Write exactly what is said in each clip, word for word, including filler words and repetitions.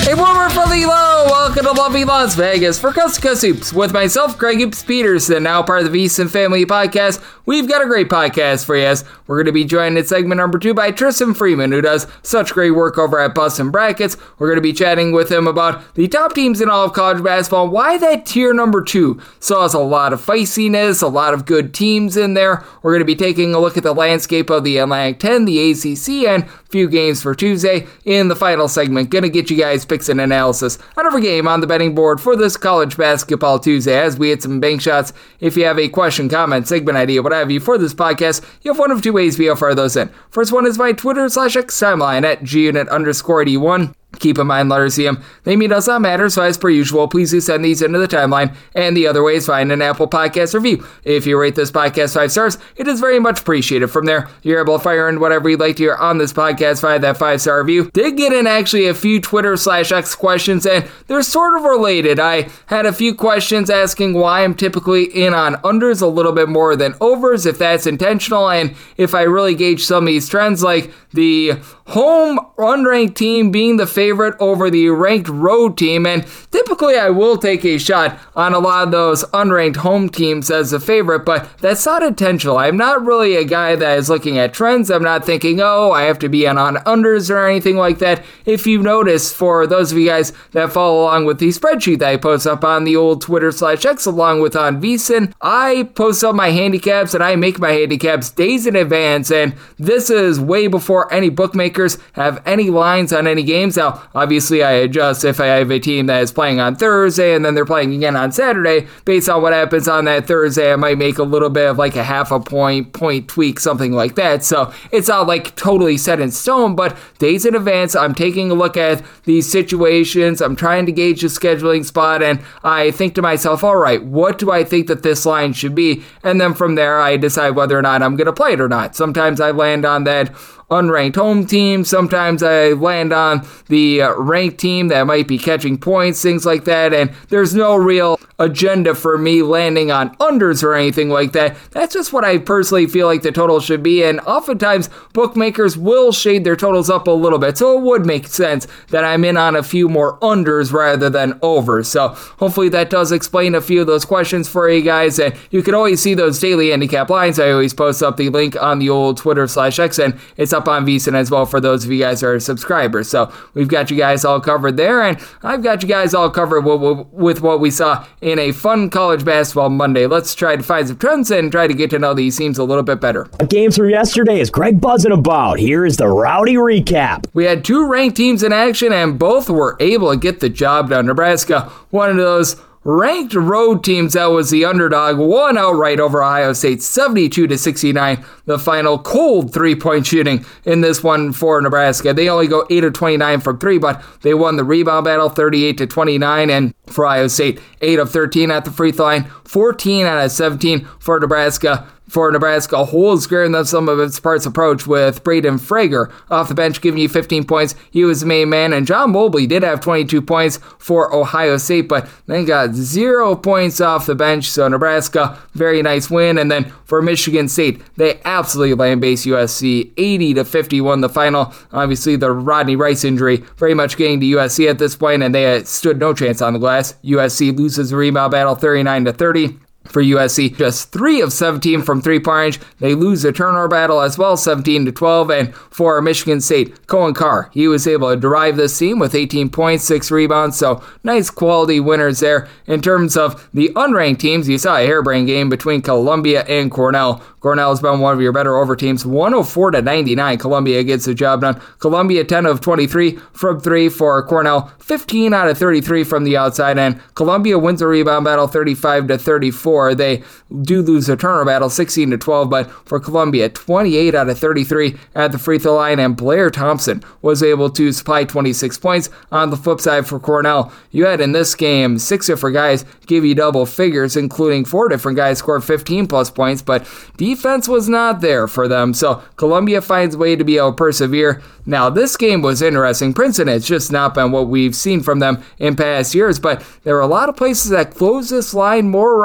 Hey, warmer from the low. Welcome to lovely Las Vegas for Coast to Coast Hoops with myself, Greg Hoops Peterson, now part of the VSiN Family Podcast. We've got a great podcast for you. As we're going to be joined in segment number two by Tristan Freeman, who does such great work over at Bustin' Brackets. We're going to be chatting with him about the top teams in all of college basketball, why that tier number two saw us a lot of feistiness, a lot of good teams in there. We're going to be taking a look at the landscape of the Atlantic ten, the A C C, and a few games for Tuesday in the final segment. Going to get you guys picks and analysis on every game on the betting board for this College Basketball Tuesday as we hit some bank shots. If you have a question, comment, segment idea, what have you for this podcast, you have one of two ways we fire those in. First one is my Twitter slash X timeline at gunit underscore eighty-one. Keep in mind, letters C M, they mean does not matter, so as per usual, please do send these into the timeline. And the other way is find an Apple Podcast review. If you rate this podcast five stars, it is very much appreciated. From there, you're able to fire in whatever you'd like to hear on this podcast via that five-star review. Did get in actually a few Twitter slash X questions, and they're sort of related. I had a few questions asking why I'm typically in on unders a little bit more than overs, if that's intentional, and if I really gauge some of these trends, like the home unranked team being the favorite over the ranked road team, and typically I will take a shot on a lot of those unranked home teams as a favorite, but that's not intentional. I'm not really a guy that is looking at trends. I'm not thinking, oh, I have to be on, on unders or anything like that. If you've noticed, for those of you guys that follow along with the spreadsheet that I post up on the old Twitter slash X along with on VSiN, I post up my handicaps and I make my handicaps days in advance, and this is way before any bookmakers have any lines on any games. Now, obviously, I adjust if I have a team that is playing on Thursday and then they're playing again on Saturday. Based on what happens on that Thursday, I might make a little bit of like a half a point, point tweak, something like that. So it's not like totally set in stone, but days in advance, I'm taking a look at these situations. I'm trying to gauge the scheduling spot, and I think to myself, all right, what do I think that this line should be? And then from there, I decide whether or not I'm going to play it or not. Sometimes I land on that unranked home team. Sometimes I land on the uh, ranked team that might be catching points, things like that, and there's no real agenda for me landing on unders or anything like that. That's just what I personally feel like the total should be, and oftentimes bookmakers will shade their totals up a little bit, so it would make sense that I'm in on a few more unders rather than overs. So hopefully that does explain a few of those questions for you guys, and you can always see those daily handicap lines. I always post up the link on the old Twitter slash X, and it's up on VSiN as well for those of you guys who are subscribers. So we've got you guys all covered there, and I've got you guys all covered with what we saw in a fun college basketball Monday. Let's try to find some trends and try to get to know these teams a little bit better. Games from yesterday is Greg buzzing about. Here is the rowdy recap. We had two ranked teams in action, and both were able to get the job done. Nebraska, one of those ranked road teams that was the underdog, won outright over Ohio State seventy-two to sixty-nine. The final cold three-point shooting in this one for Nebraska. They only go eight of twenty-nine from three, but they won the rebound battle thirty-eight to twenty-nine, and for Ohio State, eight of thirteen at the free throw line, fourteen out of seventeen for Nebraska. For Nebraska, holds greater than some of its parts approach, with Braden Frager off the bench giving you fifteen points. He was the main man, and John Mobley did have twenty-two points for Ohio State, but then got zero points off the bench. So Nebraska, very nice win. And then for Michigan State, they absolutely land-based U S C, eighty to fifty-one the final. Obviously, the Rodney Rice injury very much getting to U S C at this point, and they had stood no chance on the glass. U S C loses the rebound battle thirty-nine to thirty. For U S C, just three of seventeen from three-point range. They lose the turnover battle as well, seventeen to twelve. And for Michigan State, Cohen Carr, he was able to drive this team with eighteen points, six rebounds. So nice quality winners there. In terms of the unranked teams, you saw a harebrained game between Columbia and Cornell. Cornell has been one of your better over teams, one oh four to ninety-nine. Columbia gets the job done. Columbia ten of twenty-three from three. For Cornell, fifteen out of thirty-three from the outside, and Columbia wins the rebound battle thirty-five to thirty-four. They do lose the turnover battle sixteen to twelve, but for Columbia, twenty-eight out of thirty-three at the free throw line, and Blair Thompson was able to supply twenty-six points. On the flip side for Cornell, you had in this game six different guys give you double figures, including four different guys scored fifteen plus points, but defense was not there for them. So Columbia finds a way to be able to persevere. Now, this game was interesting. Princeton has just not been what we've seen from them in past years, but there were a lot of places that closed this line more around two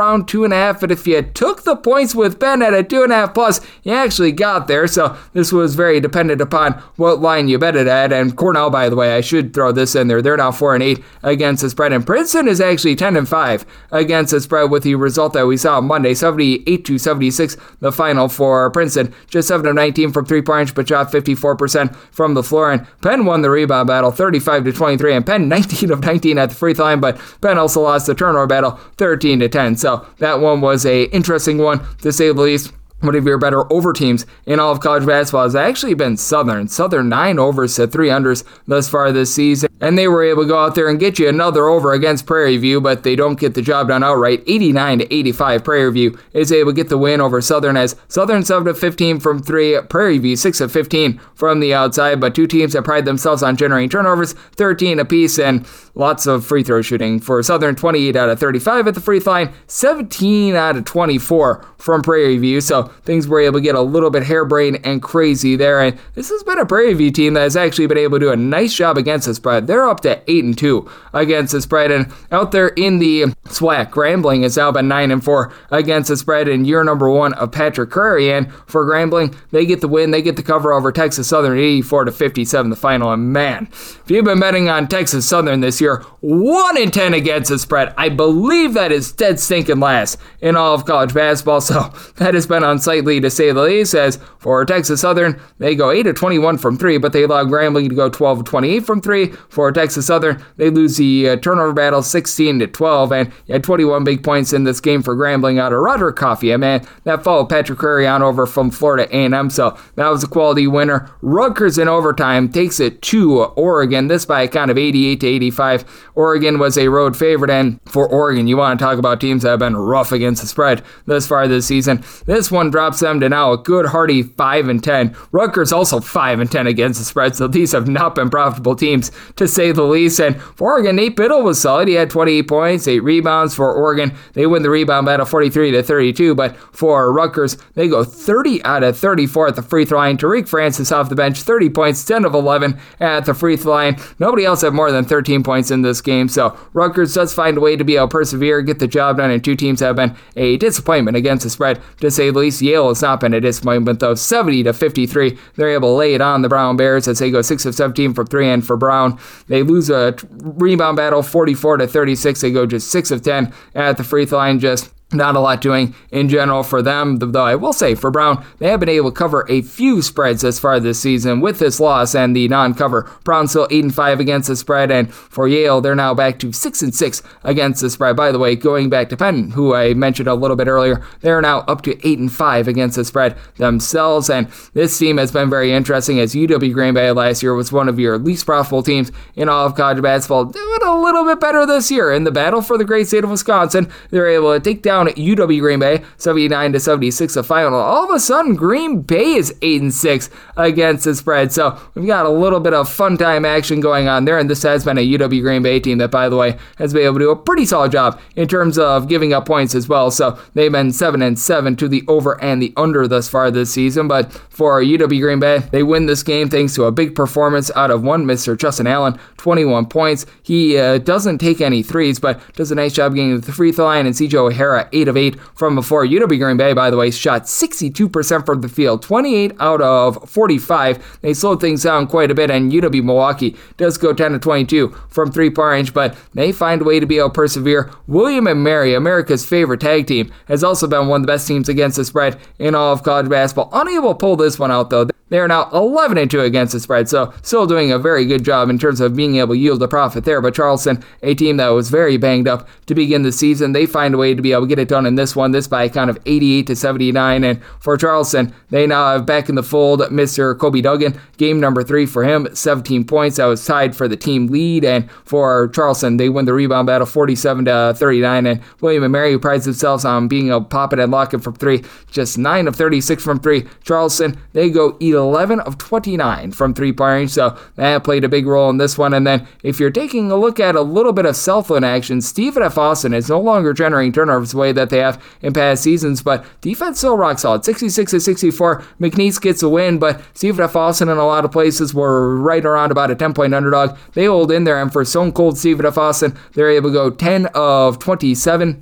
two and a half, but if you took the points with Ben at a two and a half plus, you actually got there. So this was very dependent upon what line you bet it at. And Cornell, by the way, I should throw this in there. They're now four and eight against the spread, and Princeton is actually ten and five against the spread with the result that we saw on Monday, seventy-eight to seventy-six, the final for Princeton. Just seven of nineteen from three-point range, but shot fifty-four percent from the floor. And Penn won the rebound battle, thirty-five to twenty-three, and Penn nineteen of nineteen at the free throw line, but Penn also lost the turnover battle, thirteen to ten. So that one was a interesting one, to say the least. One of your better over teams in all of college basketball has actually been Southern. Southern nine overs to three unders thus far this season, and they were able to go out there and get you another over against Prairie View, but they don't get the job done outright. eighty-nine to eighty-five, Prairie View is able to get the win over Southern, as Southern seven of fifteen from three, Prairie View six of fifteen from the outside, but two teams that pride themselves on generating turnovers, thirteen apiece, and lots of free throw shooting. For Southern, twenty-eight out of thirty-five at the free throw line, seventeen out of twenty-four from Prairie View, so things were able to get a little bit harebrained and crazy there, and this has been a Prairie View team that has actually been able to do a nice job against the spread. They're up to eight and two against the spread, and out there in the SWAC, Grambling has now been nine and four against the spread in year number one of Patrick Curry, and for Grambling, they get the win, they get the cover over Texas Southern, eighty-four to fifty-seven, the final, and man, if you've been betting on Texas Southern this year, one in ten against the spread, I believe that is dead stinking last in all of college basketball, so that has been unsightly to say the least, as for Texas Southern, they go eight of twenty-one from three, but they allow Grambling to go twelve of twenty-eight from three. For Texas Southern, they lose the uh, turnover battle sixteen to twelve, and you had twenty-one big points in this game for Grambling out of Roderick Coffey, and man, that followed Patrick Curry on over from Florida A and M, so that was a quality winner. Rutgers in overtime takes it to Oregon, this by a count of eighty-eight to eighty-five. Oregon was a road favorite, and for Oregon, you want to talk about teams that have been rough against the spread thus far this season. This one drops them to now a good hearty five and ten. Rutgers also five and ten against the spread, so these have not been profitable teams, to say the least. And for Oregon, Nate Biddle was solid. He had twenty-eight points, eight rebounds. For Oregon, they win the rebound battle forty-three to thirty-two, but for Rutgers, they go thirty out of thirty-four at the free throw line. Tariq Francis off the bench, thirty points, ten of eleven at the free throw line. Nobody else had more than thirteen points in this game, so Rutgers does find a way to be able to persevere, get the job done, and two teams have been a disappointment against the spread, to say the least. Yale has not been a disappointment, though. seventy to fifty-three, they're able to lay it on the Brown Bears as they go six of seventeen from three, and for Brown, they lose a rebound battle forty-four to thirty-six. They go just six of ten at the free throw line. Just not a lot doing in general for them, though I will say for Brown, they have been able to cover a few spreads as far this season with this loss and the non-cover. Brown still eight and five against the spread, and for Yale, they're now back to six and six against the spread. By the way, going back to Penn, who I mentioned a little bit earlier, they're now up to eight and five against the spread themselves, and this team has been very interesting, as U W Green Bay last year was one of your least profitable teams in all of college basketball, doing a little bit better this year in the battle for the great state of Wisconsin. They're able to take down at U W Green Bay, seventy-nine to seventy-six, the final. All of a sudden, Green Bay is eight and six against the spread. So we've got a little bit of fun time action going on there, and this has been a U W Green Bay team that, by the way, has been able to do a pretty solid job in terms of giving up points as well. So they've been seven and seven to the over and the under thus far this season. But for U W Green Bay, they win this game thanks to a big performance out of one Mister Justin Allen, twenty-one points. He uh, doesn't take any threes, but does a nice job getting to the free throw line. And C J O'Hara, eight of eight from before. U W Green Bay, by the way, shot sixty-two percent from the field, twenty-eight out of forty-five. They slowed things down quite a bit, and U W Milwaukee does go ten of twenty-two from three-point range, but they find a way to be able to persevere. William and Mary, America's favorite tag team, has also been one of the best teams against the spread in all of college basketball. Unable to pull this one out, though. They are now eleven and two against the spread, so still doing a very good job in terms of being able to yield a profit there. But Charleston, a team that was very banged up to begin the season, they find a way to be able to get it done in this one, this by a count of eighty-eight to seventy-nine. And for Charleston, they now have back in the fold Mister Kobe Duggan. Game number three for him, seventeen points. That was tied for the team lead. And for Charleston, they win the rebound battle forty-seven to thirty-nine. And William and Mary, who prides themselves on being able to pop it and lock it from three, just nine of thirty-six from three. Charleston, they go eleven of twenty-nine from three-point range, so that played a big role in this one. And then if you're taking a look at a little bit of Southland action, Stephen F. Austin is no longer generating turnovers the way that they have in past seasons, but defense still rock solid, sixty-six to sixty-four. McNeese gets a win, but Stephen F. Austin in a lot of places were right around about a ten-point underdog. They hold in there, and for Stone Cold Stephen F. Austin, they're able to go ten of twenty-seven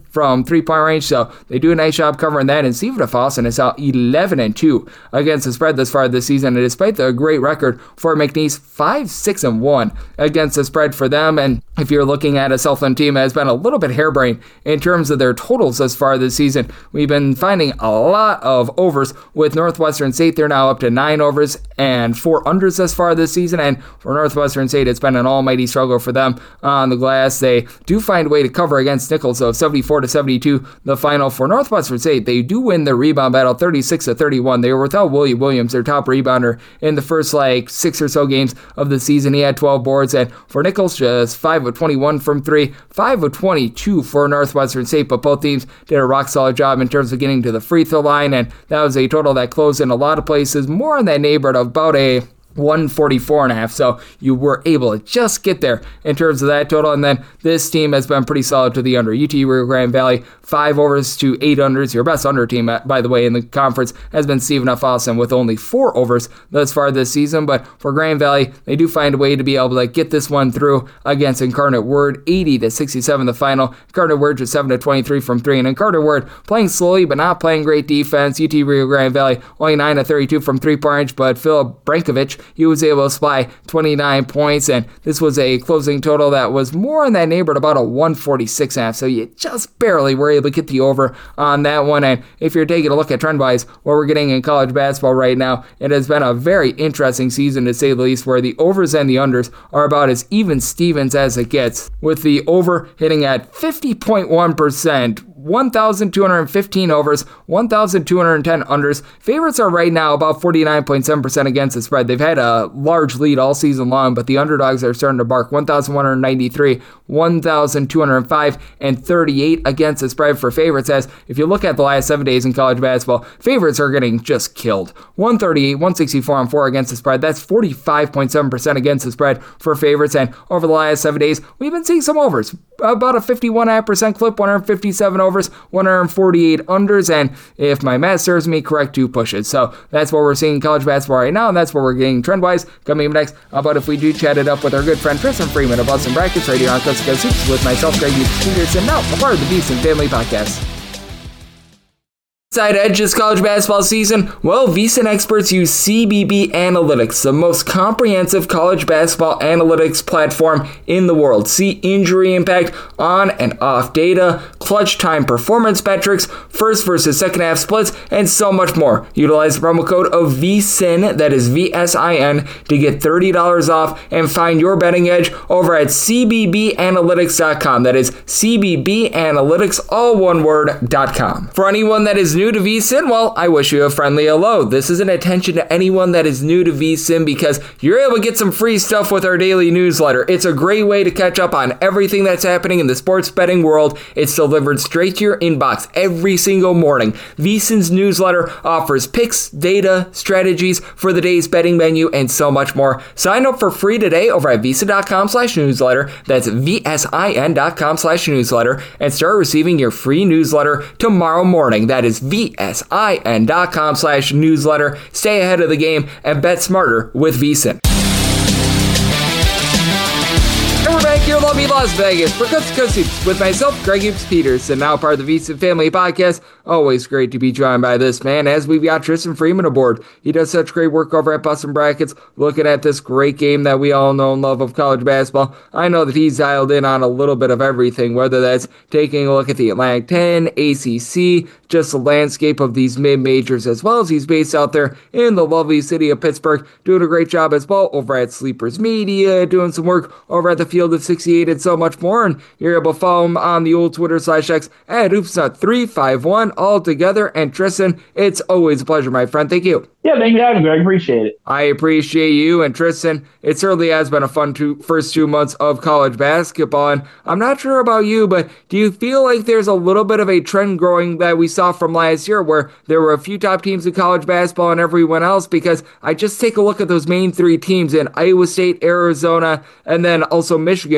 from three-point range, so they do a nice job covering that. And Stephen F. Austin is out eleven and two against the spread this far this season, and despite the great record for McNeese, five six and one against the spread for them. And if you're looking at a Southland team that has been a little bit harebrained in terms of their totals thus far this season, we've been finding a lot of overs with Northwestern State. They're now up to nine overs and four unders thus far this season, and for Northwestern State, it's been an almighty struggle for them on the glass. They do find a way to cover against Nichols, though, seventy-four to seventy-two, the final for Northwestern State. They do win their rebound battle, thirty-six to thirty-one. They were without William Williams, their top rebounder, in the first like six or so games of the season. He had twelve boards, and for Nichols, just five of twenty-one from three, five of twenty-two for Northwestern State, but both teams did a rock solid job in terms of getting to the free throw line, and that was a total that closed in a lot of places, more in that neighborhood of about a one forty-four and a half, so you were able to just get there in terms of that total. And then this team has been pretty solid to the under. U T Rio Grande Valley, five overs to eight unders. Your best under team, by the way, in the conference has been Stephen F. Austin with only four overs thus far this season. But for Grand Valley, they do find a way to be able to get this one through against Incarnate Word, eighty to sixty-seven the final. Incarnate Word just seven to twenty-three from three, and Incarnate Word playing slowly but not playing great defense. U T Rio Grande Valley only nine to thirty-two from three-point range, but Philip Brankovic, he was able to supply twenty-nine points, and this was a closing total that was more in that neighborhood, about a one forty-six and a half, so you just barely were able to get the over on that one. And if you're taking a look at trend-wise, what we're getting in college basketball right now, it has been a very interesting season, to say the least, where the overs and the unders are about as even Stevens as it gets, with the over hitting at fifty point one percent, one thousand two hundred fifteen overs, one thousand two hundred ten unders. Favorites are right now about forty-nine point seven percent against the spread. They've had a large lead all season long, but the underdogs are starting to bark. one thousand one hundred ninety-three, one thousand two hundred five, and thirty-eight against the spread for favorites, as if you look at the last seven days in college basketball, favorites are getting just killed. one thirty-eight, one sixty-four on four against the spread. That's forty-five point seven percent against the spread for favorites, and over the last seven days, we've been seeing some overs. About a fifty-one point five percent clip, one hundred fifty-seven overs, one hundred forty-eight unders, and if my math serves me correct, two pushes. So that's what we're seeing in college basketball right now, and that's what we're getting trend-wise. Coming up next, how about if we do chat it up with our good friend Tristan Freeman of Boston Brackets right here on Coast to Coast Hoops with myself, Greg Peterson, now a part of the VSiN Family Podcast. Side edge this college basketball season? Well, VSiN experts use C B B Analytics, the most comprehensive college basketball analytics platform in the world. See injury impact, on and off data, clutch time performance metrics, first versus second half splits, and so much more. Utilize the promo code of VSiN, that is V S I N, to get thirty dollars off and find your betting edge over at C B B analytics dot com. That is C B B analytics, all one word, dot com. For anyone that is new to VSiN, well, I wish you a friendly hello. This is an attention to anyone that is new to VSiN because you're able to get some free stuff with our daily newsletter. It's a great way to catch up on everything that's happening in the sports betting world. It's delivered straight to your inbox every single morning. VSiN's newsletter offers picks, data, strategies for the day's betting menu, and so much more. Sign up for free today over at VSiN dot com slash newsletter. That's V S I N dot com slash newsletter, and start receiving your free newsletter tomorrow morning. That is V S I N dot com slash newsletter. Stay ahead of the game and bet smarter with VSiN. And we're back here in lovely Las Vegas for Coast to Coast Hoops with myself, Greg Hoops Peterson, now part of the VSiN Family Podcast. Always great to be joined by this man, as we've got Tristan Freeman aboard. He does such great work over at Boston Brackets, looking at this great game that we all know and love of college basketball. I know that he's dialed in on a little bit of everything, whether that's taking a look at the Atlantic ten, A C C, just the landscape of these mid-majors, as well as he's based out there in the lovely city of Pittsburgh, doing a great job as well over at Sleepers Media, doing some work over at the Field of sixty-eight, and so much more. And you're able to follow him on the old Twitter slash X at Oopsnut three five one all together. And Tristan, it's always a pleasure, my friend. Thank you. Yeah, thank you for having me, Greg. Appreciate it. I appreciate you. And Tristan, it certainly has been a fun two, first two months of college basketball. And I'm not sure about you, but do you feel like there's a little bit of a trend growing that we saw from last year, where there were a few top teams in college basketball and everyone else? Because I just take a look at those main three teams in Iowa State, Arizona, and then also Michigan,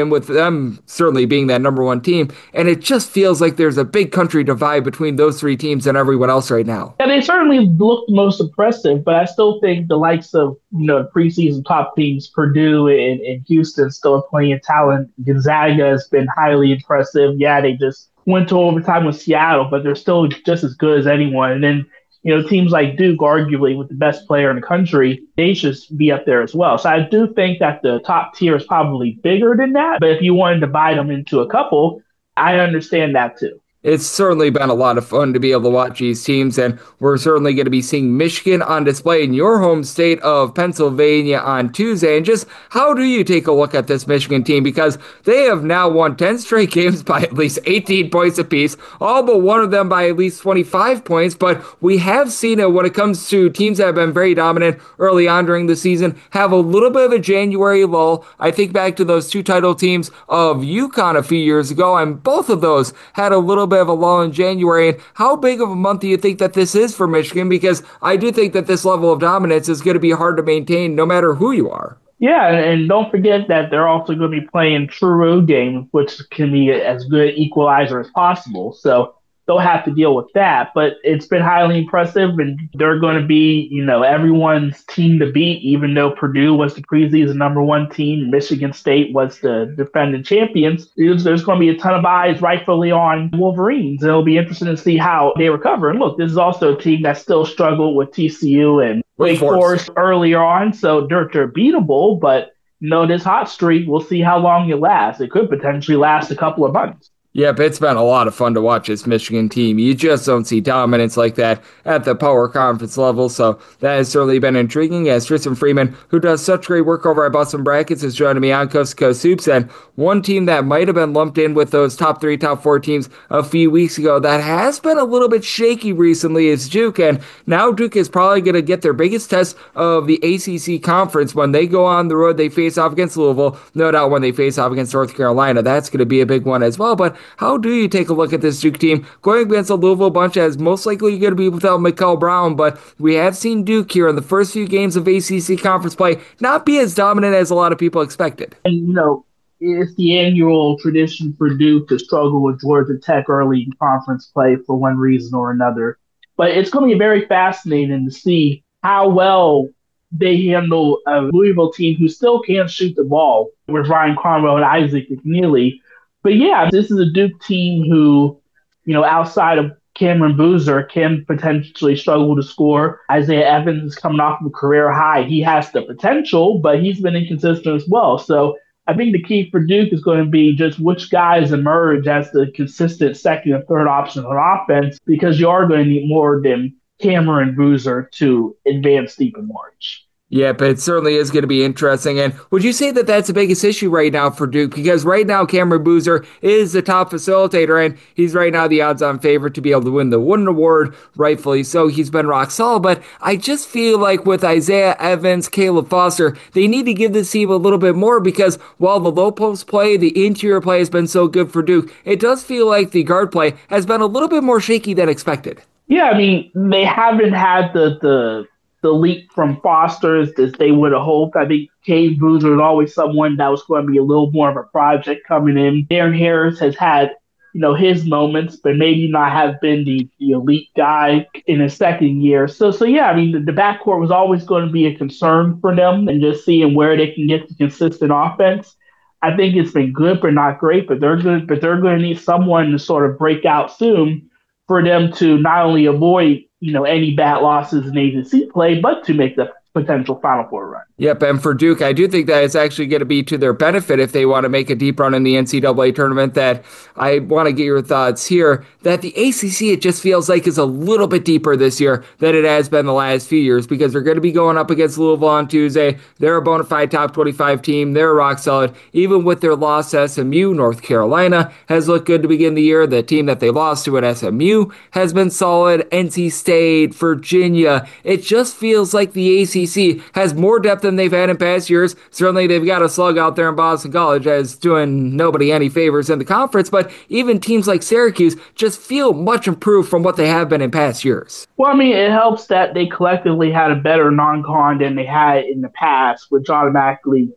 Michigan, with them certainly being that number one team. And it just feels like there's a big country divide between those three teams and everyone else right now. Yeah, they certainly look the most impressive, but I still think the likes of, you know, preseason top teams, Purdue and, and Houston, still have plenty of talent. Gonzaga has been highly impressive. Yeah, they just went to overtime with Seattle, but they're still just as good as anyone. And then, you know, teams like Duke, arguably with the best player in the country, they should be up there as well. So I do think that the top tier is probably bigger than that. But if you wanted to divide them into a couple, I understand that too. It's certainly been a lot of fun to be able to watch these teams, and we're certainly going to be seeing Michigan on display in your home state of Pennsylvania on Tuesday. And just how do you take a look at this Michigan team? Because they have now won ten straight games by at least eighteen points apiece, all but one of them by at least twenty-five points. But we have seen it when it comes to teams that have been very dominant early on during the season, have a little bit of a January lull. I think back to those two title teams of UConn a few years ago, and both of those had a little bit of a lull in January. And how big of a month do you think that this is for Michigan? Because I do think that this level of dominance is going to be hard to maintain no matter who you are. Yeah, and don't forget that they're also going to be playing true road games, which can be as good equalizer as possible. So they'll have to deal with that. But it's been highly impressive, and they're going to be, you know, everyone's team to beat, even though Purdue was the preseason number one team, Michigan State was the defending champions. There's, there's going to be a ton of eyes rightfully on Wolverines, and it'll be interesting to see how they recover. And look, this is also a team that still struggled with T C U and Wake Forest earlier on, so they're, they're beatable, but, you know, this hot streak, we'll see how long it lasts. It could potentially last a couple of months. Yep, it's been a lot of fun to watch this Michigan team. You just don't see dominance like that at the power conference level, so that has certainly been intriguing. As Tristan Freeman, who does such great work over at Boston Brackets, is joining me on Coast to Coast Hoops, and one team that might have been lumped in with those top three, top four teams a few weeks ago that has been a little bit shaky recently is Duke, and now Duke is probably going to get their biggest test of the A C C conference when they go on the road. They face off against Louisville. No doubt when they face off against North Carolina, that's going to be a big one as well, but how do you take a look at this Duke team going against a Louisville bunch as most likely going to be without Mikal Brown, but we have seen Duke here in the first few games of A C C conference play not be as dominant as a lot of people expected. And, you know, it's the annual tradition for Duke to struggle with Georgia Tech early in conference play for one reason or another. But it's going to be very fascinating to see how well they handle a Louisville team who still can't shoot the ball with Ryan Cromwell and Isaac McNeely. But yeah, this is a Duke team who, you know, outside of Cameron Boozer, can potentially struggle to score. Isaiah Evans is coming off of a career high. He has the potential, but he's been inconsistent as well. So I think the key for Duke is going to be just which guys emerge as the consistent second and third option on offense, because you are going to need more than Cameron Boozer to advance deep in March. Yeah, but it certainly is going to be interesting. And would you say that that's the biggest issue right now for Duke? Because right now, Cameron Boozer is the top facilitator, and he's right now the odds-on favorite to be able to win the Wooden Award, rightfully so. He's been rock solid, but I just feel like with Isaiah Evans, Caleb Foster, they need to give this team a little bit more, because while the low post play, the interior play has been so good for Duke, it does feel like the guard play has been a little bit more shaky than expected. Yeah, I mean, they haven't had the the the leap from Foster as they would have hoped. I think Cade Boozer was always someone that was going to be a little more of a project coming in. Darren Harris has had, you know, his moments, but maybe not have been the, the elite guy in his second year. So, so yeah, I mean, the, the backcourt was always going to be a concern for them, and just seeing where they can get the consistent offense. I think it's been good, but not great. But they're good, but they're going to need someone to sort of break out soon for them to not only avoid, you know, any bad losses in A C C play, but to make the potential Final Four run. Yep, and for Duke, I do think that it's actually going to be to their benefit if they want to make a deep run in the N C double A tournament. That I want to get your thoughts here, that the A C C, it just feels like, is a little bit deeper this year than it has been the last few years, because they're going to be going up against Louisville on Tuesday. They're a bona fide top twenty-five team. They're rock solid. Even with their loss to S M U, North Carolina has looked good to begin the year. The team that they lost to at S M U has been solid. N C State, Virginia. It just feels like the A C C has more depth than they've had in past years. Certainly they've got a slug out there in Boston College as doing nobody any favors in the conference, but even teams like Syracuse just feel much improved from what they have been in past years. Well, I mean, it helps that they collectively had a better non-con than they had in the past, which automatically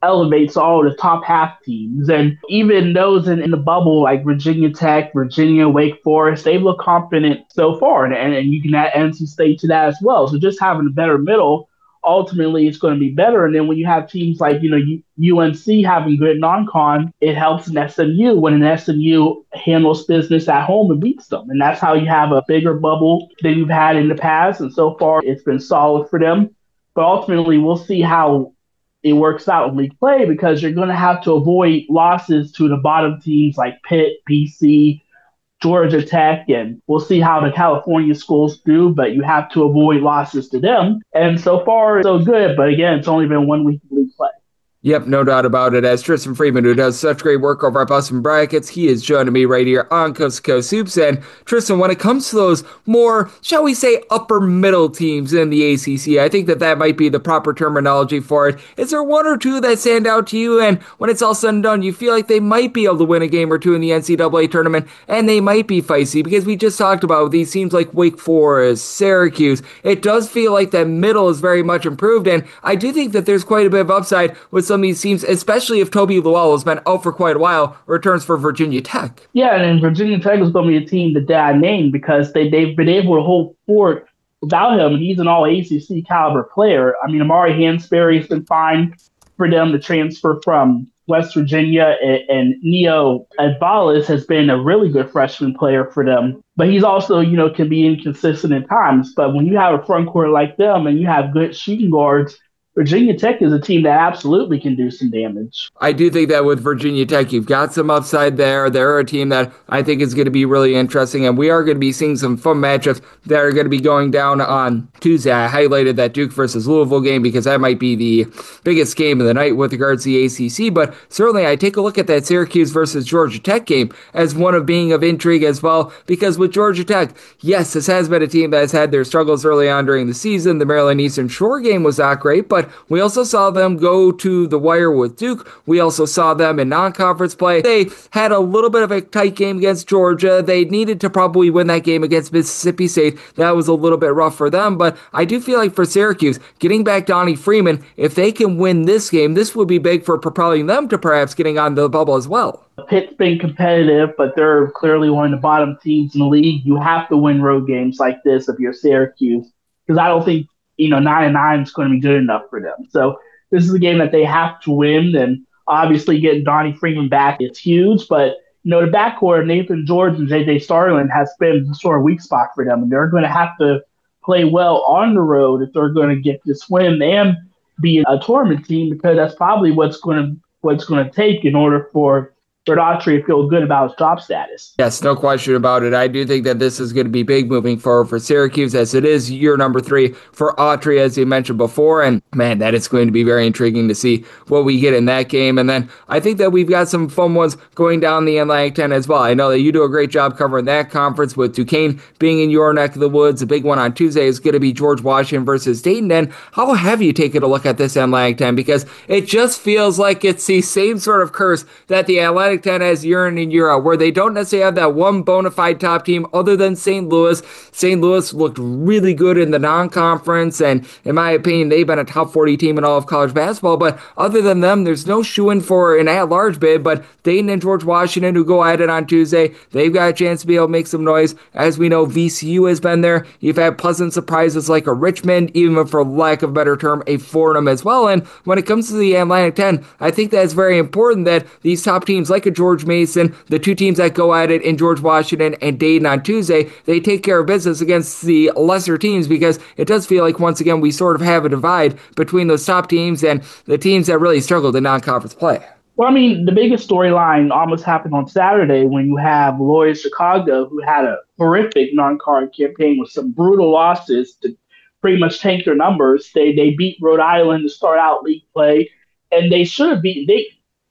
elevates all the top half teams. And even those in, in the bubble, like Virginia Tech, Virginia, Wake Forest, they look confident so far. And, and you can add N C State to that as well. So just having a better middle, ultimately it's going to be better. And then when you have teams like, you know, U N C having good non-con, it helps an S M U when an S M U handles business at home and beats them. And that's how you have a bigger bubble than you've had in the past. And so far it's been solid for them. But ultimately we'll see how it works out in league play, because you're going to have to avoid losses to the bottom teams like Pitt, B C, Georgia Tech, and we'll see how the California schools do, but you have to avoid losses to them. And so far, so good. But again, it's only been one week of league play. Yep, no doubt about it. As Tristan Freeman, who does such great work over at Bustin' Brackets, he is joining me right here on Coast to Coast Hoops. And Tristan, when it comes to those more, shall we say, upper middle teams in the A C C, I think that that might be the proper terminology for it. Is there one or two that stand out to you? And when it's all said and done, you feel like they might be able to win a game or two in the N C double A tournament, and they might be feisty, because we just talked about these teams like Wake Forest, Syracuse. It does feel like that middle is very much improved, and I do think that there's quite a bit of upside with some of these teams, especially if Toby Luell has been out for quite a while, returns for Virginia Tech. Yeah, and Virginia Tech is going to be a team that I named because they, they've been able to hold fort without him. He's an all A C C caliber player. I mean, Amari Hansberry has been fine for them to transfer from West Virginia, and, and Neo Advalis has been a really good freshman player for them. But he's also, you know, can be inconsistent at times. But when you have a front court like them and you have good shooting guards, Virginia Tech is a team that absolutely can do some damage. I do think that with Virginia Tech, you've got some upside there. They're a team that I think is going to be really interesting, and we are going to be seeing some fun matchups that are going to be going down on Tuesday. I highlighted that Duke versus Louisville game because that might be the biggest game of the night with regards to the A C C, but certainly I take a look at that Syracuse versus Georgia Tech game as one of being of intrigue as well, because with Georgia Tech, yes, this has been a team that has had their struggles early on during the season. The Maryland Eastern Shore game was not great, but we also saw them go to the wire with Duke. We also saw them in non-conference play. They had a little bit of a tight game against Georgia. They needed to probably win that game against Mississippi State. That was a little bit rough for them, but I do feel like for Syracuse, getting back Donnie Freeman, if they can win this game, this would be big for propelling them to perhaps getting on the bubble as well. Pitt's been competitive, but they're clearly one of the bottom teams in the league. You have to win road games like this if you're Syracuse, because I don't think you know, nine and nine is going to be good enough for them. So this is a game that they have to win, and obviously getting Donnie Freeman back is huge. But you know, the backcourt, Nathan George and J J Starlin, has been sort of weak spot for them, and they're going to have to play well on the road if they're going to get this win and be a tournament team, because that's probably what's going to what's going to take in order for for Autry to feel good about his job status. Yes, no question about it. I do think that this is going to be big moving forward for Syracuse, as it is year number three for Autry, as you mentioned before. And man, that is going to be very intriguing to see what we get in that game. And then I think that we've got some fun ones going down the Atlantic ten as well. I know that you do a great job covering that conference with Duquesne being in your neck of the woods. The big one on Tuesday is going to be George Washington versus Dayton. And how have you taken a look at this Atlantic ten? Because it just feels like it's the same sort of curse that the Atlantic ten has year in and year out, where they don't necessarily have that one bona fide top team other than Saint Louis. Saint Louis looked really good in the non-conference, and in my opinion, they've been a top forty team in all of college basketball, but other than them, there's no shoo-in for an at-large bid. But Dayton and George Washington, who go at it on Tuesday, they've got a chance to be able to make some noise. As we know, V C U has been there. You've had pleasant surprises like a Richmond, even for lack of a better term, a Fordham as well. And when it comes to the Atlantic ten, I think that's very important that these top teams like a George Mason, the two teams that go at it in George Washington and Dayton on Tuesday, they take care of business against the lesser teams, because it does feel like once again we sort of have a divide between those top teams and the teams that really struggled in non-conference play. Well, I mean, the biggest storyline almost happened on Saturday when you have Loyola Chicago, who had a horrific non-card campaign with some brutal losses to pretty much tank their numbers. They they beat Rhode Island to start out league play, and they should have beaten Dayton.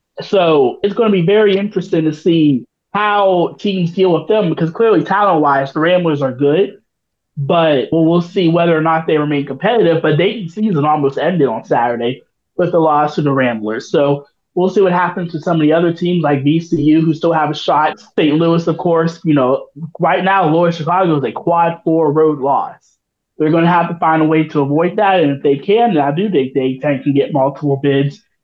So it's going to be very interesting to see how teams deal with them, because clearly talent-wise, the Ramblers are good, but we'll, we'll see whether or not they remain competitive. But Dayton's season almost ended on Saturday with the loss to the Ramblers. So we'll see what happens to some of the other teams like V C U, who still have a shot. Saint Louis, of course, you know, right now, Loyola Chicago is a quad four road loss. They're going to have to find a way to avoid that. And if they can, then I do think they can get multiple bids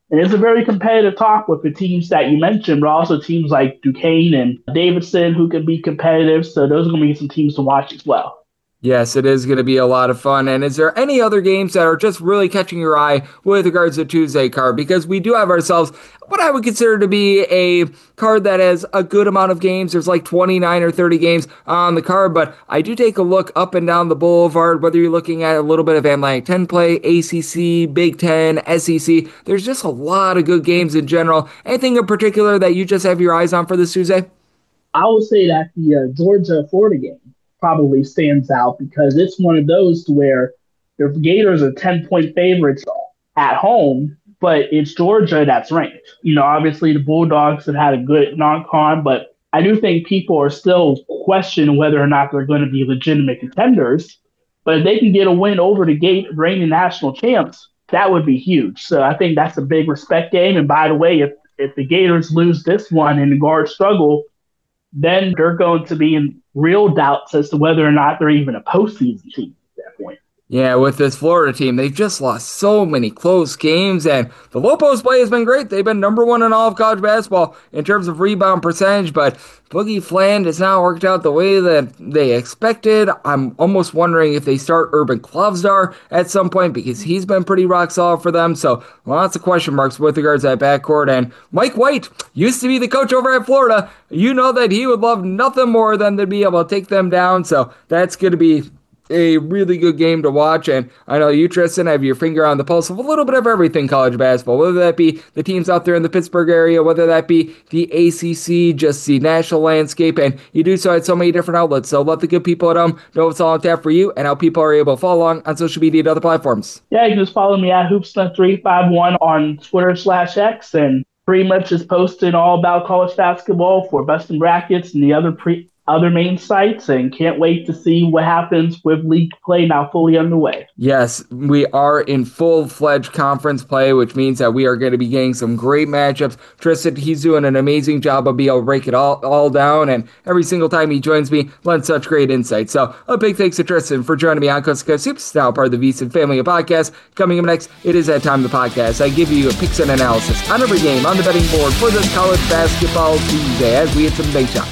And it's a very competitive top with the teams that you mentioned, but also teams like Duquesne and Davidson who can be competitive. So those are going to be some teams to watch as well. Yes, it is going to be a lot of fun. And is there any other games that are just really catching your eye with regards to Tuesday card? Because we do have ourselves what I would consider to be a card that has a good amount of games. There's like twenty-nine or thirty games on the card, but I do take a look up and down the boulevard, whether you're looking at a little bit of Atlantic ten play, A C C, Big Ten, S E C. There's just a lot of good games in general. Anything in particular that you just have your eyes on for this Tuesday? I would say that the uh, Georgia-Florida game probably stands out because it's one of those to where the Gators are ten-point favorites at home, but it's Georgia that's ranked. You know, obviously the Bulldogs have had a good non-con, but I do think people are still questioning whether or not they're going to be legitimate contenders. But if they can get a win over the Gate reigning national champs, that would be huge. So I think that's a big respect game. And by the way, if, if the Gators lose this one and the guards struggle, then they're going to be in real doubts as to whether or not they're even a postseason team at that point. Yeah, with this Florida team, they've just lost so many close games, and the low post play has been great. They've been number one in all of college basketball in terms of rebound percentage, but Boogie Fland has not worked out the way that they expected. I'm almost wondering if they start Urban Klavsdar at some point because he's been pretty rock solid for them, so lots of question marks with regards to that backcourt. And Mike White used to be the coach over at Florida. You know that he would love nothing more than to be able to take them down, so that's going to be a really good game to watch. And I know you, Tristan, have your finger on the pulse of a little bit of everything college basketball, whether that be the teams out there in the Pittsburgh area, whether that be the A C C, just the national landscape, and you do so at so many different outlets. So let the good people at home know what's all on tap for you and how people are able to follow along on social media and other platforms. Yeah, you can just follow me at hoopsnut three five one on Twitter slash X, and pretty much just posting all about college basketball for Bustin' Brackets and the other pre other main sites, and can't wait to see what happens with league play now fully underway. Yes, we are in full-fledged conference play, which means that we are going to be getting some great matchups. Tristan, he's doing an amazing job of being able to break it all, all down, and every single time he joins me, lends such great insight. So a big thanks to Tristan for joining me on Coast to Coast Hoops, now part of the VSiN family of podcasts. Coming up next, it is that time of the podcast. I give you a picks and analysis on every game on the betting board for this college basketball Tuesday as we hit some big shots.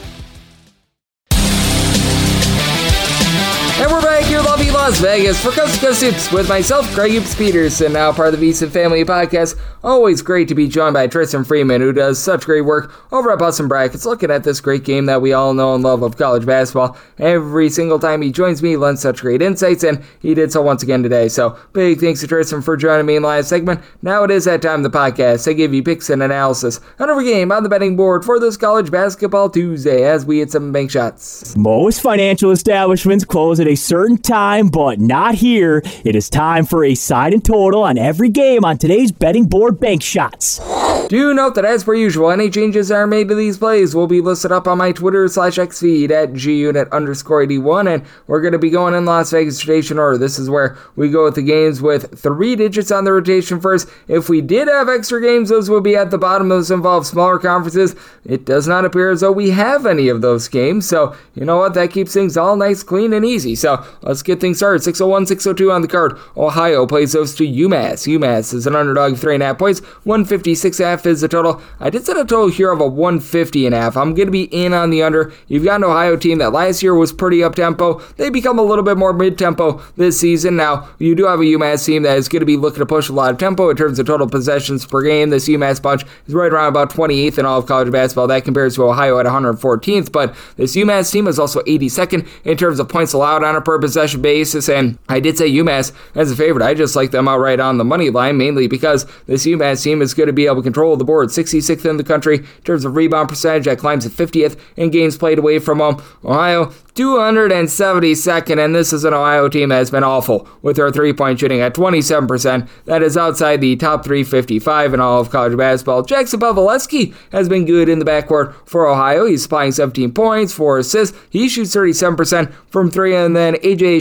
And we're back here in lovely Las Vegas for Coast to Coast Hoops with myself, Greg Hoops Peterson, now part of the VSiN family podcast. Always great to be joined by Tristan Freeman, who does such great work over at Bustin' Brackets, looking at this great game that we all know and love of college basketball. Every single time he joins me, he lends such great insights, and he did so once again today. So big thanks to Tristan for joining me in the last segment. Now it is that time of the podcast. I give you picks and analysis on every game on the betting board for this college basketball Tuesday as we hit some bank shots. Most financial establishments close at a certain time, but not here. It is time for a side and total on every game on today's betting board bank shots. Do note that as per usual, any changes that are made to these plays will be listed up on my Twitter slash X feed at gunit underscore eighty-one, and we're going to be going in Las Vegas rotation order. This is where we go with the games with three digits on the rotation first. If we did have extra games, those would be at the bottom. Those involve smaller conferences. It does not appear as though we have any of those games, so you know what? That keeps things all nice, clean, and easy. So let's get things started. six oh one, six oh two on the card. Ohio plays those to UMass. UMass is an underdog of three and a half points. one fifty-six and a half is the total. I did set a total here of a one fifty and a half. I'm going to be in on the under. You've got an Ohio team that last year was pretty up-tempo. They become a little bit more mid-tempo this season. Now, you do have a UMass team that is going to be looking to push a lot of tempo in terms of total possessions per game. This UMass bunch is right around about twenty-eighth in all of college basketball. That compares to Ohio at one hundred fourteenth, but this UMass team is also eighty-second in terms of points allowed on a per possession basis, and I did say UMass as a favorite. I just like them outright on the money line, mainly because this UMass team is going to be able to control the board. sixty-sixth in the country in terms of rebound percentage. That climbs to fiftieth in games played away from home. Ohio, two hundred seventy-second, and this is an Ohio team that has been awful with their three-point shooting at twenty-seven percent. That is outside the top three fifty-five in all of college basketball. Jackson Paveleski has been good in the backcourt for Ohio. He's supplying seventeen points, four assists. He shoots thirty-seven percent from three, and then A J Shelton,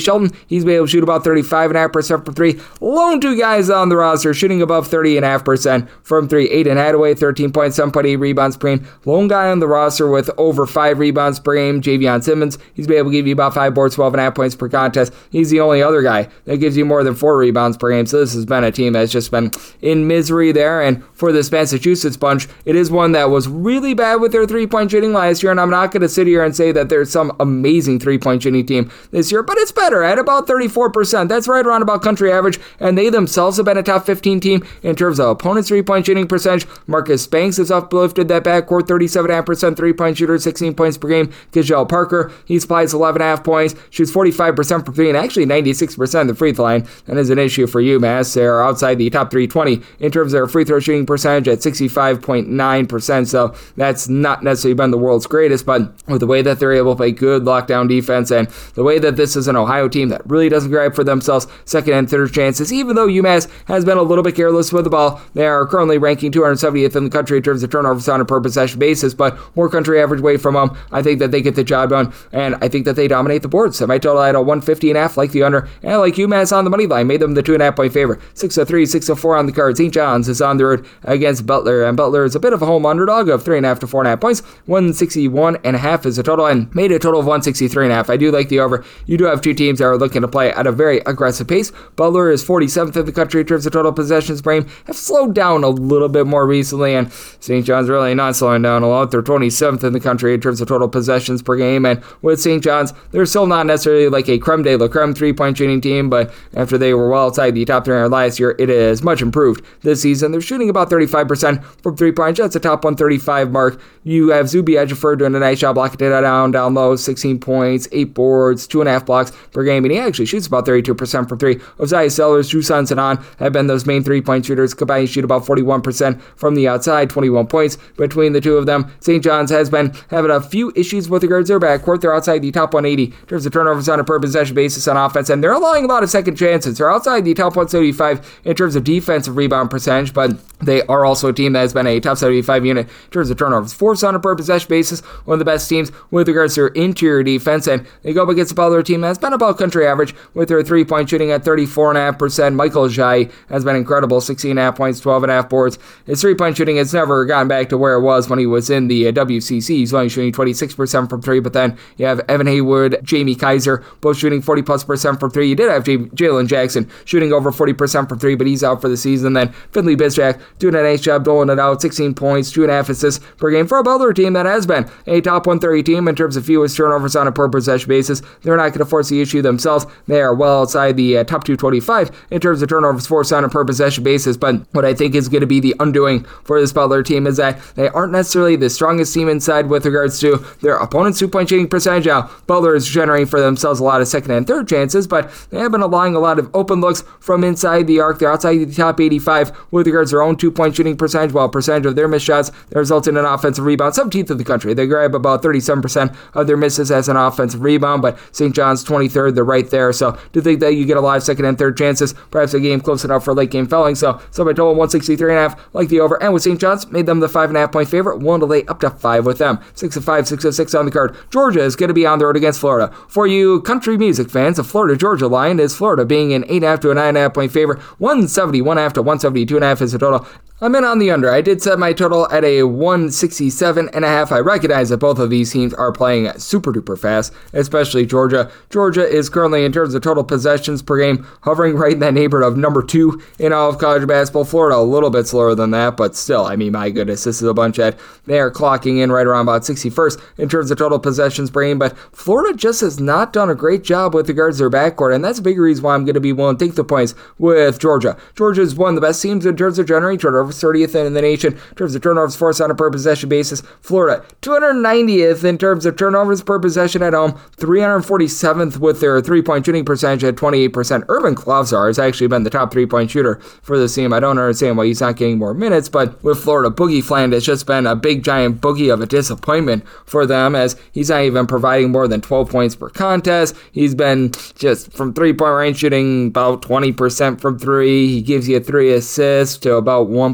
He's been able to shoot about thirty-five point five percent from three. Lone two guys on the roster shooting above thirty point five percent from three. Aiden Hadaway, thirteen point seven point eight rebounds per game. Lone guy on the roster with over five rebounds per game. Javion Simmons, he's been able to give you about five boards, twelve point five points per contest. He's the only other guy that gives you more than four rebounds per game. So this has been a team that's just been in misery there. And for this Massachusetts bunch, it is one that was really bad with their three-point shooting last year. And I'm not going to sit here and say that there's some amazing three-point shooting team this year, but it's better at about thirty-four percent. That's right around about country average. And they themselves have been a top fifteen team in terms of opponents' three-point shooting percentage. Marcus Banks has uplifted that backcourt, thirty-seven point five percent three-point shooter, sixteen points per game. Kajal Parker, he supplies eleven point five points, shoots forty-five percent from three, and actually ninety-six percent of the free throw line. That is an issue for UMass. They're outside the top three twenty in terms of their free throw shooting percentage at sixty-five point nine percent, so that's not necessarily been the world's greatest, but with the way that they're able to play good lockdown defense and the way that this is an Ohio team that really doesn't grab for themselves second and third chances, even though UMass has been a little bit careless with the ball, they are currently ranking two hundred seventieth in the country in terms of turnovers on a per possession basis, but more country average away from them. I think that they get the job done, and I think that they dominate the board. Semi-total at a one fifty and a half, like the under, and like UMass on the money line, made them the two and a half point favorite. six oh three, six oh four on the card. Saint John's is on the road against Butler, and Butler is a bit of a home underdog of three and a half to four and a half points. one sixty-one and a half is a total, and made a total of one sixty-three and a half. I do like the over. You do have two teams that are looking to play at a very aggressive pace. Butler is forty-seventh in the country in terms of total possessions per game, have slowed down a little bit more recently, and Saint John's really not slowing down a lot. They're twenty-seventh in the country in terms of total possessions per game, and with Saint John's, they're still not necessarily like a creme de la creme three-point shooting team, but after they were well outside the top three hundred last year, it is much improved this season. They're shooting about thirty-five percent from three-point shots, a top one thirty-five mark. You have Zuby Ejiofor doing a nice job blocking it down, down low, sixteen points, eight boards, two and a half blocks per game, and he actually shoots about thirty-two percent from three. Osiah Sellers, Drew Sansanon have been those main three-point shooters. Combined shoot about forty-one percent from the outside, twenty-one points between the two of them. Saint John's has been having a few issues with regards to their backcourt. They're outside the top one eighty in terms of turnovers on a per possession basis on offense, and they're allowing a lot of second chances. They're outside the top one seventy-five in terms of defensive rebound percentage, but they are also a team that has been a top seventy-five unit in terms of turnovers forced on a per possession basis. One of the best teams with regards to their interior defense, and they go up against a Butler team that's been about country average with their three-point shooting at thirty-four point five percent. Michael Jai has been incredible, sixteen point five points, twelve point five boards. His three-point shooting has never gotten back to where it was when he was in the W C C. He's only shooting twenty-six percent from three, but then you have Evan Haywood, Jamie Kaiser, both shooting forty plus percent from three. You did have J- Jalen Jackson shooting over forty percent from three, but he's out for the season. Then Finley Bizjack doing a nice job doling it out, sixteen points, two and a half assists per game for a Butler team that has been a top one thirty team in terms of fewest turnovers on a per possession basis. They're not going to force the issue themselves. They are well outside the uh, top two twenty-five in terms of turnovers forced on a per possession basis, but what I think is going to be the undoing for this Butler team is that they aren't necessarily the strongest team inside with regards to their opponent's two-point shooting percentage. Now, Butler is generating for themselves a lot of second and third chances, but they have been allowing a lot of open looks from inside the arc. They're outside the top eighty-five with regards to their own two-point shooting percentage, while percentage of their missed shots that result in an offensive rebound, seventeenth in the country. They grab about thirty-seven percent of their misses as an offensive rebound, but Saint John's twenty-third, they're right there. So do think that you get a lot of second and third chances, perhaps a game close enough for late game fouling. So, so by total one sixty-three and a half, like the over. And with Saint John's, made them the five and a half point favorite, one to lay up to five with them. six of five, six of six on the card. Georgia is going to be on the road against Florida. For you country music fans, the Florida-Georgia line is Florida being an eight and a half to a nine and a half point favorite. one seventy-one and a half to one seventy-two and a half is the total. I'm in on the under. I did set my total at a one sixty-seven and a half. I recognize that both of these teams are playing super duper fast, especially Georgia. Georgia is currently, in terms of total possessions per game, hovering right in that neighborhood of number two in all of college basketball. Florida a little bit slower than that, but still, I mean, my goodness, this is a bunch that they are clocking in right around about sixty-first in terms of total possessions per game, but Florida just has not done a great job with regards to their backcourt, and that's a big reason why I'm going to be willing to take the points with Georgia. Georgia is one of the best teams in terms of generating turnovers, thirtieth in the nation in terms of turnovers forced on a per possession basis. Florida, two hundred ninetieth in terms of turnovers per possession at home, three hundred forty-seventh with their three-point shooting percentage at twenty-eight percent. Urban Klavzar has actually been the top three-point shooter for this team. I don't understand why he's not getting more minutes, but with Florida, Boogie Fland has just been a big giant boogie of a disappointment for them, as he's not even providing more than twelve points per contest. He's been just from three-point range shooting about twenty percent from three. He gives you three assists to about one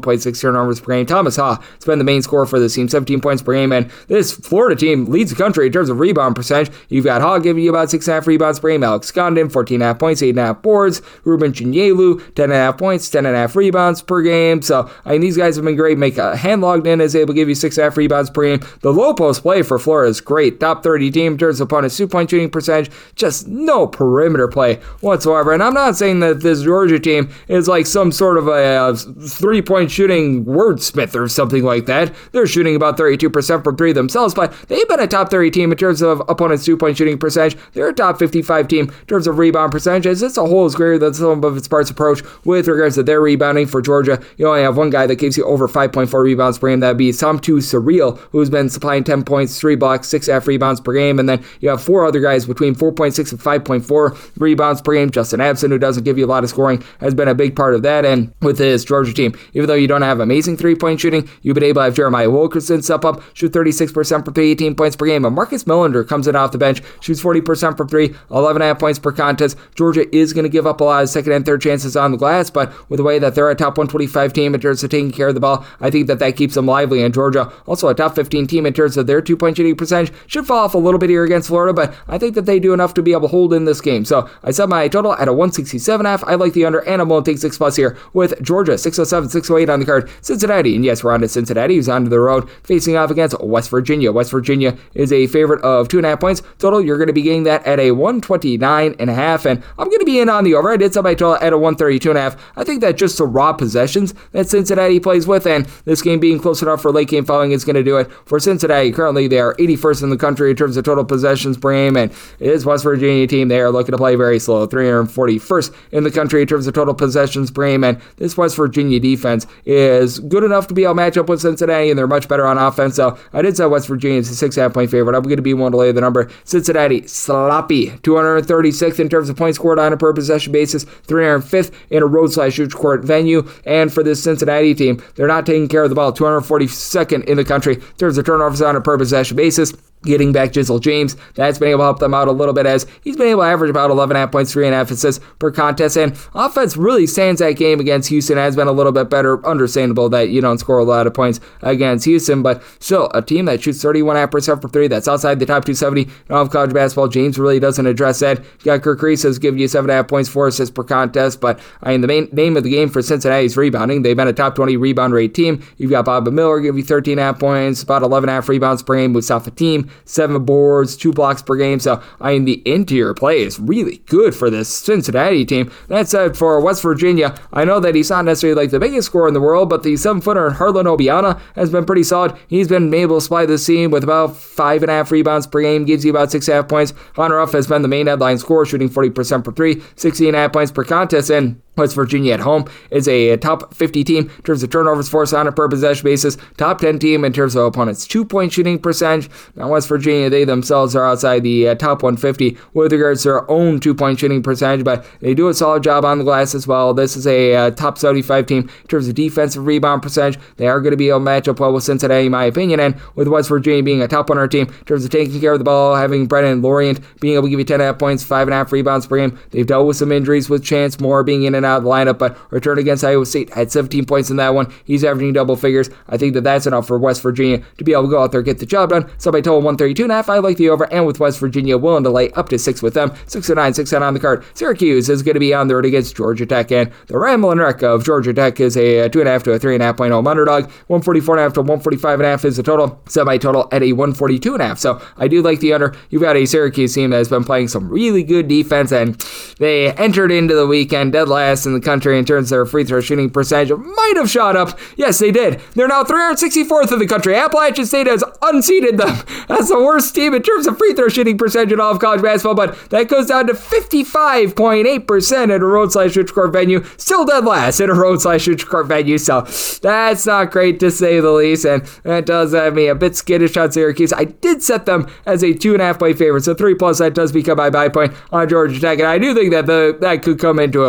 point six turnovers per game. Thomas Haw has been the main scorer for this team, seventeen points per game, and this Florida team leads the country in terms of rebound percentage. You've got Haw giving you about six point five rebounds per game, Alex Condon, fourteen point five points, eight point five boards, Ruben Chinyelu, ten point five points, ten point five rebounds per game. So, I mean, these guys have been great. Make a hand logged in is able to give you six point five rebounds per game. The low post play for Florida is great. Top thirty team in terms of opponent's two-point shooting percentage. Just no perimeter play whatsoever. And I'm not saying that this Georgia team is like some sort of a, a three-point shooting wordsmith or something like that. They're shooting about thirty-two percent from three themselves, but they've been a top thirty team in terms of opponent's two-point shooting percentage. They're a top fifty-five team in terms of rebound percentages. It's a whole is greater than some of its parts approach with regards to their rebounding. For Georgia, you only have one guy that gives you over five point four rebounds per game. That'd be Samtu Surreal, who's been supplying ten points, three blocks, six point five rebounds per game. And then you have four other guys between four point six and five point four rebounds per game. Justin Abson, who doesn't give you a lot of scoring, has been a big part of that. And with this Georgia team, even though you don't have amazing three-point shooting, you've been able to have Jeremiah Wilkerson step up, shoot thirty-six percent from three, eighteen points per game. And Marcus Millender comes in off the bench, shoots forty percent from three, eleven point five points per contest. Georgia is going to give up a lot of second and third chances on the glass, but with the way that they're a top one twenty-five team in terms of taking care of the ball, I think that that keeps them lively. And Georgia, also a top fifteen team in terms of their two-point shooting percentage, should fall off a little bit here against Florida, but I think that they do enough to be able to hold in this game. So I set my total at a one sixty-seven and a half. I like the under, and I'm willing to take six plus here with Georgia, six oh seven, six oh eight on the card. Cincinnati, and yes, we're on to Cincinnati, who's on to the road, facing off against West Virginia. West Virginia is a favorite of two and a half points. Total, you're going to be getting that at a one twenty-nine and a half, and I'm going to be in on the over. I did set my total at a one thirty-two and a half. I think that just the raw possessions that Cincinnati plays with, and this game being close enough for late game following is going to do it for Cincinnati. Currently, they are eighty-first in the country in terms of total possessions per game, and it is West Virginia team. They are looking to play very slow, three hundred forty-first in the country in terms of total possessions per game, and this West Virginia defense is good enough to be able to match up with Cincinnati, and they're much better on offense. So I did set West Virginia as a six and a half point favorite. I'm going to be one to lay the number. Cincinnati, sloppy, two hundred thirty-sixth in terms of points scored on a per possession basis, three hundred fifth in a road slash huge court venue. And for this Cincinnati team, they're not taking care of the ball, two hundred forty-second in the country in terms of turnovers on a per possession basis. Getting back Jizzle James, that's been able to help them out a little bit, as he's been able to average about eleven point five points, three point five assists per contest, and offense really stands that game against Houston. Has been a little bit better. Understandable that you don't score a lot of points against Houston, but still a team that shoots thirty-one point five percent for three, that's outside the top two seventy in all of college basketball. James really doesn't address that. You got Kirk Reese giving you seven point five points, four assists per contest, but I mean the main name of the game for Cincinnati is rebounding. They've been a top twenty rebound rate team. You've got Bob Miller giving you thirteen point five points, about eleven point five rebounds per game with South the team, seven boards, two blocks per game. So I mean the interior play is really good for this Cincinnati team. That said, for West Virginia, I know that he's not necessarily like the biggest scorer in the world, but the seven footer Harlan Obiana has been pretty solid. He's been able to supply this team with about five and a half rebounds per game, gives you about six and a half points. Hunter Ruff has been the main headline scorer, shooting forty percent for three, sixteen and a half points per contest, and West Virginia at home is a top fifty team in terms of turnovers forced on a per possession basis, top ten team in terms of opponents' two-point shooting percentage. Now, West Virginia, they themselves are outside the uh, top one fifty with regards to their own two-point shooting percentage, but they do a solid job on the glass as well. This is a uh, top seventy-five team in terms of defensive rebound percentage. They are going to be able to match up well with Cincinnati, in my opinion, and with West Virginia being a top one hundred team in terms of taking care of the ball, having Brennan Lorient being able to give you ten and a half points, five and a half rebounds per game. They've dealt with some injuries with Chance Moore being in and out of the lineup, but return against Iowa State had seventeen points in that one. He's averaging double figures. I think that that's enough for West Virginia to be able to go out there and get the job done. So by total one thirty-two and a half, I like the over, and with West Virginia willing to lay up to six with them. six oh nine, six ten on the card. Syracuse is going to be on the road against Georgia Tech, and the Ramblin' Wreck of Georgia Tech is a two and a half to a three and a half point home underdog. one forty-four and a half to one forty-five and a half is the total. Semi-total at a one forty-two and a half. So I do like the under. You've got a Syracuse team that has been playing some really good defense, and they entered into the weekend dead last in the country in terms of their free throw shooting percentage. Might have shot up. Yes, they did. They're now three hundred sixty-fourth in the country. Appalachian State has unseated them as the worst team in terms of free throw shooting percentage in all of college basketball, but that goes down to fifty-five point eight percent at a road slash switch court venue. Still dead last in a road slash switch court venue, so that's not great to say the least, and that does have me a bit skittish on Syracuse. I did set them as a two and a half point favorite, so three plus that does become my buy point on Georgia Tech, and I do think that the that could come into a big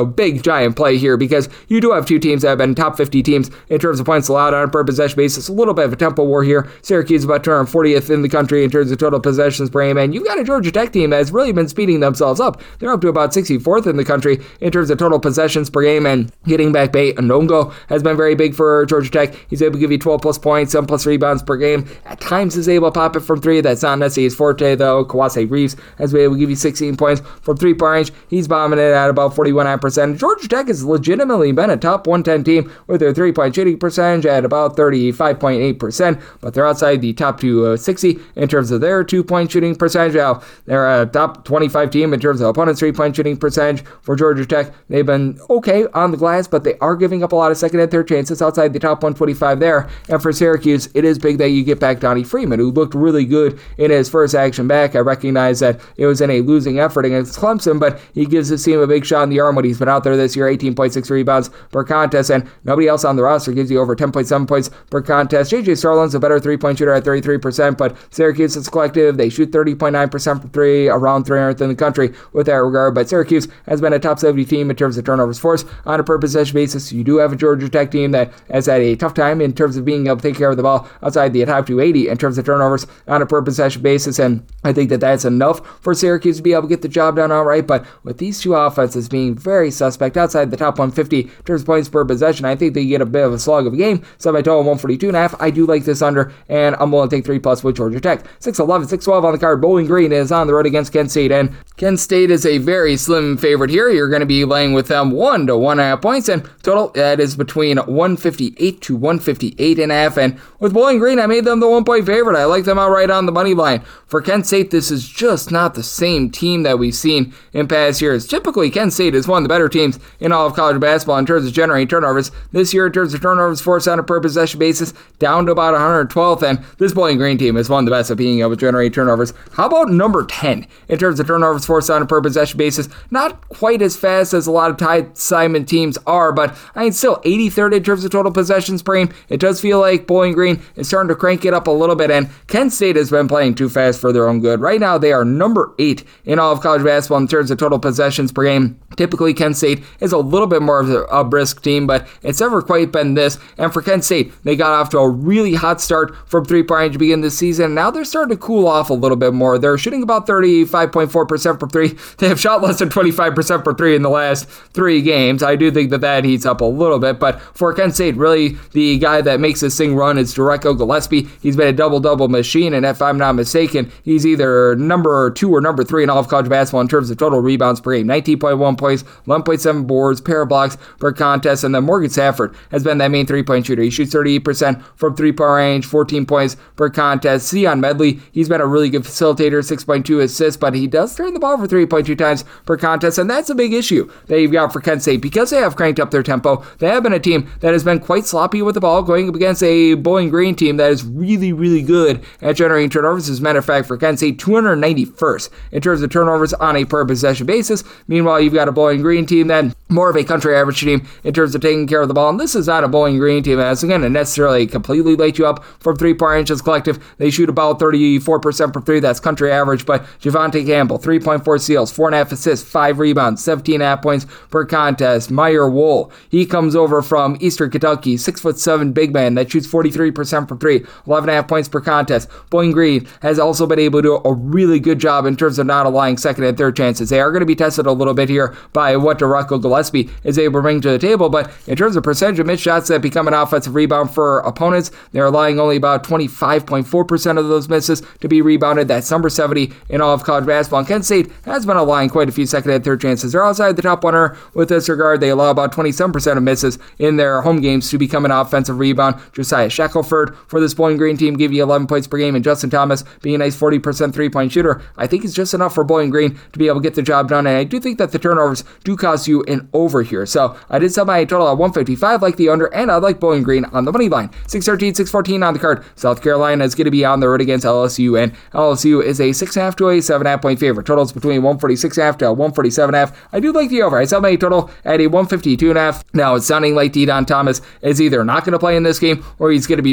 giant play here because you do have two teams that have been top fifty teams in terms of points allowed on a per possession basis. A little bit of a tempo war here. Syracuse is about two hundred fortieth in the country in terms of total possessions per game, and you've got a Georgia Tech team that's really been speeding themselves up. They're up to about sixty-fourth in the country in terms of total possessions per game, and getting back Bate Anongo has been very big for Georgia Tech. He's able to give you twelve plus points, seven plus rebounds per game. At times is able to pop it from three. That's not necessarily his forte, though. Kawase Reeves has been able to give you sixteen points from three-point range. He's bombing it at about forty-one point nine percent. Georgia Tech has legitimately been a top one ten team with their three-point shooting percentage at about thirty-five point eight percent, but they're outside the top two hundred sixty in terms of their two-point shooting percentage. Now, they're a top twenty-five team in terms of opponents' three-point shooting percentage. For Georgia Tech, they've been okay on the glass, but they are giving up a lot of second and third chances outside the top one twenty-five there. And for Syracuse, it is big that you get back Donnie Freeman, who looked really good in his first action back. I recognize that it was in a losing effort against Clemson, but he gives his team a big shot in the arm when he's been out there this year. eighteen point six rebounds per contest, and nobody else on the roster gives you over ten point seven points per contest. J J Starlin's a better three-point shooter at thirty-three percent, but Syracuse is collective. They shoot thirty point nine percent from three, around three hundredth in the country with that regard, but Syracuse has been a top seventy team in terms of turnovers forced on a per possession basis. You do have a Georgia Tech team that has had a tough time in terms of being able to take care of the ball outside the top two eighty in terms of turnovers on a per possession basis, and I think that that's enough for Syracuse to be able to get the job done all right. But with these two offenses being very suspect outside the top one fifty in terms of points per possession, I think they get a bit of a slog of a game. So my total one forty-two and a half. I do like this under, and I'm willing to take three plus with Georgia Tech. six eleven, six twelve on the card. Bowling Green is on the road against Kent State, and Kent State is a very slim favorite here. You're going to be laying with them one to one and a half points, and total that is between one fifty-eight to one fifty-eight and a half. And with Bowling Green, I made them the one point favorite. I like them outright on the money line. For Kent State, this is just not the same team that we've seen in past years. Typically, Kent State is one of the better teams in all of college basketball in terms of generating turnovers. This year, in terms of turnovers forced on a per possession basis, down to about one hundred twelfth, and this Bowling Green team is one of the best at being able to generate turnovers. How about number ten in terms of turnovers forced on a per possession basis? Not quite as fast as a lot of Ty Simon teams are, but I mean, still eighty-third in terms of total possessions per game. It does feel like Bowling Green is starting to crank it up a little bit, and Kent State has been playing too fast for their own good. Right now, they are number eight in all of college basketball in terms of total possessions per game. Typically, Kent State is a little bit more of a, a brisk team, but it's never quite been this. And for Kent State, they got off to a really hot start from three-point range to begin this season. Now they're starting to cool off a little bit more. They're shooting about thirty-five point four percent from three. They have shot less than twenty-five percent from three in the last three games. I do think that that heats up a little bit, but for Kent State, really the guy that makes this thing run is Dereko Gillespie. He's been a double-double machine, and if I'm not mistaken, he's either number two or number three in all of college basketball in terms of total rebounds per game. nineteen point one points, eleven point seven boards, pair of blocks per contest, and then Morgan Safford has been that main three-point shooter. He shoots thirty-eight percent from three-point range, fourteen points per contest. Sion Medley, he's been a really good facilitator, six point two assists, but he does turn the ball for three point two times per contest, and that's a big issue that you've got for Kent State. Because they have cranked up their tempo, they have been a team that has been quite sloppy with the ball, going up against a Bowling Green team that is really, really good at generating turnovers. As a matter of fact, for Kent State, two hundred ninety-first in terms of turnovers on a per possession basis. Meanwhile, you've got a Bowling Green team that more of a country average team in terms of taking care of the ball, and this is not a Bowling Green team that's going to necessarily completely light you up from three-point range as collective. They shoot about thirty-four percent from three. That's country average, but Javante Campbell, three point four steals, four point five assists, five rebounds, seventeen point five points per contest. Meyer Wool, he comes over from Eastern Kentucky, six foot seven big man that shoots forty-three percent from three, eleven point five points per contest. Bowling Green has also been able to do a really good job in terms of not allowing second and third chances. They are going to be tested a little bit here by what Dereko Gillespie is able to bring to the table, but in terms of percentage of missed shots that become an offensive rebound for opponents, they're allowing only about twenty-five point four percent of those misses to be rebounded. That's number seventy in all of college basketball. And Kent State has been allowing quite a few second and third chances. They're outside the top one hundred with this regard. They allow about twenty-seven percent of misses in their home games to become an offensive rebound. Josiah Shackelford for this Bowling Green team give you eleven points per game, and Justin Thomas being a nice forty percent three-point shooter, I think is just enough for Bowling Green to be able to get the job done, and I do think that the turnovers do cost you an over here. So I did sell my total at one fifty-five, like the under, and I like Bowling Green on the money line. six thirteen, six fourteen on the card. South Carolina is going to be on the road against L S U, and L S U is a six point five to a seven point five point favorite. Totals between one forty-six point five to one forty-seven point five. I do like the over. I sell my total at a one fifty-two point five. Now, it's sounding like De'Don Thomas is either not going to play in this game or he's going to be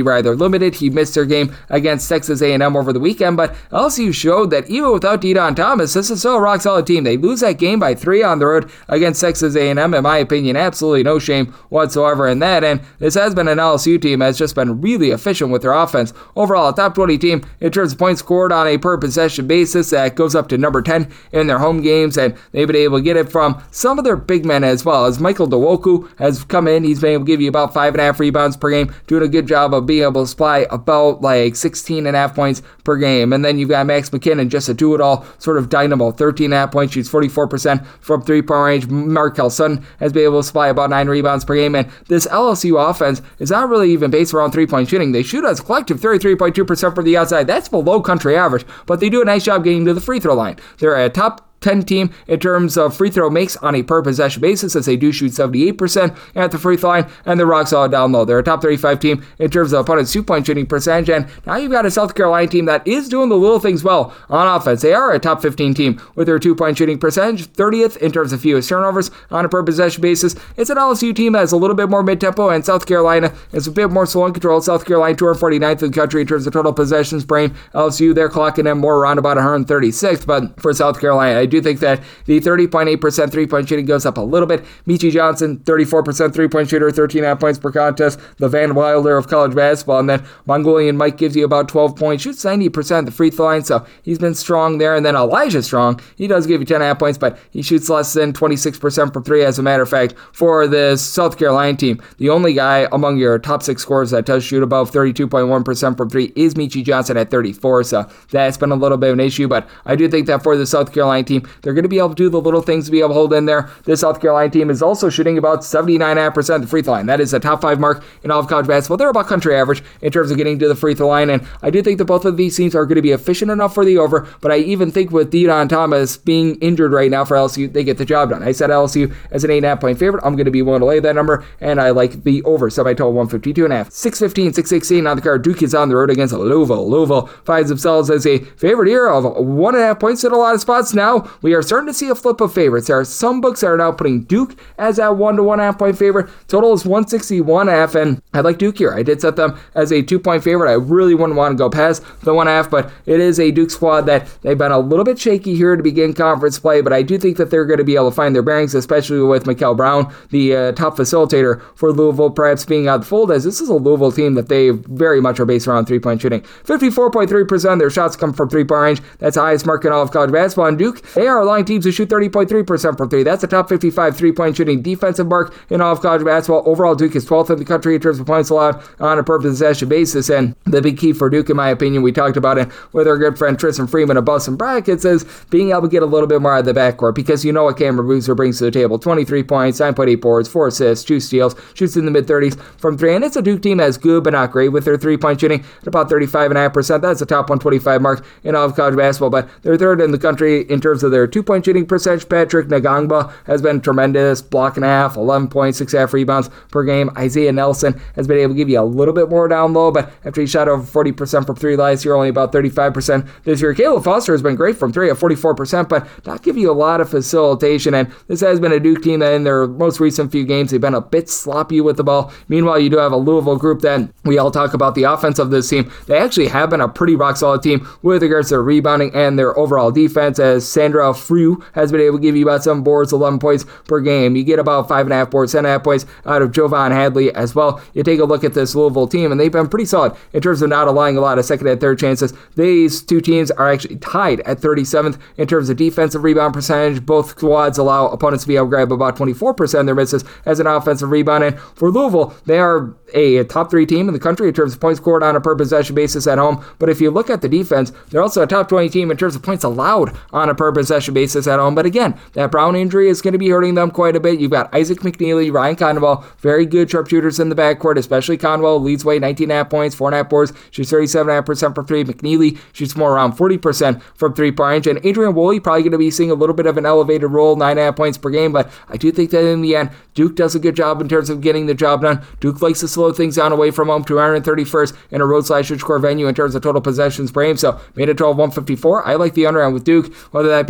rather limited. He missed their game against Texas A and M over the weekend, but L S U showed that even without De'Don Thomas, this is still a rock-solid team. They lose that game by three on the road against Texas A and M, in my opinion. Absolutely no shame whatsoever in that, and this has been an L S U team that's just been really efficient with their offense. Overall, a top twenty team in terms of points scored on a per-possession basis that goes up to number ten in their home games, and they've been able to get it from some of their big men as well. As Michael Nwoku has come in, he's been able to give you about five and a half rebounds per game, doing a good job of being able to supply about like sixteen and a half points per game. And then you've got Max McKinnon, just a do-it-all sort of dynamo, thirteen and a half points, shoots forty-four percent from three-point range. Markel Sutton has been able to supply about nine rebounds per game, and this L S U offense is not really even based around three-point shooting. They shoot as a collective thirty-three point two percent from the outside. That's below country average, but they do a nice job getting to the free throw line. They're a top ten team in terms of free throw makes on a per possession basis, as they do shoot seventy-eight percent at the free throw line, and they're rock solid down low. They're a top thirty-five team in terms of opponent's two-point shooting percentage, and now you've got a South Carolina team that is doing the little things well on offense. They are a top fifteen team with their two-point shooting percentage, thirtieth in terms of fewest turnovers on a per possession basis. It's an L S U team that's a little bit more mid-tempo, and South Carolina is a bit more slow and controlled. South Carolina two hundred forty-ninth in the country in terms of total possessions per game. L S U, they're clocking them more around about one hundred thirty-sixth, but for South Carolina, I do think that the thirty point eight percent three-point shooting goes up a little bit. Meechie Johnson, thirty-four percent three-point shooter, thirteen and a half points per contest. The Van Wilder of college basketball. And then Mongolian Mike gives you about twelve points, shoots ninety percent at the free throw line, so he's been strong there. And then Elijah Strong, he does give you ten and a half points, but he shoots less than twenty-six percent from three, as a matter of fact, for this South Carolina team. The only guy among your top six scorers that does shoot above thirty-two point one percent from three is Meechie Johnson at thirty-four, so that's been a little bit of an issue, but I do think that for the South Carolina team, they're going to be able to do the little things to be able to hold in there. This South Carolina team is also shooting about seventy-nine point five percent at the free throw line. That is a top five mark in all of college basketball. They're about country average in terms of getting to the free throw line, and I do think that both of these teams are going to be efficient enough for the over, but I even think with De'Don Thomas being injured right now for L S U, they get the job done. I said L S U as an eight and a half point favorite. I'm going to be willing to lay that number, and I like the over, so I total one fifty-two and a half. six fifteen, six sixteen on the card. Duke is on the road against Louisville. Louisville finds themselves as a favorite here of one and a half points in a lot of spots. Now we are starting to see a flip of favorites. There are some books that are now putting Duke as that one to one and a half point favorite. Total is one sixty-one and a half, and I like Duke here. I did set them as a two point favorite. I really wouldn't want to go past the one and a half, but it is a Duke squad that they've been a little bit shaky here to begin conference play, but I do think that they're going to be able to find their bearings, especially with Mikal Brown, the uh, top facilitator for Louisville, perhaps being out of the fold, as this is a Louisville team that they very much are based around three-point shooting. fifty-four point three percent of their shots come from three-point range. That's the highest mark in all of college basketball. And Duke, they are allowing teams to shoot thirty point three percent from three. That's a top fifty-five three-point shooting defensive mark in all of college basketball. Overall, Duke is twelfth in the country in terms of points allowed on a per possession basis, and the big key for Duke, in my opinion, we talked about it with our good friend Tristan Freeman of Boston Brackets, is being able to get a little bit more out of the backcourt, because you know what Cameron Boozer brings to the table. twenty-three points, nine point eight boards, four assists, two steals, shoots in the mid-thirties from three, and it's a Duke team that's good but not great with their three-point shooting at about thirty-five point five percent. That's a top one twenty-five mark in all of college basketball, but they're third in the country in terms of their two-point shooting percentage. Patrick Ngangba has been tremendous, block and a half, eleven points, six and a half rebounds per game. Isaiah Nelson has been able to give you a little bit more down low, but after he shot over forty percent from three last year, only about thirty-five percent this year. Caleb Foster has been great from three at forty-four percent, but not give you a lot of facilitation, and this has been a Duke team that in their most recent few games, they've been a bit sloppy with the ball. Meanwhile, you do have a Louisville group that we all talk about the offense of this team. They actually have been a pretty rock-solid team with regards to their rebounding and their overall defense, as Sandra Frew has been able to give you about seven boards, eleven points per game. You get about five and a half boards, ten and a half points out of Jovan Hadley as well. You take a look at this Louisville team, and they've been pretty solid in terms of not allowing a lot of second and third chances. These two teams are actually tied at thirty-seventh in terms of defensive rebound percentage. Both squads allow opponents to be able to grab about twenty-four percent of their misses as an offensive rebound, and for Louisville, they are a top three team in the country in terms of points scored on a per possession basis at home, but if you look at the defense, they're also a top twenty team in terms of points allowed on a per possession basis at home. But again, that Brown injury is going to be hurting them quite a bit. You've got Isaac McNeely, Ryan Conwell, very good sharpshooters in the backcourt, especially Conwell leads way nineteen and a half points, four and a half boards, shoots thirty-seven point five percent from three. McNeely shoots more around forty percent from three-point range, and Adrian Woolley probably going to be seeing a little bit of an elevated role, nine and a half points per game, but I do think that in the end, Duke does a good job in terms of getting the job done. Duke likes to slow things down away from home, two hundred thirty-first in a road slash core venue in terms of total possessions per game, so made it twelve one fifty-four. I like the under with Duke, whether that be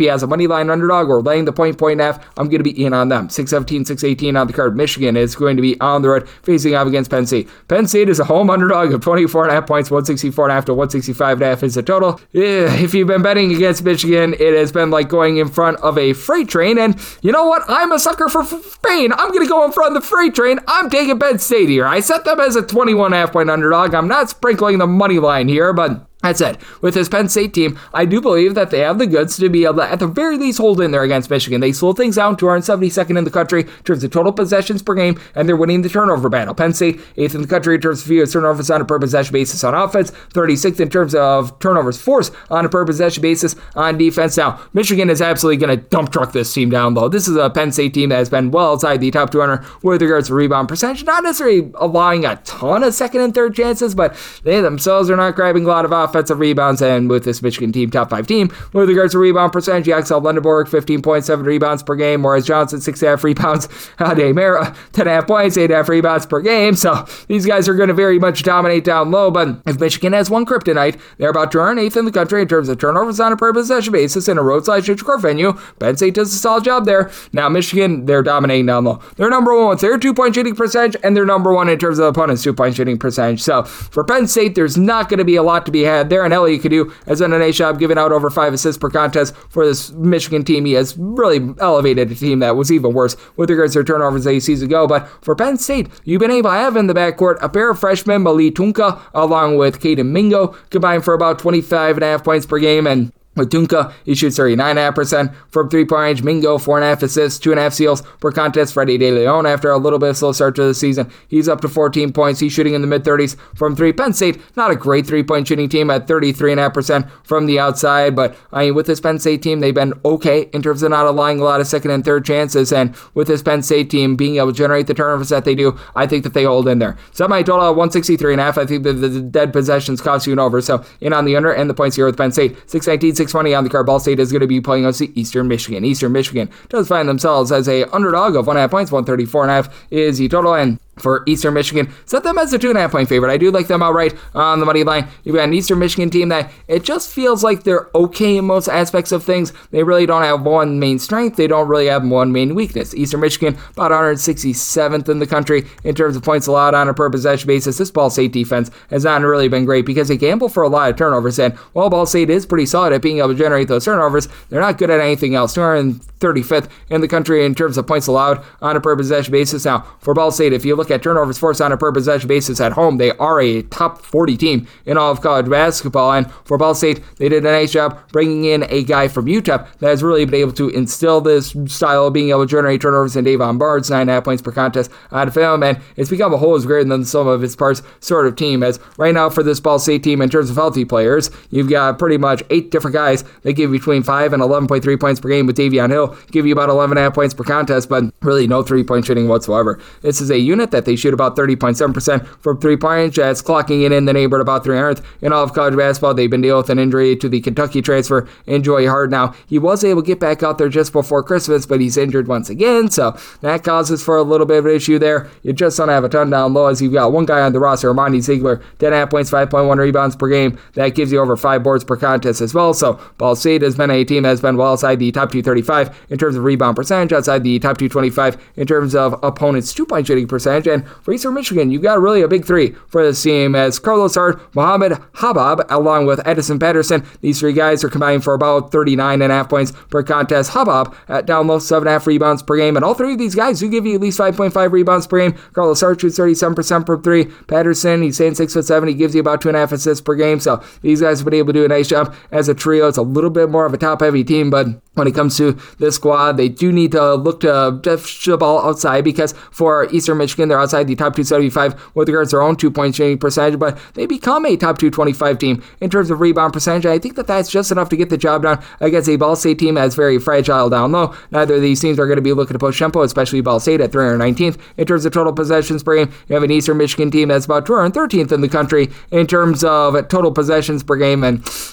be as a money line underdog or laying the point, point and a half, I'm going to be in on them. six seventeen, six eighteen on the card. Michigan is going to be on the road facing off against Penn State. Penn State is a home underdog of twenty-four and a half points, one sixty-four and a half to one sixty-five and a half is the total. If you've been betting against Michigan, it has been like going in front of a freight train, and you know what? I'm a sucker for Spain. I'm going to go in front of the freight train. I'm taking Penn State here. I set them as a twenty-one and a half point underdog. I'm not sprinkling the money line here, but that said, with this Penn State team, I do believe that they have the goods to be able to, at the very least, hold in there against Michigan. They slow things down, two hundred seventy-second in the country in terms of total possessions per game, and they're winning the turnover battle. Penn State, eighth in the country in terms of fewest turnovers on a per possession basis on offense, thirty-sixth in terms of turnovers forced on a per possession basis on defense. Now, Michigan is absolutely going to dump truck this team down low. This is a Penn State team that has been well outside the top two hundred with regards to rebound percentage, not necessarily allowing a ton of second and third chances, but they themselves are not grabbing a lot of offensive rebounds. And with this Michigan team, top five team, with regards to rebound percentage, Yaxel Lundenborg, fifteen point seven rebounds per game. Morris Johnson, six point five rebounds. Ade Mera, ten point five points, eight point five rebounds per game. So these guys are going to very much dominate down low. But if Michigan has one kryptonite, they're about to earn eighth in the country in terms of turnovers on a per possession basis in a roadside court venue. Penn State does a solid job there. Now, Michigan, they're dominating down low. They're number one with their two-point shooting percentage, and they're number one in terms of opponent's two-point shooting percentage. So for Penn State, there's not going to be a lot to be had there. And Ellie Kadu has done a nice job giving out over five assists per contest for this Michigan team. He has really elevated a team that was even worse with regards to their turnovers a season ago. But for Penn State, you've been able to have in the backcourt a pair of freshmen, Mali Tunka, along with Caden Mingo, combined for about twenty-five and a half points per game. And with Tunka, he shoots thirty-nine point five percent from three-point range. Mingo, four point five assists, two point five steals per contest. Freddie De Leon, after a little bit of slow start to the season, he's up to fourteen points. He's shooting in the mid-thirties from three. Penn State, not a great three-point shooting team at thirty-three point five percent from the outside, but I mean, with this Penn State team, they've been okay in terms of not allowing a lot of second and third chances, and with this Penn State team being able to generate the turnovers that they do, I think that they hold in there. Semi-total one sixty-three point five. I think that the dead possessions cost you an over, so in on the under and the points here with Penn State. six nineteen, six twenty on the card. Ball State is going to be playing against Eastern Michigan. Eastern Michigan does find themselves as a underdog of one and a half points. one thirty-four and a half is the total, and for Eastern Michigan, set them as a two and a half point favorite. I do like them outright on the money line. You've got an Eastern Michigan team that it just feels like they're okay in most aspects of things. They really don't have one main strength. They don't really have one main weakness. Eastern Michigan, about one hundred sixty-seventh in the country in terms of points allowed on a per possession basis. This Ball State defense has not really been great because they gamble for a lot of turnovers. And while Ball State is pretty solid at being able to generate those turnovers, they're not good at anything else. two hundred thirty-fifth in the country in terms of points allowed on a per possession basis. Now, for Ball State, if you look at turnovers forced on a per possession basis at home, they are a top forty team in all of college basketball. And for Ball State, they did a nice job bringing in a guy from U T E P that has really been able to instill this style of being able to generate turnovers in Davon Barnes, nine and a half points per contest out of him. And it's become a whole is greater than the sum of its parts sort of team. As right now for this Ball State team, in terms of healthy players, you've got pretty much eight different guys that give you between five and eleven point three points per game, with Davion Hill give you about eleven and a half points per contest, but really no three-point shooting whatsoever. This is a unit that they shoot about thirty point seven percent from three-point range. That's clocking it in the neighborhood about three hundredth in all of college basketball. They've been dealing with an injury to the Kentucky transfer, Enjoy Hard. Now, he was able to get back out there just before Christmas, but he's injured once again, so that causes for a little bit of an issue there. You just don't have a ton down low, as you've got one guy on the roster, Armani Ziegler, ten and a half points, five point one rebounds per game. That gives you over five boards per contest as well. So Ball State has been a team that has been well outside the top two thirty-five in terms of rebound percentage, outside the top two twenty-five in terms of opponents' two-point shooting percentage. And for Eastern Michigan, you've got really a big three for this team, as Carlos Hart, Mohamed Habab, along with Edison Patterson, these three guys are combining for about thirty-nine and a half points per contest. Habab at down low, seven and a half rebounds per game, and all three of these guys do give you at least five point five rebounds per game. Carlos Hart shoots thirty-seven percent from three. Patterson, he's saying six foot seven, he gives you about two and a half assists per game. So these guys have been able to do a nice job as a trio. It's a little bit more of a top-heavy team, but when it comes to this squad, they do need to look to dish the ball outside, because for Eastern Michigan, they're outside the top two seventy-five with regards to their own two-point shooting percentage, but they become a top two twenty-five team in terms of rebound percentage. I think that that's just enough to get the job done against a Ball State team that's very fragile down low. Neither of these teams are going to be looking to push tempo, especially Ball State at three hundred nineteenth in terms of total possessions per game. You have an Eastern Michigan team that's about two hundred thirteenth in the country in terms of total possessions per game, and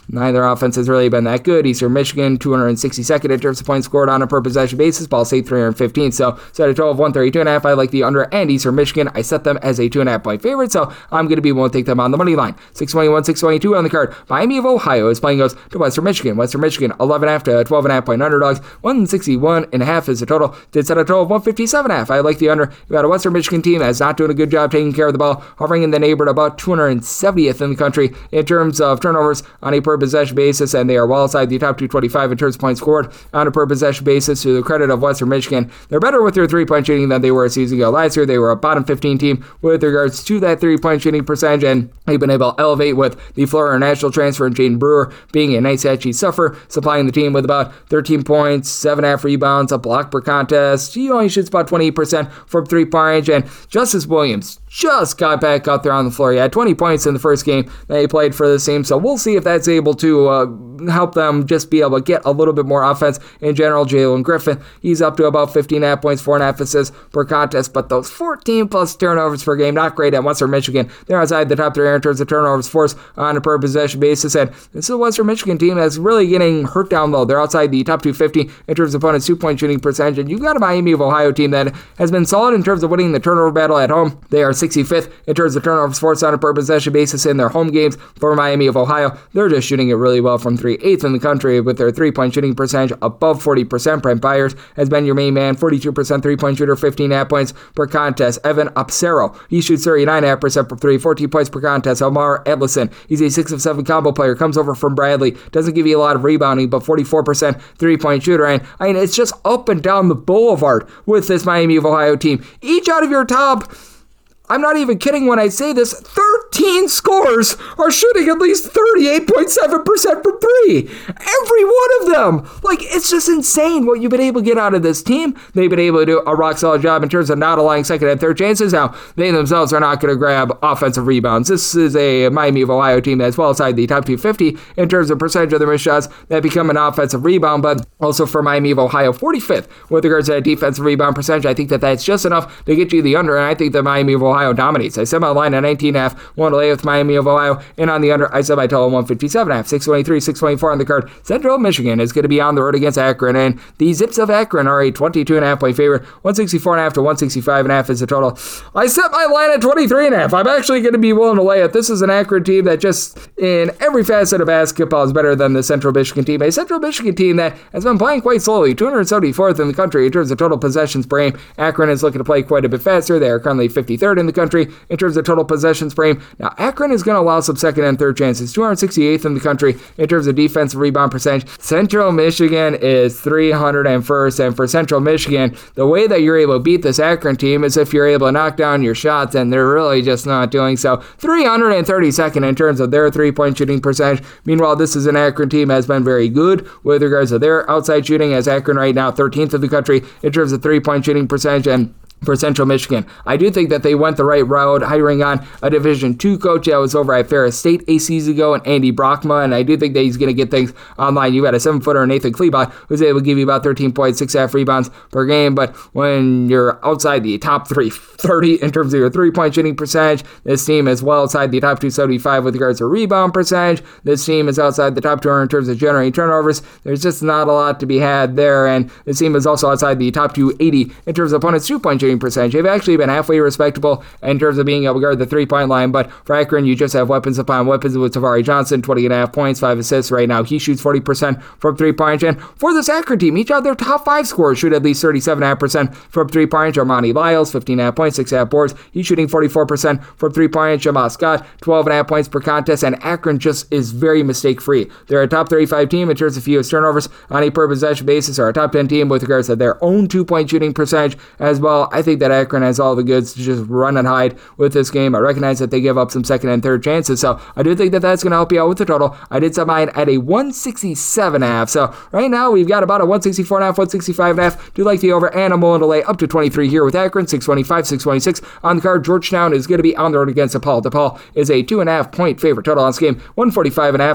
Neither offense has really been that good. Eastern Michigan, two hundred sixty-second in terms of points scored on a per possession basis. Ball State, three hundred fifteen. So, set a total of one thirty-two and a half. I like the under, and Eastern Michigan, I set them as a two and a half point favorite, so I'm going to be willing to take them on the money line. six twenty-one, six twenty-two on the card. Miami of Ohio is playing goes to Western Michigan. Western Michigan, eleven and a half to twelve and a half point underdogs. one sixty-one and a half is the total. Did set a total of one fifty-seven and a half. I like the under. You got a Western Michigan team that's not doing a good job taking care of the ball, hovering in the neighborhood about two hundred seventieth in the country in terms of turnovers on a per possession basis, and they are well outside the top two twenty-five in terms of points scored on a per possession basis. To the credit of Western Michigan, they're better with their three-point shooting than they were a season ago. Last year, they were a bottom fifteen team with regards to that three-point shooting percentage, and they've been able to elevate with the Florida International transfer and Jaden Brewer being a nice edgy suffer, supplying the team with about thirteen points, seven and a half rebounds, a block per contest. He only shoots about twenty-eight percent from three-point range, and Justice Williams just got back out there on the floor. He had twenty points in the first game that he played for the team, so we'll see if that's able to uh, help them just be able to get a little bit more offense in general. Jalen Griffin, he's up to about fifteen and a half points, four and a half assists per contest, but those fourteen plus turnovers per game, not great at Western Michigan. They're outside the top three in terms of turnovers forced on a per possession basis, and this is a Western Michigan team that's really getting hurt down low. They're outside the top two fifty in terms of opponents' two-point shooting percentage, and you've got a Miami of Ohio team that has been solid in terms of winning the turnover battle at home. They are sixty-fifth in terms of turnovers forced on a per possession basis in their home games for Miami of Ohio. They're just shooting it really well from three, eighth in the country with their three-point shooting percentage above forty percent. Brent Byers has been your main man, forty-two percent three-point shooter, fifteen and a half points per contest. Evan Apsero, he shoots thirty-nine point five percent from three, fourteen points per contest. Omar Edlison, he's a six of seven combo player, comes over from Bradley, doesn't give you a lot of rebounding, but forty-four percent three-point shooter. And I mean, it's just up and down the boulevard with this Miami of Ohio team. Each out of your top, I'm not even kidding when I say this, thirteen scores are shooting at least thirty-eight point seven percent from three. Every one of them. Like, it's just insane what you've been able to get out of this team. They've been able to do a rock-solid job in terms of not allowing second and third chances. Now, they themselves are not going to grab offensive rebounds. This is a Miami of Ohio team that's well outside the top two fifty in terms of percentage of their missed shots that become an offensive rebound, but also for Miami of Ohio, forty-fifth with regards to that defensive rebound percentage. I think that that's just enough to get you the under, and I think that Miami of Ohio Ohio dominates. I set my line at nineteen and a half, one to lay with Miami of Ohio, and on the under, I set my total one fifty-seven and a half, six twenty-three, six twenty-four on the card. Central Michigan is going to be on the road against Akron, and the Zips of Akron are a twenty-two and a half point favorite. one sixty-four and a half to one sixty-five and a half is the total. I set my line at twenty-three and a half. I'm actually going to be willing to lay it. This is an Akron team that just, in every facet of basketball, is better than the Central Michigan team. A Central Michigan team that has been playing quite slowly, two hundred seventy-fourth in the country in terms of total possessions per game. Akron is looking to play quite a bit faster. They are currently fifty-third in the country in terms of total possessions per game. Now, Akron is going to allow some second and third chances, two hundred sixty-eighth in the country in terms of defensive rebound percentage. Central Michigan is three hundred first, and for Central Michigan, the way that you're able to beat this Akron team is if you're able to knock down your shots, and they're really just not doing so. three hundred thirty-second in terms of their three-point shooting percentage. Meanwhile, this is an Akron team that has been very good with regards to their outside shooting, as Akron right now thirteenth in the country in terms of three-point shooting percentage. And for Central Michigan, I do think that they went the right route, hiring on a Division two coach that was over at Ferris State a season ago, and Andy Brockma, and I do think that he's going to get things online. You got a seven-footer, Nathan Klebot, who's able to give you about thirteen points, six and a half rebounds per game, but when you're outside the top three thirty in terms of your three-point shooting percentage, this team is well outside the top two seventy-five with regards to rebound percentage. This team is outside the top two hundred in terms of generating turnovers. There's just not a lot to be had there, and this team is also outside the top two eighty in terms of opponents' two-point shooting percentage. They've actually been halfway respectable in terms of being able to guard the three-point line, but for Akron, you just have weapons upon weapons with Tavari Johnson, twenty and a half points, five assists right now. He shoots forty percent from three-point range, and for this Akron team, each of their top five scorers shoot at least thirty-seven point five percent from three-point range. Armani Lyles, fifteen and a half points, six and a half boards. He's shooting forty-four percent from three-point range. Jamal Scott, twelve and a half points per contest, and Akron just is very mistake-free. They're a top thirty-five team in terms of fewest turnovers on a per-possession basis, or a top ten team with regards to their own two-point shooting percentage as well. I think that Akron has all the goods to just run and hide with this game. I recognize that they give up some second and third chances, so I do think that that's going to help you out with the total. I did set mine at a one sixty-seven and a half, so right now we've got about a one sixty-four and a half, one sixty-five and a half. Do like the over, and I'm willing to lay up to twenty-three here with Akron, six twenty-five, six twenty-six on the card. Georgetown is going to be on the road against DePaul. DePaul is a two and a half point favorite. Total on this game, one forty-five and a half, and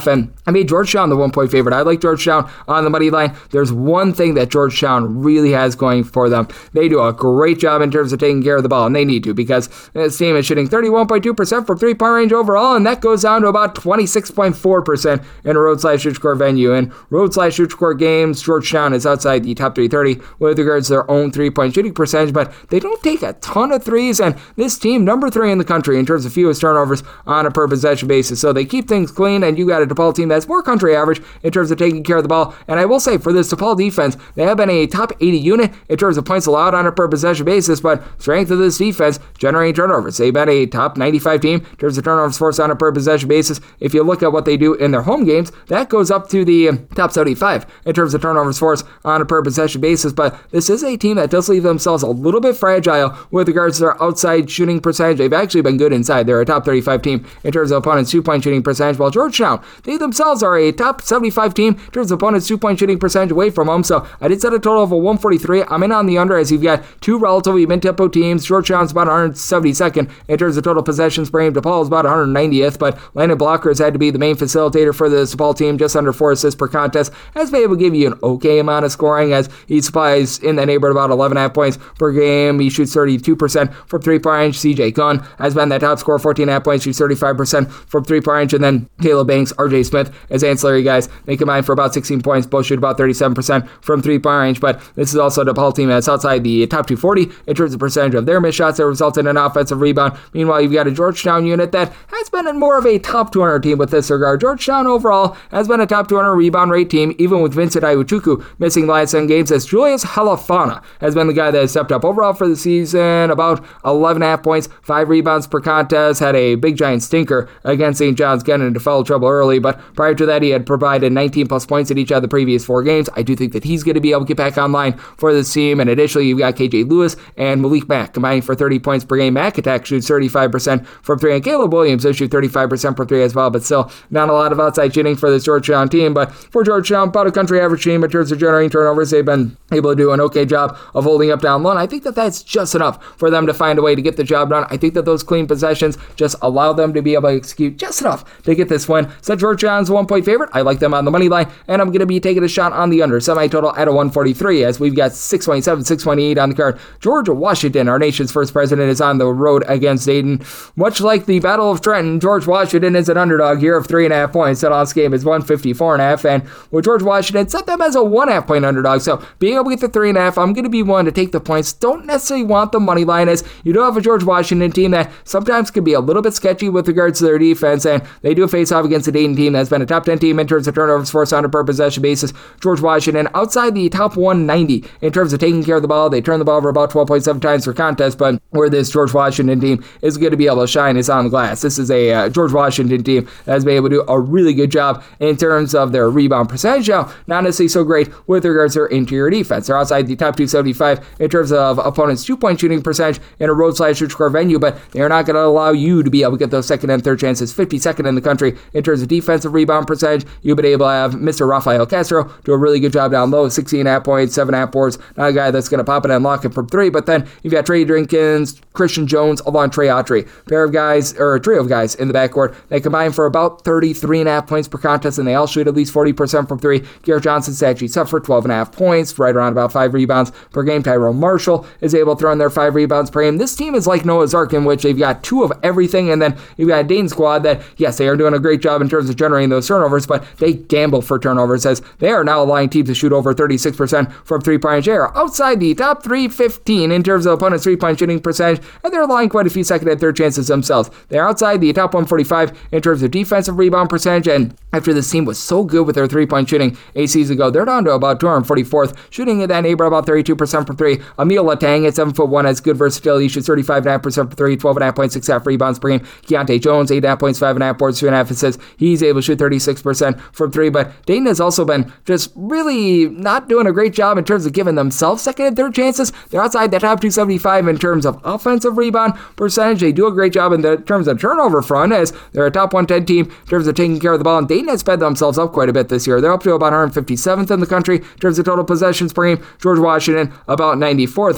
I made Georgetown the one-point favorite. I like Georgetown on the money line. There's one thing that Georgetown really has going for them. They do a great job in terms of taking care of the ball, and they need to, because this team is shooting thirty-one point two percent from three-point range overall, and that goes down to about twenty-six point four percent in a road slash Utica venue. In road slash Utica games, Georgetown is outside the top three thirty with regards to their own three-point shooting percentage, but they don't take a ton of threes, and this team, number three in the country in terms of fewest turnovers on a per possession basis. So they keep things clean, and you got a DePaul team that's more country average in terms of taking care of the ball. And I will say, for this DePaul defense, they have been a top eighty unit in terms of points allowed on a per possession basis, but strength of this defense, generating turnovers. They've been a top ninety-five team in terms of turnovers forced on a per possession basis. If you look at what they do in their home games, that goes up to the top seventy-five in terms of turnovers forced on a per possession basis. But this is a team that does leave themselves a little bit fragile with regards to their outside shooting percentage. They've actually been good inside. They're a top thirty-five team in terms of opponents' two-point shooting percentage, while Georgetown, they themselves are a top seventy-five team in terms of opponents' two-point shooting percentage away from them. So I did set a total of a one forty-three. I'm in on the under, as you've got two relatively mid-tempo teams. Georgetown's about one hundred seventy-second in terms of total possessions per game. DePaul is about one hundred ninetieth, but Landon Blocker has had to be the main facilitator for this DePaul team, just under four assists per contest. Has been able to give you an okay amount of scoring, as he supplies in the neighborhood about eleven point five points per game. He shoots thirty-two percent from three-point range. C J Gunn has been that top scorer, fourteen point five points, shoots thirty-five percent from three-point range, and then Caleb Banks, R J Smith as ancillary guys. They combine for about sixteen points, both shoot about thirty-seven percent from three-point range, but this is also a DePaul team that's outside the top two forty in terms of percentage of their missed shots that result in an offensive rebound. Meanwhile, you've got a Georgetown unit that has been in more of a top two hundred team with this regard. Georgetown overall has been a top two hundred rebound rate team, even with Vincent Iwuchukwu missing the last seven games, as Julius Halafana has been the guy that has stepped up overall for the season, about eleven point five points, five rebounds per contest, had a big giant stinker against Saint John's, getting into foul trouble early, but prior to that he had provided nineteen plus points in each of the previous four games. I do think that he's going to be able to get back online for this team, and additionally you've got K J Lewis and Malik Mack combining for thirty points per game. Mack attack shoots thirty-five percent from three, and Caleb Williams does shoot thirty-five percent from three as well, but still not a lot of outside shooting for this Georgetown team. But for Georgetown, about a country average team in terms of generating turnovers. They've been able to do an okay job of holding up down low, and I think that that's just enough for them to find a way to get the job done. I think that those clean possessions just allow them to be able to execute just enough to get this win. So Georgetown's one-point favorite. I like them on the money line, and I'm going to be taking a shot on the under, semi-total at a one forty-three, as we've got six twenty-seven, six twenty-eight on the card. George Washington, our nation's first president, is on the road against Dayton. Much like the Battle of Trenton, George Washington is an underdog here of three and a half points. That last game is one fifty-four and a half, and with George Washington, set them as a one half point underdog. So being able to get the three and a half, I'm going to be one to take the points. Don't necessarily want the money line, as you do have a George Washington team that sometimes can be a little bit sketchy with regards to their defense, and they do face off against a Dayton team that's been a top ten team in terms of turnovers forced on a per possession basis. George Washington outside the top one ninety in terms of taking care of the ball. They turn the ball over about twelve point seven times per contest, but where this George Washington team is going to be able to shine is on the glass. This is a uh, George Washington team that has been able to do a really good job in terms of their rebound percentage. Now, not necessarily so great with regards to their interior defense. They're outside the top two seventy-five in terms of opponents' two-point shooting percentage in a road slash Utica venue, but they are not going to allow you to be able to get those second and third chances. fifty-second in the country in terms of defensive rebound percentage. You've been able to have Mister Rafael Castro do a really good job down low, sixteen point five points, seven point five boards. Not a guy that's going to pop it and lock it from three, but then you've got Trey Drinkins, Christian Jones, along Trey Autry. Pair of guys, or a trio of guys in the backcourt. They combine for about thirty-three point five points per contest, and they all shoot at least forty percent from three. Garrett Johnson actually up for twelve point five points, right around about five rebounds per game. Tyrone Marshall is able to throw in their five rebounds per game. This team is like Noah's Ark, in which they've got two of everything, and then you've got a Dayton squad that, yes, they are doing a great job in terms of generating those turnovers, but they gamble for turnovers, as they are now allowing teams to shoot over thirty-six percent from three-point range. They are outside the top three fifteen in terms of opponents' three-point shooting percentage, and they're allowing quite a few second and third chances themselves. They're outside the top one forty-five in terms of defensive rebound percentage, and after this team was so good with their three-point shooting eight seasons ago, they're down to about two hundred forty-fourth, shooting in that neighborhood about thirty-two percent from three. Emil Latang at seven foot one has good versatility, shoots thirty-five point five percent from three, twelve point five points, six point five rebounds per game. Keontae Jones, eight point five points, five point five boards, two point five assists. He's able to shoot thirty-six percent from three, but Dayton has also been just really not doing a great job in terms of giving themselves second and third chances. They're outside the top two seventy-five in terms of offensive rebound percentage. They do a great job in the terms of turnover front, as they're a top one ten team in terms of taking care of the ball, and Dayton has sped themselves up quite a bit this year. They're up to about one hundred fifty-seventh in the country in terms of total possessions per game. George Washington about ninety-fourth, but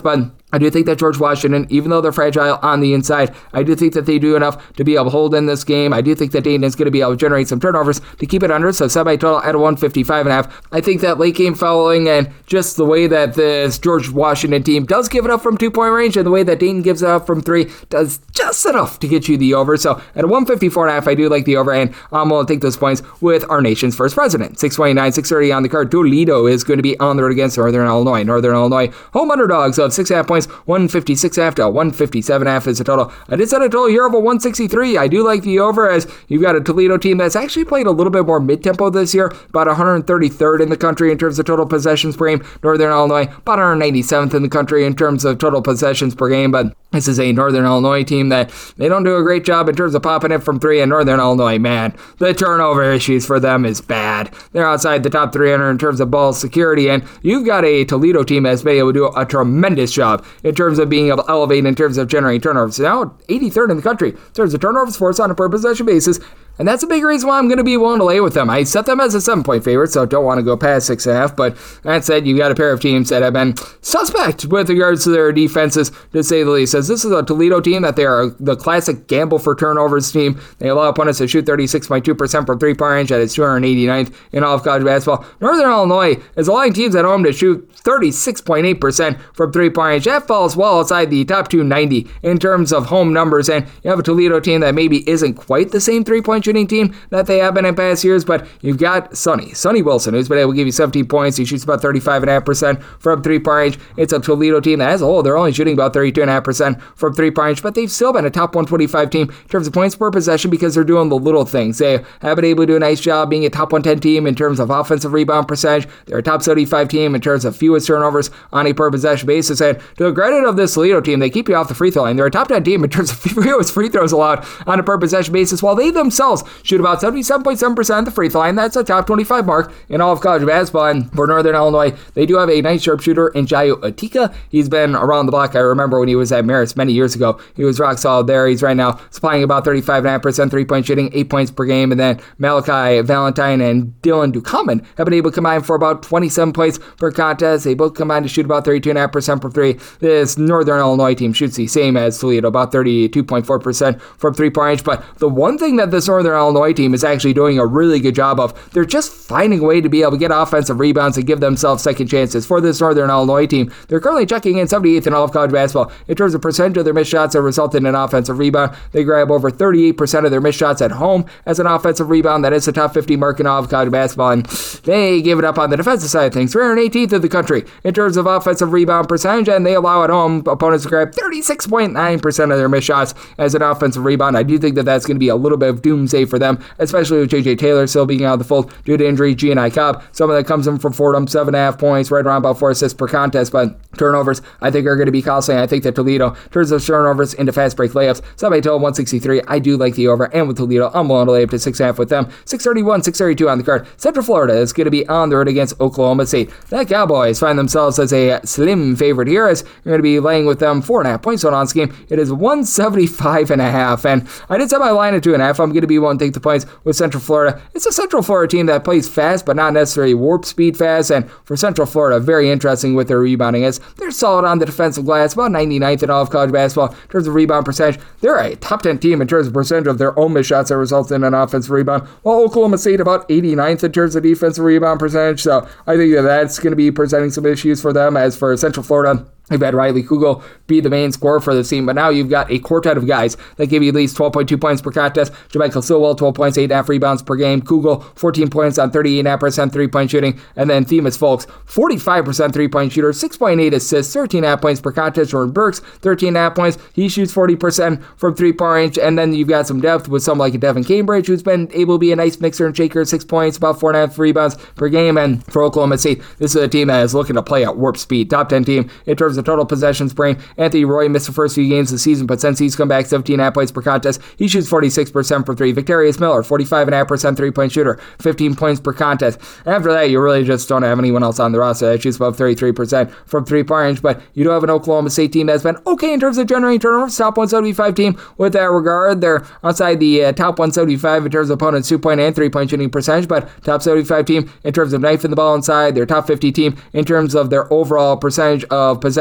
I do think that George Washington, even though they're fragile on the inside, I do think that they do enough to be able to hold in this game. I do think that Dayton is going to be able to generate some turnovers to keep it under, so semi-total at a one fifty-five and a half. I think that late game fouling and just the way that this George Washington team does give it up from two-point range and the way that Dayton gives it up from three does just enough to get you the over. So at a one fifty-four and a half, I do like the over, and I'm going to take those points with our nation's first president. six twenty-nine, six thirty on the card. Toledo is going to be on the road against Northern Illinois. Northern Illinois home underdogs of six and a half points, one fifty-six and a half to one fifty-seven and a half is the total. I did set a total here of a one sixty-three. I do like the over, as you've got a Toledo team that's actually played a little bit more mid-tempo this year, about one hundred thirty-third in the country in terms of total possessions per game. Northern Illinois, about one hundred ninety-seventh in the country in terms of total possessions per game, but this is a Northern Illinois team that they don't do a great job in terms of popping it from three, and Northern Illinois, man, the turnover issues for them is bad. They're outside the top three hundred in terms of ball security, and you've got a Toledo team that's been able to do a tremendous job in terms of being able to elevate in terms of generating turnovers. Now, eighty-third in the country in terms of turnovers forced on a per possession basis. And that's a big reason why I'm going to be willing to lay with them. I set them as a seven-point favorite, so don't want to go past six and a half. But that said, you've got a pair of teams that have been suspect with regards to their defenses, to say the least. As this is a Toledo team that they are the classic gamble for turnovers team. They allow opponents to shoot thirty-six point two percent from three-point range. That is two hundred eighty-ninth in all of college basketball. Northern Illinois is allowing teams at home to shoot thirty-six point eight percent from three-point range. That falls well outside the top two ninety in terms of home numbers. And you have a Toledo team that maybe isn't quite the same three-point shooting team that they have been in past years, but you've got Sonny, Sonny Wilson, who's been able to give you seventeen points. He shoots about thirty-five point five percent from three-point range. It's a Toledo team that, as a whole, they're only shooting about thirty-two point five percent from three-point range, but they've still been a top one twenty-five team in terms of points per possession because they're doing the little things. They have been able to do a nice job being a top one ten team in terms of offensive rebound percentage. They're a top seventy-five team in terms of fewest turnovers on a per possession basis. And to the credit of this Toledo team, they keep you off the free throw line. They're a top ten team in terms of fewest free throws allowed on a per possession basis, while they themselves shoot about seventy-seven point seven percent at the free throw line. That's a top twenty-five mark in all of college basketball. And for Northern Illinois, they do have a nice sharpshooter in Jayo Atika. He's been around the block. I remember when he was at Marist many years ago. He was rock solid there. He's right now supplying about thirty-five point nine percent three-point shooting, eight points per game. And then Malachi Valentine and Dylan Dukaman have been able to combine for about twenty-seven points per contest. They both combined to shoot about thirty-two point five percent from three. This Northern Illinois team shoots the same as Toledo, about thirty-two point four percent from three-point range. But the one thing that this Northern Illinois team is actually doing a really good job of, they're just finding a way to be able to get offensive rebounds and give themselves second chances. For this Northern Illinois team, they're currently checking in seventy-eighth in all of college basketball in terms of percentage of their missed shots that result in an offensive rebound. They grab over thirty-eight percent of their missed shots at home as an offensive rebound. That is the top fifty mark in all of college basketball, and they give it up on the defensive side of things. three hundred eighteenth in the country in terms of offensive rebound percentage, and they allow at home opponents to grab thirty-six point nine percent of their missed shots as an offensive rebound. I do think that that's going to be a little bit of doomsday for them, especially with J J Taylor still being out of the fold due to injury. G N I Cobb, some of that comes in from Fordham, seven and a half points, right around about four assists per contest, but turnovers I think are going to be costly. I think that Toledo turns those turnovers into fast break layups. Somebody told one sixty-three. I do like the over, and with Toledo, I'm willing to lay up to six and a half with them. six thirty-one, six thirty-two on the card. Central Florida is going to be on the road against Oklahoma State. The Cowboys find themselves as a slim favorite here, as you're going to be laying with them four and a half points on this game. It is one seventy-five and a half, and I did set my line at two and a half. I'm going to be willing to take the points with Central Florida. It's a Central Florida team that plays fast, but not necessarily warp speed fast, and for Central Florida, very interesting with their rebounding, as they're solid on the defensive glass, about ninety-ninth in all of college basketball in terms of rebound percentage. They're a top ten team in terms of percentage of their own missed shots that result in an offensive rebound, while Oklahoma State about eighty-ninth in terms of defensive rebound percentage. So I think that that's going to be presenting some issues for them. As for Central Florida, you've had Riley Kugel be the main scorer for the team, but now you've got a quartet of guys that give you at least twelve point two points per contest. JaMychal Stillwell, twelve points, eight point five rebounds per game. Kugel, fourteen points on thirty-eight point five percent three-point shooting. And then Themis Folks, forty-five percent three-point shooter, six point eight assists, thirteen point five points per contest. Jordan Burks, thirteen point five points. He shoots forty percent from three-point range. And then you've got some depth with someone like Devin Cambridge, who's been able to be a nice mixer and shaker, six points, about four point five rebounds per game. And for Oklahoma State, this is a team that is looking to play at warp speed. Top ten team in terms of total possessions per game. Anthony Roy missed the first few games of the season, but since he's come back, seventeen point five points per contest. He shoots forty-six percent from three. Victorious Miller, forty-five point five percent three-point shooter, fifteen points per contest. After that, you really just don't have anyone else on the roster that shoots above thirty-three percent from three-point range, but you do have an Oklahoma State team that's been okay in terms of generating turnovers. Top one seventy-five team with that regard. They're outside the uh, top one seventy-five in terms of opponents' two-point and three-point shooting percentage, but top seventy-five team in terms of knifing the ball inside. They're top fifty team in terms of their overall percentage of possession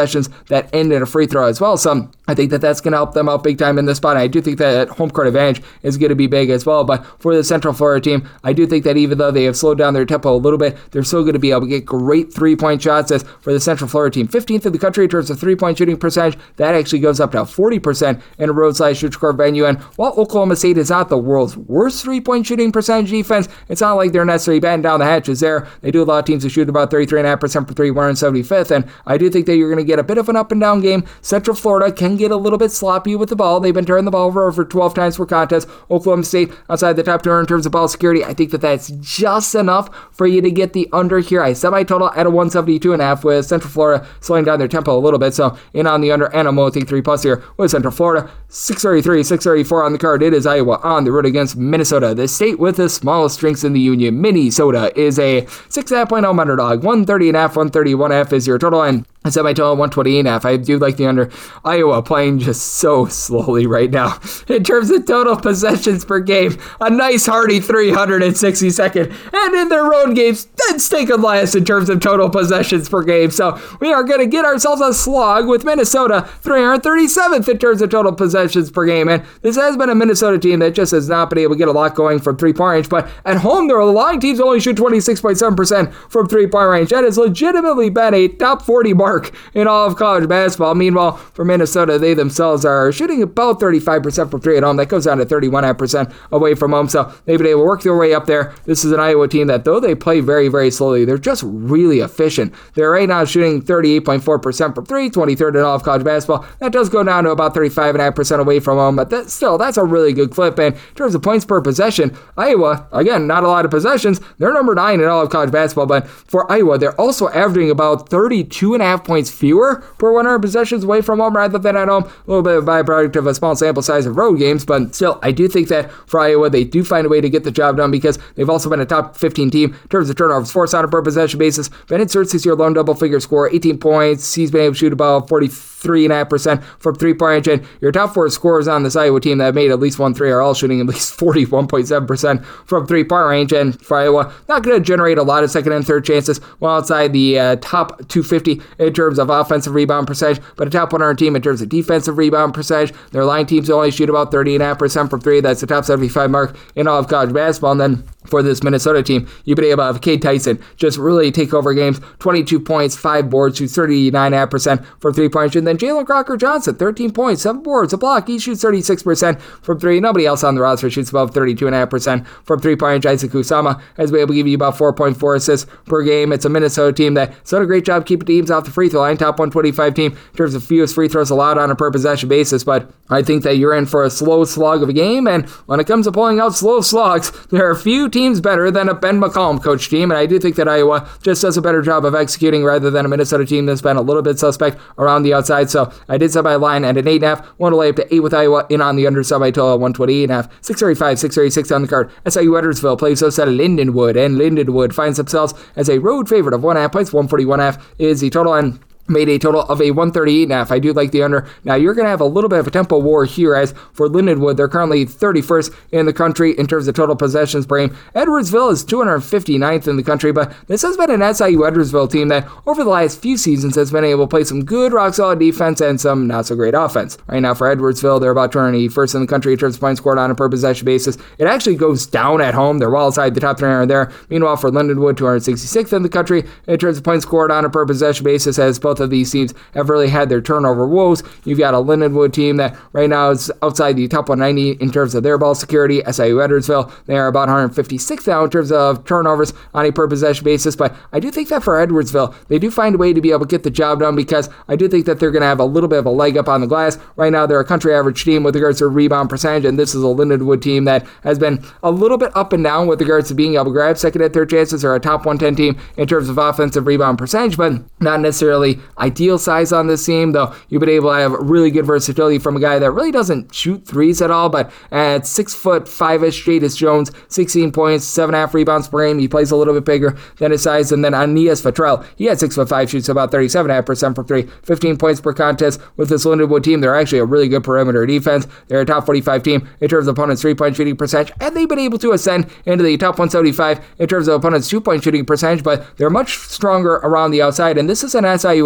possessions that end in a free throw as well. So I think that that's going to help them out big time in this spot. I do think that home court advantage is going to be big as well. But for the Central Florida team, I do think that even though they have slowed down their tempo a little bit, they're still going to be able to get great three-point shots. As for the Central Florida team, fifteenth in the country in terms of three-point shooting percentage, that actually goes up to forty percent in a roadside neutral court venue. And while Oklahoma State is not the world's worst three-point shooting percentage defense, it's not like they're necessarily batting down the hatches there. They do allow teams to shoot about thirty-three point five percent for three, one hundred seventy-fifth. And I do think that you're going to get a bit of an up and down game. Central Florida can get a little bit sloppy with the ball. They've been turning the ball over over twelve times per contest. Oklahoma State outside the top two in terms of ball security. I think that that's just enough for you to get the under here. I set my total at a one seventy-two and a half with Central Florida slowing down their tempo a little bit. So in on the under and I'm going to take three plus here with Central Florida. six thirty-three, six thirty-four on the card. It is Iowa on the road against Minnesota, the state with the smallest strengths in the union. Minnesota is a six point oh underdog. one thirty and a half, one thirty-one and a half is your total. And I set my total one twenty and a half. I do like the under. Iowa playing just so slowly right now. In terms of total possessions per game, a nice hearty three hundred sixty-second. And in their road games, that's taken last in terms of total possessions per game. So we are going to get ourselves a slog with Minnesota, three hundred thirty-seventh in terms of total possessions per game. And this has been a Minnesota team that just has not been able to get a lot going from three-point range. But at home, they're allowing teams to only shoot twenty-six point seven percent from three-point range. That has legitimately been a top forty mark in all of college basketball. Meanwhile, for Minnesota, they themselves are shooting about thirty-five percent from three at home. That goes down to thirty-one percent away from home. So they've been able to work their way up there. This is an Iowa team that, though they play very, very slowly, they're just really efficient. They're right now shooting thirty-eight point four percent from three, twenty-third in all of college basketball. That does go down to about thirty-five point five percent away from home, but that, still, that's a really good clip. And in terms of points per possession, Iowa, again, not a lot of possessions. They're number nine in all of college basketball, but for Iowa, they're also averaging about thirty-two and a half points fewer per one hundred possessions away from home rather than at home. A little bit of a byproduct of a small sample size of road games, but still, I do think that for Iowa, they do find a way to get the job done because they've also been a top fifteen team in terms of turnovers forced on a per possession basis. Bennett Certs is your lone double-figure scorer, eighteen points. He's been able to shoot about forty-three point five percent from three-point range, and your top four scorers on this Iowa team that have made at least one three are all shooting at least forty-one point seven percent from three-point range, and for Iowa, not going to generate a lot of second and third chances while outside the uh, top two fifty in terms of offensive rebound percentage, but a top one hundred team in terms of defensive rebound percentage. Their line teams only shoot about thirty point five percent from three. That's the top seventy-five mark in all of college basketball. And then for this Minnesota team, you've been able to have Cade Tyson just really take over games. twenty-two points, five boards, shoots thirty-nine point five percent from three-point. And then Jalen Crocker Johnson, thirteen points, seven boards, a block. He shoots thirty-six percent from three. Nobody else on the roster shoots above thirty-two point five percent from three-point. Isaac Kusama has been able to give you about four point four assists per game. It's a Minnesota team that's done a great job keeping teams off the free throw line. Top one twenty-five team in terms of fewest free throws allowed on a per possession basis. But I think that you're in for a slow slog of a game. And when it comes to pulling out slow slogs, there are few teams better than a Ben McCollum coach team. And I do think that Iowa just does a better job of executing rather than a Minnesota team that's been a little bit suspect around the outside. So I did set my line at an eight point five. Want to lay up to eight with Iowa in on the under, set my total at one twenty-eight point five. six thirty-five, six thirty-six on the card. S I U Edwardsville plays us at Lindenwood, and Lindenwood finds themselves as a road favorite of one point five points. one forty-one point five is the total, and made a total of a one thirty-eight and a half. I do like the under. Now, you're going to have a little bit of a tempo war here, as for Lindenwood, they're currently thirty-first in the country in terms of total possessions per game. Edwardsville is two hundred fifty-ninth in the country, but this has been an S I U Edwardsville team that over the last few seasons has been able to play some good rock-solid defense and some not-so-great offense. Right now, for Edwardsville, they're about two hundred eighty-first in the country in terms of points scored on a per-possession basis. It actually goes down at home. They're well outside the top three hundred there. Meanwhile, for Lindenwood, two hundred sixty-sixth in the country in terms of points scored on a per-possession basis, as both of these teams have really had their turnover woes. You've got a Lindenwood team that right now is outside the top one ninety in terms of their ball security. S I U Edwardsville, they are about one hundred fifty-sixth now in terms of turnovers on a per possession basis, but I do think that for Edwardsville, they do find a way to be able to get the job done, because I do think that they're going to have a little bit of a leg up on the glass. Right now, they're a country average team with regards to rebound percentage, and this is a Lindenwood team that has been a little bit up and down with regards to being able to grab second and third chances. They're a top one ten team in terms of offensive rebound percentage, but not necessarily ideal size on this team, though you've been able to have really good versatility from a guy that really doesn't shoot threes at all, but at six foot five-ish, Jadis Jones, sixteen points, seven and a half rebounds per game. He plays a little bit bigger than his size. And then Aeneas Fattrell, he had six foot five, shoots about thirty-seven point five percent from three, fifteen points per contest with this Lindenwood team. They're actually a really good perimeter defense. They're a top forty-five team in terms of opponents' three-point shooting percentage, and they've been able to ascend into the top one seventy-five in terms of opponents' two-point shooting percentage, but they're much stronger around the outside. And this is an S I U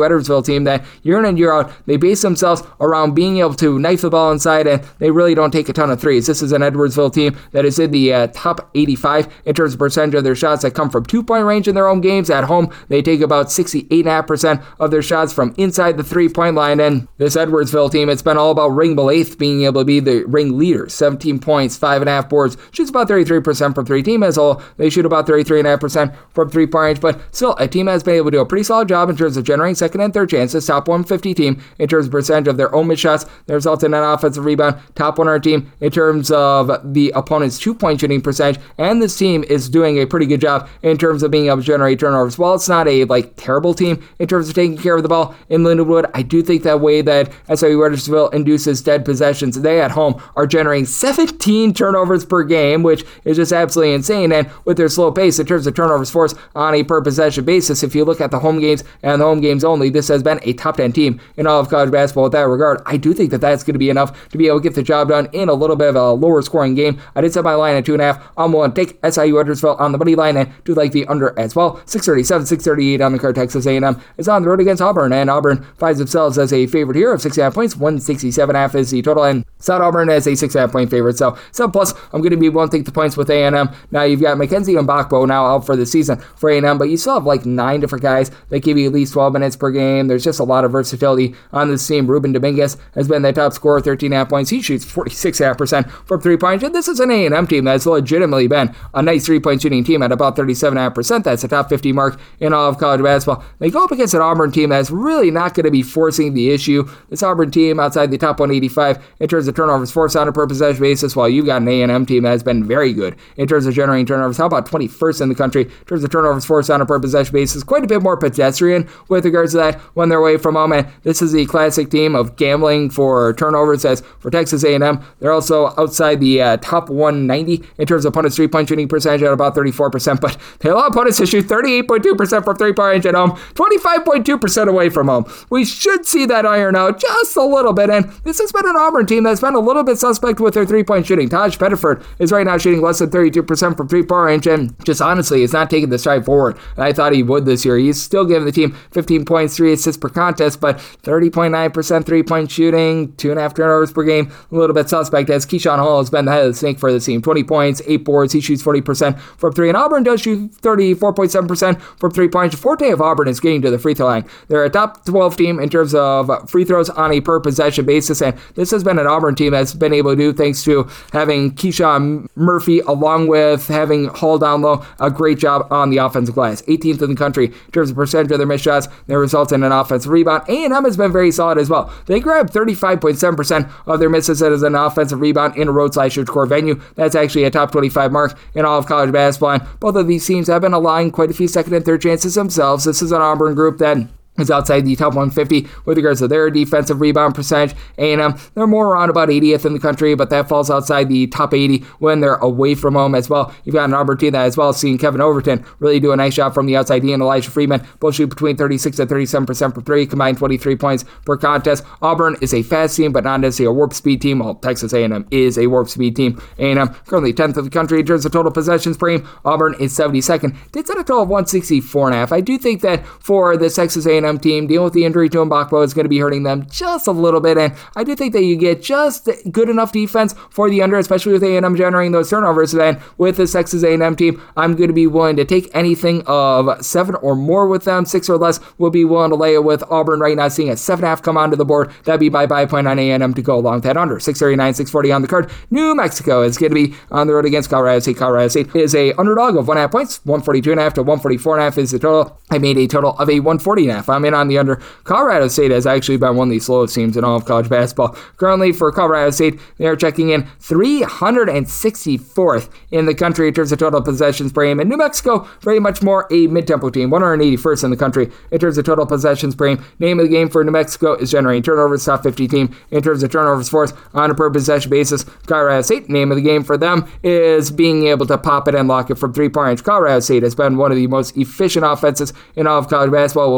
Edwardsville team that year in and year out, they base themselves around being able to knife the ball inside, and they really don't take a ton of threes. This is an Edwardsville team that is in the uh, top eighty-five in terms of percentage of their shots that come from two-point range in their own games. At home, they take about sixty-eight point five percent of their shots from inside the three-point line, and this Edwardsville team, it's been all about Ring Belaith being able to be the ring leader. seventeen points, five and a half boards, shoots about thirty-three percent from three. Team as a whole, they shoot about thirty-three point five percent from three-point range, but still, a team has been able to do a pretty solid job in terms of generating second and third chances. Top one fifty team in terms of percentage of their own missed shots. They result in an offensive rebound. Top one hundred team in terms of the opponent's two-point shooting percentage, and this team is doing a pretty good job in terms of being able to generate turnovers. While it's not a like terrible team in terms of taking care of the ball in Lindenwood, I do think that way that S I U Edwardsville induces dead possessions. They at home are generating seventeen turnovers per game, which is just absolutely insane. And with their slow pace in terms of turnovers forced on a per possession basis, if you look at the home games and the home games only, this has been a top ten team in all of college basketball with that regard. I do think that that's going to be enough to be able to get the job done in a little bit of a lower scoring game. I did set my line at two and a half. I'm willing to take S I U Edwardsville on the money line and do like the under as well. six thirty-seven, six thirty-eight on the card. Texas A and M is on the road against Auburn, and Auburn finds themselves as a favorite here of six and a half points. one sixty-seven and a half is the total, and South Auburn as a six and a half point favorite. So seven plus, I'm going to be willing to take the points with A and M. Now you've got Mackenzie Mbakbo now out for the season for A and M, but you still have like nine different guys that give you at least twelve minutes per game. There's just a lot of versatility on this team. Ruben Dominguez has been the top scorer, thirteen and a half points. He shoots forty-six point five percent from three-point. And this is an A and M team that's legitimately been a nice three-point shooting team at about thirty-seven point five percent. That's a top fifty mark in all of college basketball. They go up against an Auburn team that's really not going to be forcing the issue. This Auburn team outside the top one eighty-five in terms of turnovers forced on a per possession basis, while you've got an A and M team that has been very good in terms of generating turnovers. How about twenty-first in the country in terms of turnovers forced on a per possession basis? Quite a bit more pedestrian with regards to that when they're away from home. And this is the classic team of gambling for turnovers. As for Texas A and M, they're also outside the uh, top one ninety in terms of opponents' three-point shooting percentage at about thirty-four percent, but they allow opponents to shoot thirty-eight point two percent from three-point range at home, twenty-five point two percent away from home. We should see that iron out just a little bit, and this has been an Auburn team that's been a little bit suspect with their three-point shooting. Taj Pettiford is right now shooting less than thirty-two percent from three-point range, and just honestly is not taking the stride forward I thought he would this year. He's still giving the team fifteen points, three assists per contest, but thirty point nine percent three-point shooting, two and a half turnovers per game, a little bit suspect, as Keyshawn Hall has been the head of the snake for the team. twenty points, eight boards, he shoots forty percent from three, and Auburn does shoot thirty-four point seven percent from three points. The forte of Auburn is getting to the free throw line. They're a top twelve team in terms of free throws on a per possession basis, and this has been an Auburn team that's been able to do, thanks to having Keyshawn Murphy, along with having Hall down low, a great job on the offensive glass. eighteenth in the country in terms of percentage of their missed shots. That results in an offensive rebound. A and M has been very solid as well. They grabbed thirty-five point seven percent of their misses as an offensive rebound in a road slash core venue. That's actually a top twenty-five mark in all of college basketball, and both of these teams have been allowing quite a few second and third chances themselves. This is an Auburn group that is outside the top one fifty with regards to their defensive rebound percentage. A and M, they're more around about eightieth in the country, but that falls outside the top eighty when they're away from home as well. You've got an Auburn team that as well, seeing Kevin Overton really do a nice job from the outside. He and Elijah Freeman both shoot between thirty-six and thirty-seven percent for three, combined twenty-three points per contest. Auburn is a fast team, but not necessarily a warp speed team. Well, Texas A and M is a warp speed team. A and M currently tenth in the country in terms of total possessions per game. Auburn is seventy-second. Did set a total of one sixty-four and a half. I do think that for the Texas A and M team, dealing with the injury to Mbakbo is going to be hurting them just a little bit, and I do think that you get just good enough defense for the under, especially with A and M generating those turnovers. So then with this Texas A and M team, I'm going to be willing to take anything of seven or more with them. Six or less will be willing to lay it with Auburn right now, seeing a seven and a half come onto the board. That'd be my buy point on A and M to go along with that under. six thirty-nine, six forty on the card. New Mexico is going to be on the road against Colorado State. Colorado State is a underdog of one and a half points. one forty-two and a half to one forty-four and a half is the total. I made a total of a one forty and a half. I'm in on the under. Colorado State has actually been one of the slowest teams in all of college basketball. Currently for Colorado State, they are checking in three hundred sixty-fourth in the country in terms of total possessions per game. And New Mexico, very much more a mid-tempo team, one hundred eighty-first in the country in terms of total possessions per game. Name of the game for New Mexico is generating turnovers, top fifty team in terms of turnovers forced on a per possession basis. Colorado State, name of the game for them is being able to pop it and lock it from three-point range. Colorado State has been one of the most efficient offenses in all of college basketball, while being able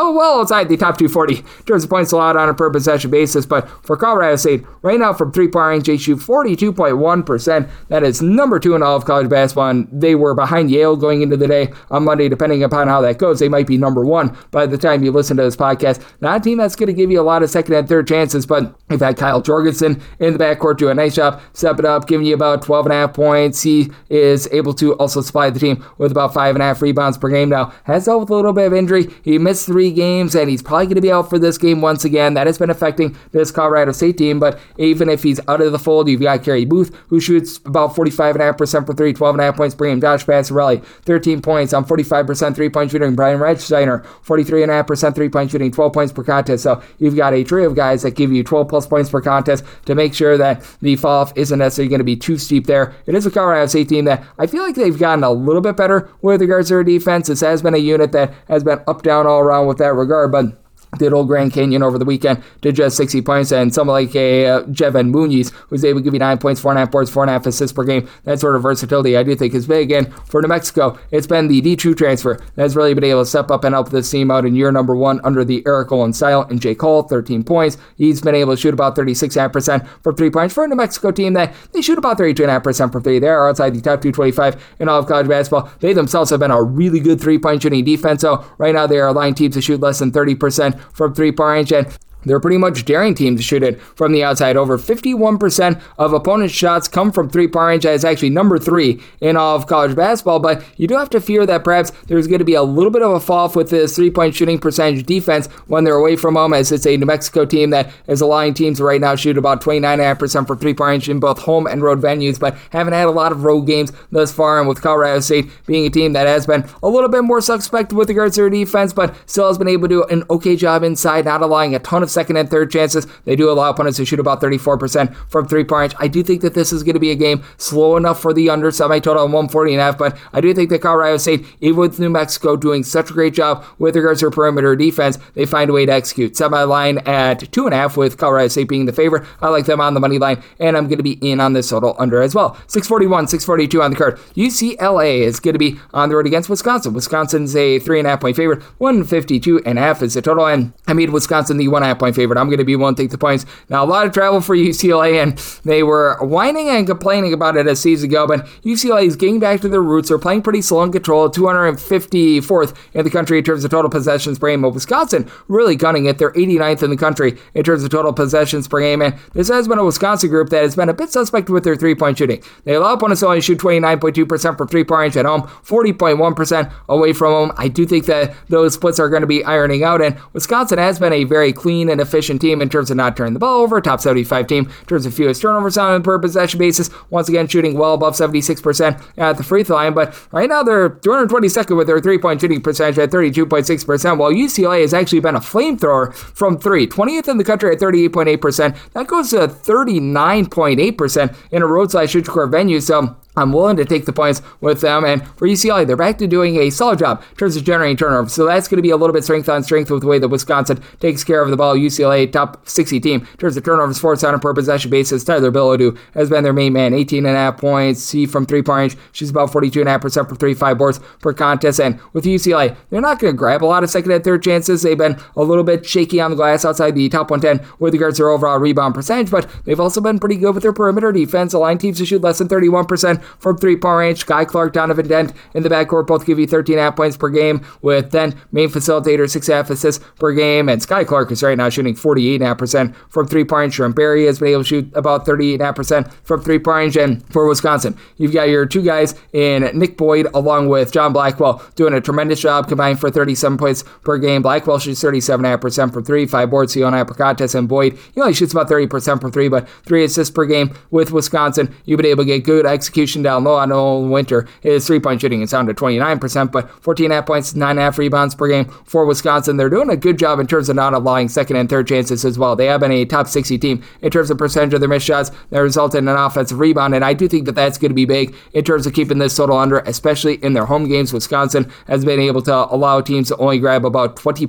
well, well outside the top two forty in terms of points allowed on a per possession basis. But for Colorado State, right now from three-point range, they shoot forty-two point one percent. That is number two in all of college basketball, and they were behind Yale going into the day on Monday. Depending upon how that goes, they might be number one by the time you listen to this podcast. Not a team that's going to give you a lot of second and third chances, but we've had Kyle Jorgensen in the backcourt do a nice job, step it up, giving you about twelve and a half points. He is able to also supply the team with about five and a half rebounds per game. Now, has dealt with a little bit of injury. He missed three games, and he's probably going to be out for this game once again. That has been affecting this Colorado State team, but even if he's out of the fold, you've got Kerry Booth, who shoots about forty-five point five percent for three, twelve point five points per game. Josh Passarelli, thirteen points on forty-five percent three-point shooting. Brian Redsteiner, forty-three point five percent three-point shooting, twelve points per contest. So you've got a trio of guys that give you twelve plus points per contest to make sure that the fall-off isn't necessarily going to be too steep there. It is a Colorado State team that I feel like they've gotten a little bit better with regards to their defense. This has been a unit that has been up, down, all around with that regard, but did old Grand Canyon over the weekend, did just sixty points, and someone like a uh, Jevon Muniz was able to give you nine points, four and a half boards, four and a half assists per game. That sort of versatility I do think is big. And for New Mexico, it's been the D two transfer that's really been able to step up and help this team out in year number one under the Eric Olin style. And Jay Cole, thirteen points. He's been able to shoot about thirty-six point five percent from three points for a New Mexico team that they shoot about thirty-two point five percent from three. They are outside the top two twenty-five in all of college basketball. They themselves have been a really good three-point shooting defense. So right now they are allowing teams to shoot less than thirty percent from three-point range. And they're pretty much daring teams to shoot it from the outside. Over fifty-one percent of opponents' shots come from three-point range. That is actually number three in all of college basketball, but you do have to fear that perhaps there's going to be a little bit of a fall off with this three-point shooting percentage defense when they're away from home, as it's a New Mexico team that is allowing teams to right now shoot about twenty-nine point five percent for three-point range in both home and road venues, but haven't had a lot of road games thus far, and with Colorado State being a team that has been a little bit more suspect with regards to their defense, but still has been able to do an okay job inside, not allowing a ton of second and third chances. They do allow opponents to shoot about thirty-four percent from three-point range. I do think that this is going to be a game slow enough for the under, semi-total on one forty and a half, but I do think that Colorado State, even with New Mexico doing such a great job with regards to their perimeter defense, they find a way to execute. Semi-line at two and a half with Colorado State being the favorite. I like them on the money line, and I'm going to be in on this total under as well. six forty-one, six forty-two on the card. U C L A is going to be on the road against Wisconsin. Wisconsin's a three and a half point favorite. one fifty-two and a half is the total, and I made Wisconsin the one and a half point favorite. I'm going to be one to take the points. Now, a lot of travel for U C L A, and they were whining and complaining about it a season ago, but U C L A is getting back to their roots. They're playing pretty slow and controlled, two hundred fifty-fourth in the country in terms of total possessions per game. But Wisconsin really gunning it. They're eighty-ninth in the country in terms of total possessions per game, and this has been a Wisconsin group that has been a bit suspect with their three-point shooting. They allow opponents to only shoot twenty-nine point two percent from three-point range at home, forty point one percent away from home. I do think that those splits are going to be ironing out, and Wisconsin has been a very clean and efficient team in terms of not turning the ball over, top seventy-five team in terms of fewest turnovers on a per possession basis, once again shooting well above seventy-six percent at the free throw line, but right now they're two hundred twenty-second with their three-point shooting percentage at thirty-two point six percent, while U C L A has actually been a flamethrower from three, twentieth in the country at thirty-eight point eight percent. That goes to thirty-nine point eight percent in a roadside shoot court venue, so I'm willing to take the points with them. And for U C L A, they're back to doing a solid job in terms of generating turnovers. So that's going to be a little bit strength on strength with the way that Wisconsin takes care of the ball. U C L A, top sixty team in terms of turnovers forced on a per possession basis. Tyler Bilodeau has been their main man, eighteen and a half points. He from three-point range, she's about forty-two point five percent for three, five boards per contest. And with U C L A, they're not going to grab a lot of second and third chances. They've been a little bit shaky on the glass outside the top one ten with regards to their overall rebound percentage, but they've also been pretty good with their perimeter defense, allowing teams to shoot less than thirty-one percent from three-point range. Sky Clark, Donovan Dent in the backcourt both give you thirteen and a half points per game, with Dent, main facilitator, six and a half assists per game, and Sky Clark is right now shooting forty-eight and a half percent from three-point range. Sherm Berry has been able to shoot about thirty-eight and a half percent from three-point range, and for Wisconsin, you've got your two guys in Nick Boyd along with John Blackwell doing a tremendous job, combined for thirty-seven points per game. Blackwell shoots thirty-seven and a half percent from three, five boards, he only per contest, and Boyd, he only shoots about thirty percent from three, but three assists per game with Wisconsin. You've been able to get good execution down low. I know Winter, his three-point shooting is down to twenty-nine percent, but fourteen and a half points, nine and a half rebounds per game for Wisconsin. They're doing a good job in terms of not allowing second and third chances as well. They have been a top sixty team in terms of percentage of their missed shots that result in an offensive rebound, and I do think that that's going to be big in terms of keeping this total under, especially in their home games. Wisconsin has been able to allow teams to only grab about twenty point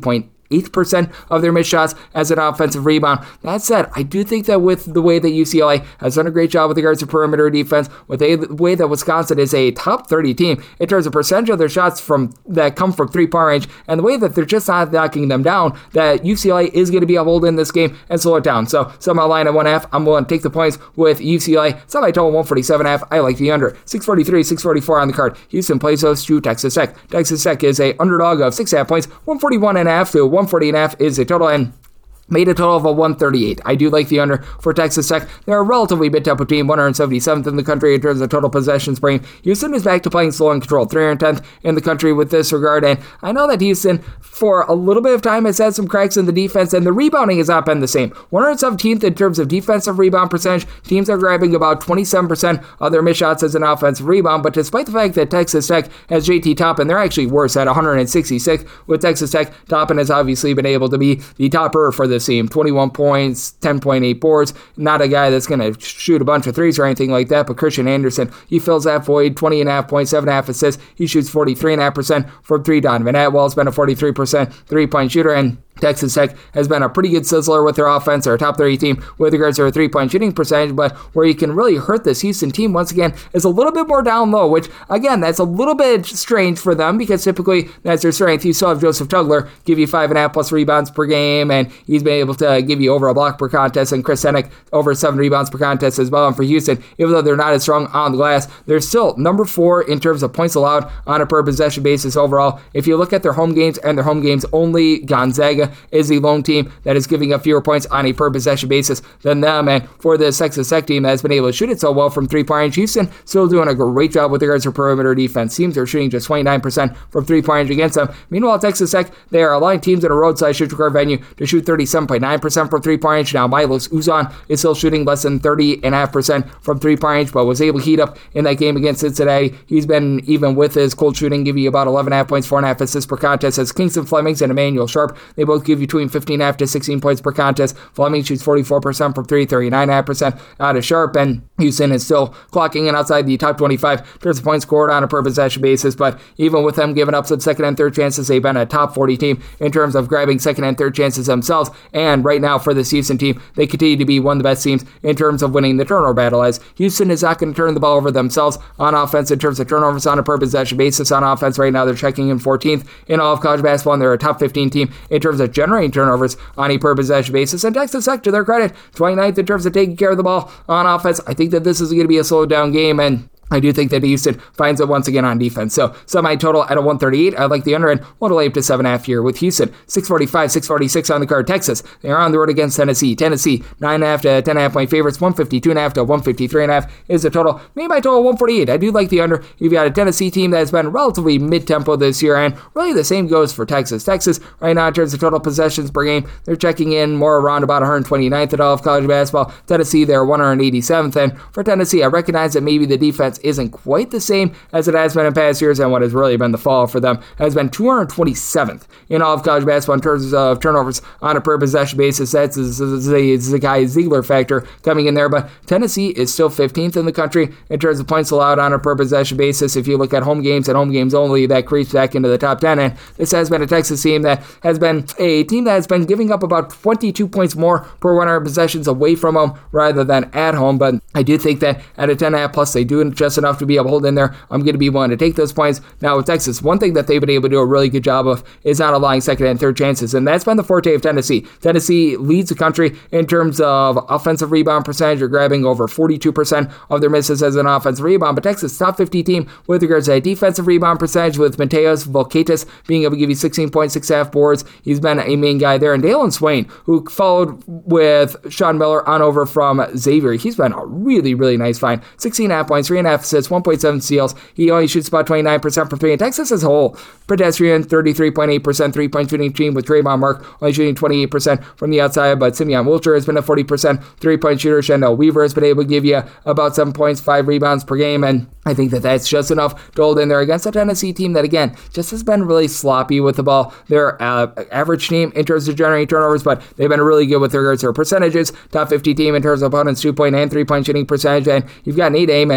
eighth percent of their missed shots as an offensive rebound. That said, I do think that with the way that U C L A has done a great job with regards to perimeter defense, with the way that Wisconsin is a top thirty team in terms of percentage of their shots from that come from three-point range, and the way that they're just not knocking them down, that U C L A is going to be able to hold in this game and slow it down. So, somehow line at one half, I'm willing to take the points with U C L A. Semi total one forty-seven and a half. I like the under. six forty-three, six forty-four on the card. Houston plays host to Texas Tech. Texas Tech is a underdog of six and a half points. one forty-one and a half to one forty and a half is a total, and made a total of a one thirty-eight. I do like the under for Texas Tech. They're a relatively mid-tempo team, one hundred seventy-seventh in the country in terms of total possessions per game. Houston is back to playing slow and controlled, three hundred tenth in the country with this regard, and I know that Houston, for a little bit of time, has had some cracks in the defense, and the rebounding has not been the same. one hundred seventeenth in terms of defensive rebound percentage. Teams are grabbing about twenty-seven percent of their missed shots as an offensive rebound, but despite the fact that Texas Tech has J T Toppin, they're actually worse at one hundred sixty-sixth with Texas Tech. Toppin has obviously been able to be the topper for this team. twenty-one points, ten point eight boards. Not a guy that's going to shoot a bunch of threes or anything like that, but Christian Anderson, he fills that void. twenty and a half points, seven and a half assists. He shoots forty-three and a half percent from three. Donovan Atwell's been a forty-three percent three-point shooter, and Texas Tech has been a pretty good sizzler with their offense. They're a top thirty team with regards to their three-point shooting percentage, but where you can really hurt this Houston team, once again, is a little bit more down low, which, again, that's a little bit strange for them because typically that's their strength. You still have Joseph Tugler give you five and a half plus rebounds per game, and he's been able to give you over a block per contest, and Chris Senek over seven rebounds per contest as well. And for Houston, even though they're not as strong on the glass, they're still number four in terms of points allowed on a per possession basis overall. If you look at their home games and their home games only, Gonzaga is the lone team that is giving up fewer points on a per possession basis than them. And for the Texas Tech team that has been able to shoot it so well from three-point range, Houston still doing a great job with regards to perimeter defense. Teams are shooting just twenty-nine percent from three-point range against them. Meanwhile, Texas Tech, they are allowing teams in a roadside shoot record venue to shoot thirty-seven point nine percent from three-point range. Now, Milos Uzan is still shooting less than thirty point five percent from three-point range, but was able to heat up in that game against Cincinnati. He's been, even with his cold shooting, give you about eleven point five points, four point five assists per contest. As Kingston Flemings and Emmanuel Sharp, they both give you between fifteen point five to sixteen points per contest. Fleming shoots forty-four percent from three, thirty-nine point five percent out of Sharp, and Houston is still clocking in outside the top twenty-five in terms of points scored on a per possession basis, but even with them giving up some second and third chances, they've been a top forty team in terms of grabbing second and third chances themselves, and right now for this Houston team, they continue to be one of the best teams in terms of winning the turnover battle, as Houston is not going to turn the ball over themselves on offense in terms of turnovers on a per possession basis. On offense right now, they're checking in fourteenth in all of college basketball, and they're a top fifteen team in terms of generating turnovers on a per possession basis. And Texas Tech, to their credit, twenty-ninth in terms of taking care of the ball on offense. I think that this is going to be a slowed down game, and I do think that Houston finds it once again on defense. So, semi-total at a one thirty-eight. I like the under, and one to lay up to seven point five here with Houston. six forty-five, six forty-six on the card. Texas, they are on the road against Tennessee. Tennessee, nine point five to ten point five point favorites. one fifty-two point five to one fifty-three point five is the total. Maybe my total one forty-eight. I do like the under. You've got a Tennessee team that has been relatively mid-tempo this year, and really the same goes for Texas. Texas, right now, in terms of total possessions per game, they're checking in more around about one twenty-ninth at all of college basketball. Tennessee, they're one eighty-seventh, and for Tennessee, I recognize that maybe the defense isn't quite the same as it has been in past years, and what has really been the fall for them has been two hundred twenty-seventh in all of college basketball in terms of turnovers on a per possession basis. That's the Zakai Ziegler factor coming in there, but Tennessee is still fifteenth in the country in terms of points allowed on a per possession basis. If you look at home games and home games only, that creeps back into the top ten, and this has been a Texas team that has been a team that has been giving up about twenty-two points more per one hundred possessions away from home rather than at home, but I do think that at a ten point five plus, they do just enough to be able to hold in there. I'm going to be willing to take those points. Now with Texas, one thing that they've been able to do a really good job of is not allowing second and third chances, and that's been the forte of Tennessee. Tennessee leads the country in terms of offensive rebound percentage. They're grabbing over forty-two percent of their misses as an offensive rebound, but Texas top fifty team with regards to a defensive rebound percentage, with Mateos Volkaitis being able to give you sixteen point six half boards. He's been a main guy there, and Dalen Swain, who followed with Sean Miller on over from Xavier, he's been a really, really nice find. sixteen point five points, three point five assists, one point seven steals. He only shoots about twenty-nine percent from three. And Texas as a whole, pedestrian, thirty-three point eight percent three-point shooting team with Draymond Mark only shooting twenty-eight percent from the outside, but Simeon Wilcher has been a forty percent three-point shooter. Shandell Weaver has been able to give you about seven points, five rebounds per game, and I think that that's just enough to hold in there against a Tennessee team that, again, just has been really sloppy with the ball. They're an uh, average team in terms of generating turnovers, but they've been really good with regards to their percentages. Top fifty team in terms of opponents' two-point and three-point shooting percentage, and you've got Nate Amond, who's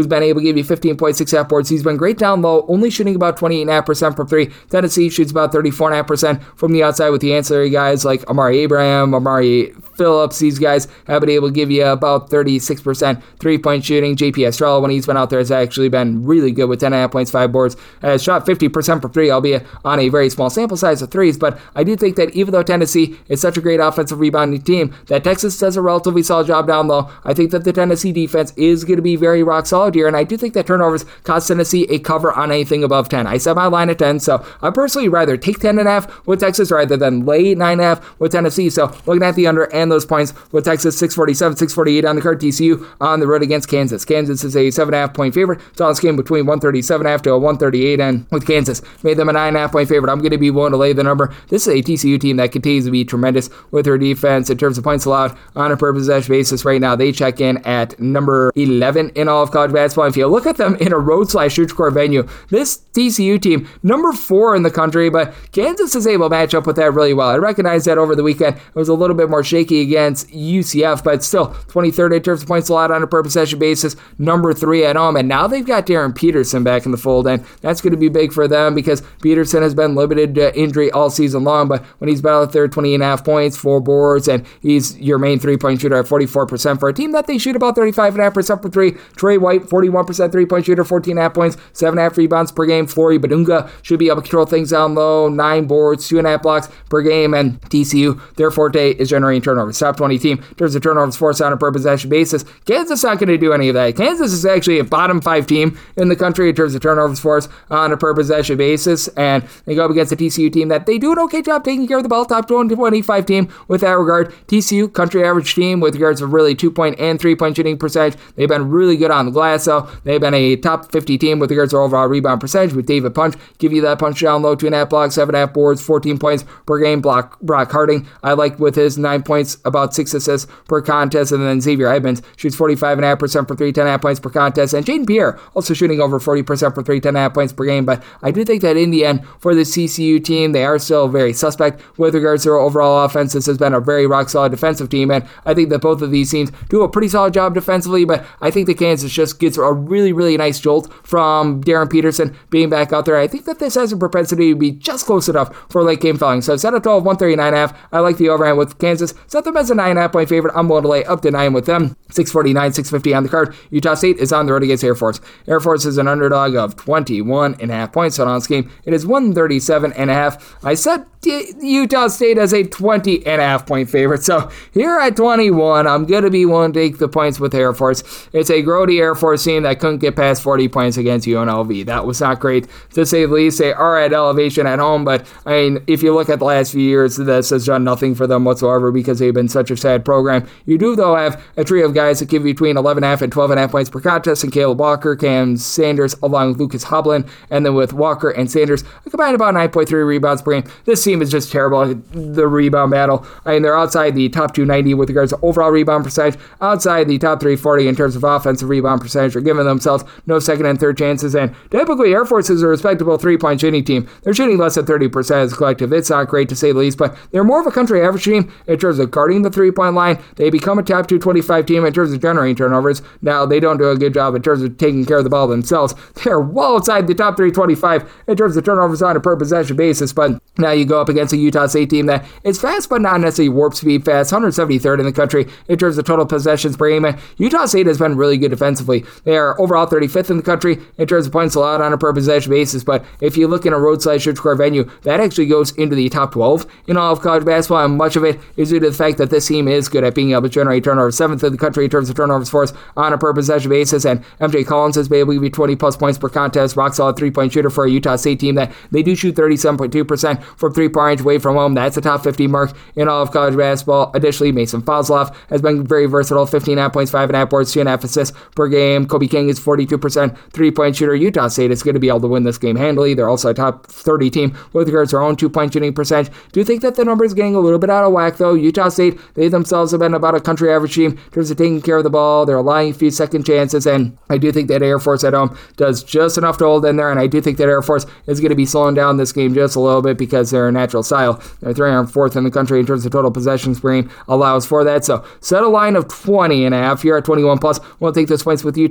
who's been able to give you fifteen point six half boards. He's been great down low, only shooting about twenty-eight point five percent from three. Tennessee shoots about thirty-four point five percent from the outside with the ancillary guys like Amari Abraham, Amari Phillips. These guys have been able to give you about thirty-six percent three-point shooting. J P Estrella, when he's been out there, has actually been really good with ten point five points, five boards. Has shot fifty percent from three, albeit on a very small sample size of threes. But I do think that even though Tennessee is such a great offensive rebounding team, that Texas does a relatively solid job down low. I think that the Tennessee defense is going to be very rock solid here, and I do think that turnovers cost Tennessee a cover on anything above ten. I set my line at ten, so I'd personally rather take ten point five with Texas rather than lay nine point five with Tennessee. So looking at the under and those points with Texas, six forty-seven, six forty-eight on the card. T C U on the road against Kansas. Kansas is a seven point five point favorite. Saw this game between one thirty-seven point five to a one thirty-eight, and with Kansas made them a nine point five point favorite. I'm going to be willing to lay the number. This is a T C U team that continues to be tremendous with their defense in terms of points allowed on a per possession basis. Right now, they check in at number eleven in all of college basketball. If you look at them in a road slash huge core venue, this T C U team, number four in the country, but Kansas is able to match up with that really well. I recognize that over the weekend it was a little bit more shaky against U C F, but still twenty-third in terms of points allowed on a per possession basis, number three at home, and now they've got Darren Peterson back in the fold, and that's going to be big for them because Peterson has been limited to injury all season long, but when he's been out there, twenty and a half points, four boards, and he's your main three-point shooter at forty-four percent for a team that they shoot about thirty-five point five percent for three. Trey White, forty-one percent three-point shooter, fourteen and a half points, seven point five rebounds per game. Flory Badunga should be able to control things down low, nine boards, two and a half blocks per game, and T C U, their forte is generating turnovers. Top twenty team in terms of turnovers forced on a per possession basis. Kansas not going to do any of that. Kansas is actually a bottom five team in the country in terms of turnovers forced on a per possession basis, and they go up against a T C U team that they do an okay job taking care of the ball. Top twenty-five team with that regard. T C U, country average team with regards to really two-point and three-point shooting percentage. They've been really good on the glass, though. They've been a top fifty team with regards to overall rebound percentage with David Punch. Give you that punch down low, two and a half blocks, seven and a half boards, fourteen points per game. Block, Brock Harding, I like with his nine points, about six assists per contest, and then Xavier Edmonds shoots forty-five point five percent for three, ten point five points per contest, and Jaden Pierre also shooting over forty percent for three, ten point five points per game, but I do think that in the end, for the C C U team, they are still very suspect with regards to their overall offense. This has been a very rock-solid defensive team, and I think that both of these teams do a pretty solid job defensively, but I think that Kansas just gets a really, really nice jolt from Darren Peterson being back out there. I think that this has a propensity to be just close enough for late game falling. So set a total of one thirty-nine point five. I like the overhand with Kansas. Set them as a nine point five point favorite. I'm willing to lay up to nine with them. six forty-nine, six fifty on the card. Utah State is on the road against Air Force. Air Force is an underdog of twenty-one point five points on this game. It is one thirty-seven point five. I set Utah State as a twenty point five point favorite. So here at twenty-one, I'm going to be willing to take the points with Air Force. It's a grody Air Force team that couldn't get past forty points against U N L V. That was not great, to say the least. They are at elevation at home, but I mean, if you look at the last few years, this has done nothing for them whatsoever because they've been such a sad program. You do, though, have a trio of guys that give you between eleven point five and twelve point five points per contest, and Caleb Walker, Cam Sanders, along with Lucas Hoblin, and then with Walker and Sanders, I combined about nine point three rebounds per game. This team is just terrible, the rebound battle. I mean, they're outside the top two ninety with regards to overall rebound percentage, outside the top three forty in terms of offensive rebound percentage. They're giving themselves no second and third chances, and typically Air Force is a respectable three-point shooting team. They're shooting less than thirty percent as a collective. It's not great, to say the least, but they're more of a country average team in terms of guarding the three-point line. They become a top two twenty-five team in terms of generating turnovers. Now, they don't do a good job in terms of taking care of the ball themselves. They're well outside the top three twenty-five in terms of turnovers on a per possession basis, but now you go up against a Utah State team that is fast, but not necessarily warp speed fast, one seventy-third in the country in terms of total possessions per game. And Utah State has been really good defensively. They are overall thirty-fifth in the country in terms of points allowed on a per possession basis, but if you look in a roadside huge core venue, that actually goes into the top twelve in all of college basketball, and much of it is due to the fact that this team is good at being able to generate turnovers. Seventh in the country in terms of turnovers forced on a per possession basis, and M J Collins has been able to give you twenty plus points per contest. Rock solid three-point shooter for a Utah State team that they do shoot thirty-seven point two percent from three-point range away from home. That's a top fifty mark in all of college basketball. Additionally, Mason Fosloff has been very versatile. fifteen point five points, five point five boards, two point five assists per game. Kobe King is forty-two percent three-point shooter. Utah State is going to be able to win this game handily. They're also a top thirty team with regards to their own two-point shooting percentage. Do you think that the number is getting a little bit out of whack, though? Utah State, they themselves have been about a country average team in terms of taking care of the ball. They're allowing a few second chances, and I do think that Air Force at home does just enough to hold in there, and I do think that Air Force is going to be slowing down this game just a little bit because they're a natural style. They're three hundred fourth in the country in terms of total possessions per game, allows for that. So set a line of twenty and a half. Here at twenty-one plus, we'll take those points with Utah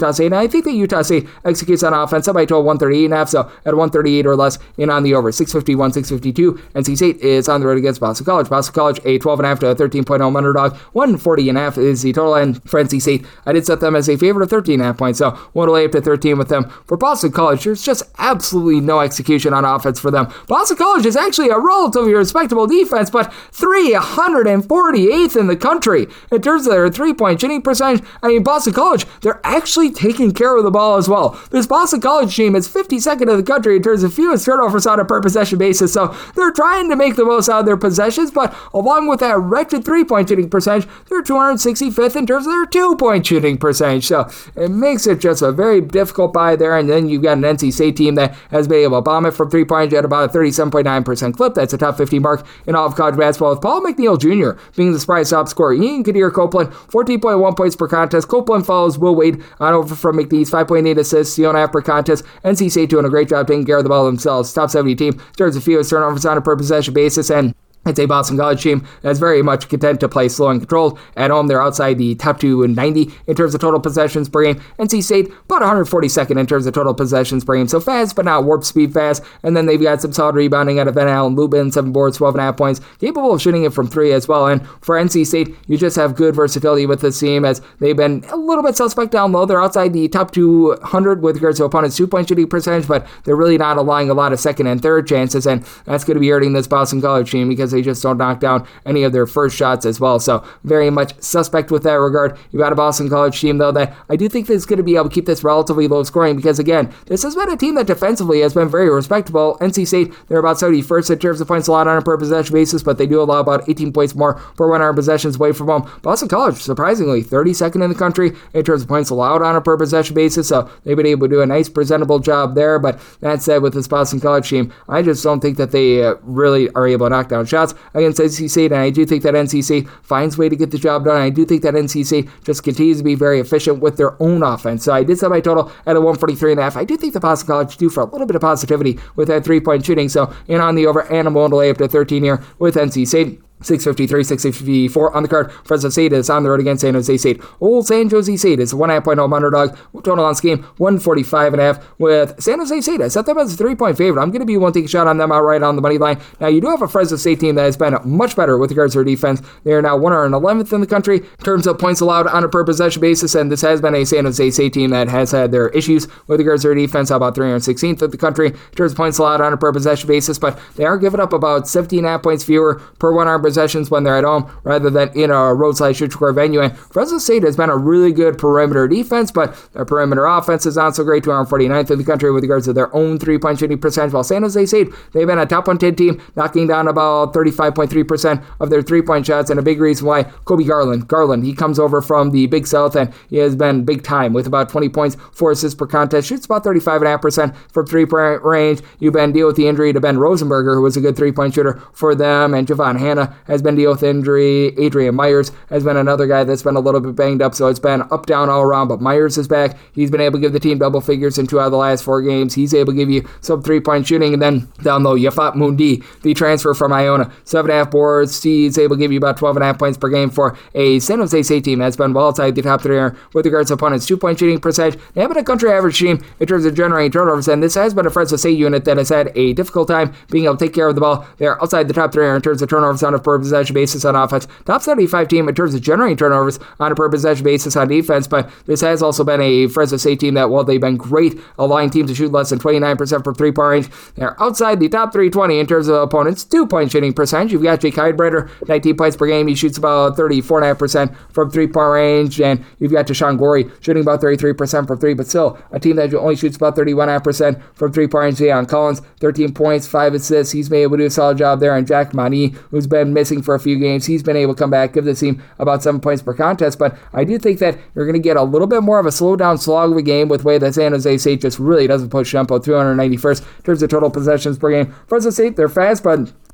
Utah State. And I think that Utah State executes on offense up by total one thirty-eight and a half, so at one thirty-eight or less in on the over. six fifty-one, six fifty-two. N C State is on the road against Boston College. Boston College, a twelve and a half to a thirteen point oh underdog. one forty and a half is the total, and for N C State, I did set them as a favorite of thirteen and a half points, so one lay up to thirteen with them. For Boston College, there's just absolutely no execution on offense for them. Boston College is actually a relatively respectable defense, but three hundred forty-eighth in the country in terms of their three-point shooting percentage. I mean, Boston College, they're actually taking care of the ball as well. This Boston College team is fifty-second in the country in terms of fewest turnovers on a per possession basis, so they're trying to make the most out of their possessions, but along with that wretched three-point shooting percentage, they're two hundred sixty-fifth in terms of their two-point shooting percentage, so it makes it just a very difficult buy there. And then you've got an N C State team that has been able to bomb it from three-point at about a thirty-seven point nine percent clip. That's a top fifty mark in all of college basketball, with Paul McNeil Junior being the surprise top scorer. Ian Kadir Copeland, fourteen point one points per contest. Copeland follows Will Wade on over from McNeese, five point eight assists, two and a half per contest. N C State doing a great job taking care of the ball themselves. Top seventy team in terms of fewest turnovers on a per possession basis, and it's a Boston College team that's very much content to play slow and controlled. At home, they're outside the top two ninety in terms of total possessions per game. N C State, about one hundred forty-second in terms of total possessions per game. So fast, but not warp speed fast. And then they've got some solid rebounding out of Van Allen Lubin, seven boards, twelve and a half points. Capable of shooting it from three as well. And for N C State, you just have good versatility with this team, as they've been a little bit suspect down low. They're outside the top two hundred with regards to opponents' two-point shooting percentage, but they're really not allowing a lot of second and third chances. And that's going to be hurting this Boston College team because they just don't knock down any of their first shots as well. So very much suspect with that regard. You've got a Boston College team, though, that I do think is going to be able to keep this relatively low scoring because, again, this has been a team that defensively has been very respectable. N C State, they're about seventy-first in terms of points allowed on a per possession basis, but they do allow about eighteen points more per one hundred possessions away from home. Boston College, surprisingly, thirty-second in the country in terms of points allowed on a per possession basis, so they've been able to do a nice, presentable job there. But that said, with this Boston College team, I just don't think that they uh, really are able to knock down shots against N C State, and I do think that N C State finds a way to get the job done. I do think that N C State just continues to be very efficient with their own offense. So I did set my total at a one forty-three and a half. I do think the Boston College due for a little bit of positivity with that three-point shooting. So in on the over, and I'm willing to lay up to thirteen here with N C State. six fifty-three, six fifty-four on the card. Fresno State is on the road against San Jose State. Old San Jose State is a one half point home underdog. Total on scheme, one forty-five and a half with San Jose State. I set them as a three-point favorite. I'm going to be one taking a shot on them outright on the money line. Now, you do have a Fresno State team that has been much better with regards to their defense. They are now one hundred eleventh in the country in terms of points allowed on a per possession basis, and this has been a San Jose State team that has had their issues with regards to their defense. How about three hundred sixteenth in the country in terms of points allowed on a per possession basis, but they are giving up about seventeen and a half points fewer per one hundred possessions when they're at home rather than in a roadside shoot score venue. And Fresno State has been a really good perimeter defense, but their perimeter offense is not so great. two hundred forty-ninth in the country with regards to their own three-point shooting percentage, while San Jose State, they've been a top one ten team, knocking down about thirty-five point three percent of their three-point shots, and a big reason why Kobe Garland, Garland, he comes over from the Big South, and he has been big time with about twenty points, four assists per contest, shoots about thirty-five point five percent from three-point range. You've been dealing with the injury to Ben Rosenberger, who was a good three-point shooter for them, and Javon Hanna has been dealing with injury. Adrian Myers has been another guy that's been a little bit banged up, so it's been up, down, all around, but Myers is back. He's been able to give the team double figures in two out of the last four games. He's able to give you some three-point shooting, and then down low, Yafat Mundi, the transfer from Iona, seven and a half boards. He's able to give you about twelve and a half points per game for a San Jose State team that's been well outside the top three with regards to opponents' two-point shooting percentage. They have been a country average team in terms of generating turnovers, and this has been a Fresno State unit that has had a difficult time being able to take care of the ball. They're outside the top three in terms of turnovers on a per possession basis on offense. Top seventy-five team in terms of generating turnovers on a per possession basis on defense, but this has also been a Fresno State team that, while they've been great allowing teams to shoot less than twenty-nine percent from three-point range, they're outside the top three twenty in terms of opponents' two-point shooting percentage. You've got Jake Heidbreder, nineteen points per game. He shoots about thirty-four point five percent from three-point range, and you've got Deshaun Gorey shooting about thirty-three percent from three, but still a team that only shoots about thirty-one point five percent from three-point range. Deion Collins, thirteen points, five assists. He's been able to do a solid job there, and Jack Mani, who's been missing for a few games, he's been able to come back, give the team about seven points per contest, but I do think that you're going to get a little bit more of a slow down slog of a game with the way that San Jose State just really doesn't push tempo. two hundred ninety-first in terms of total possessions per game. Fresno State, they're fast, but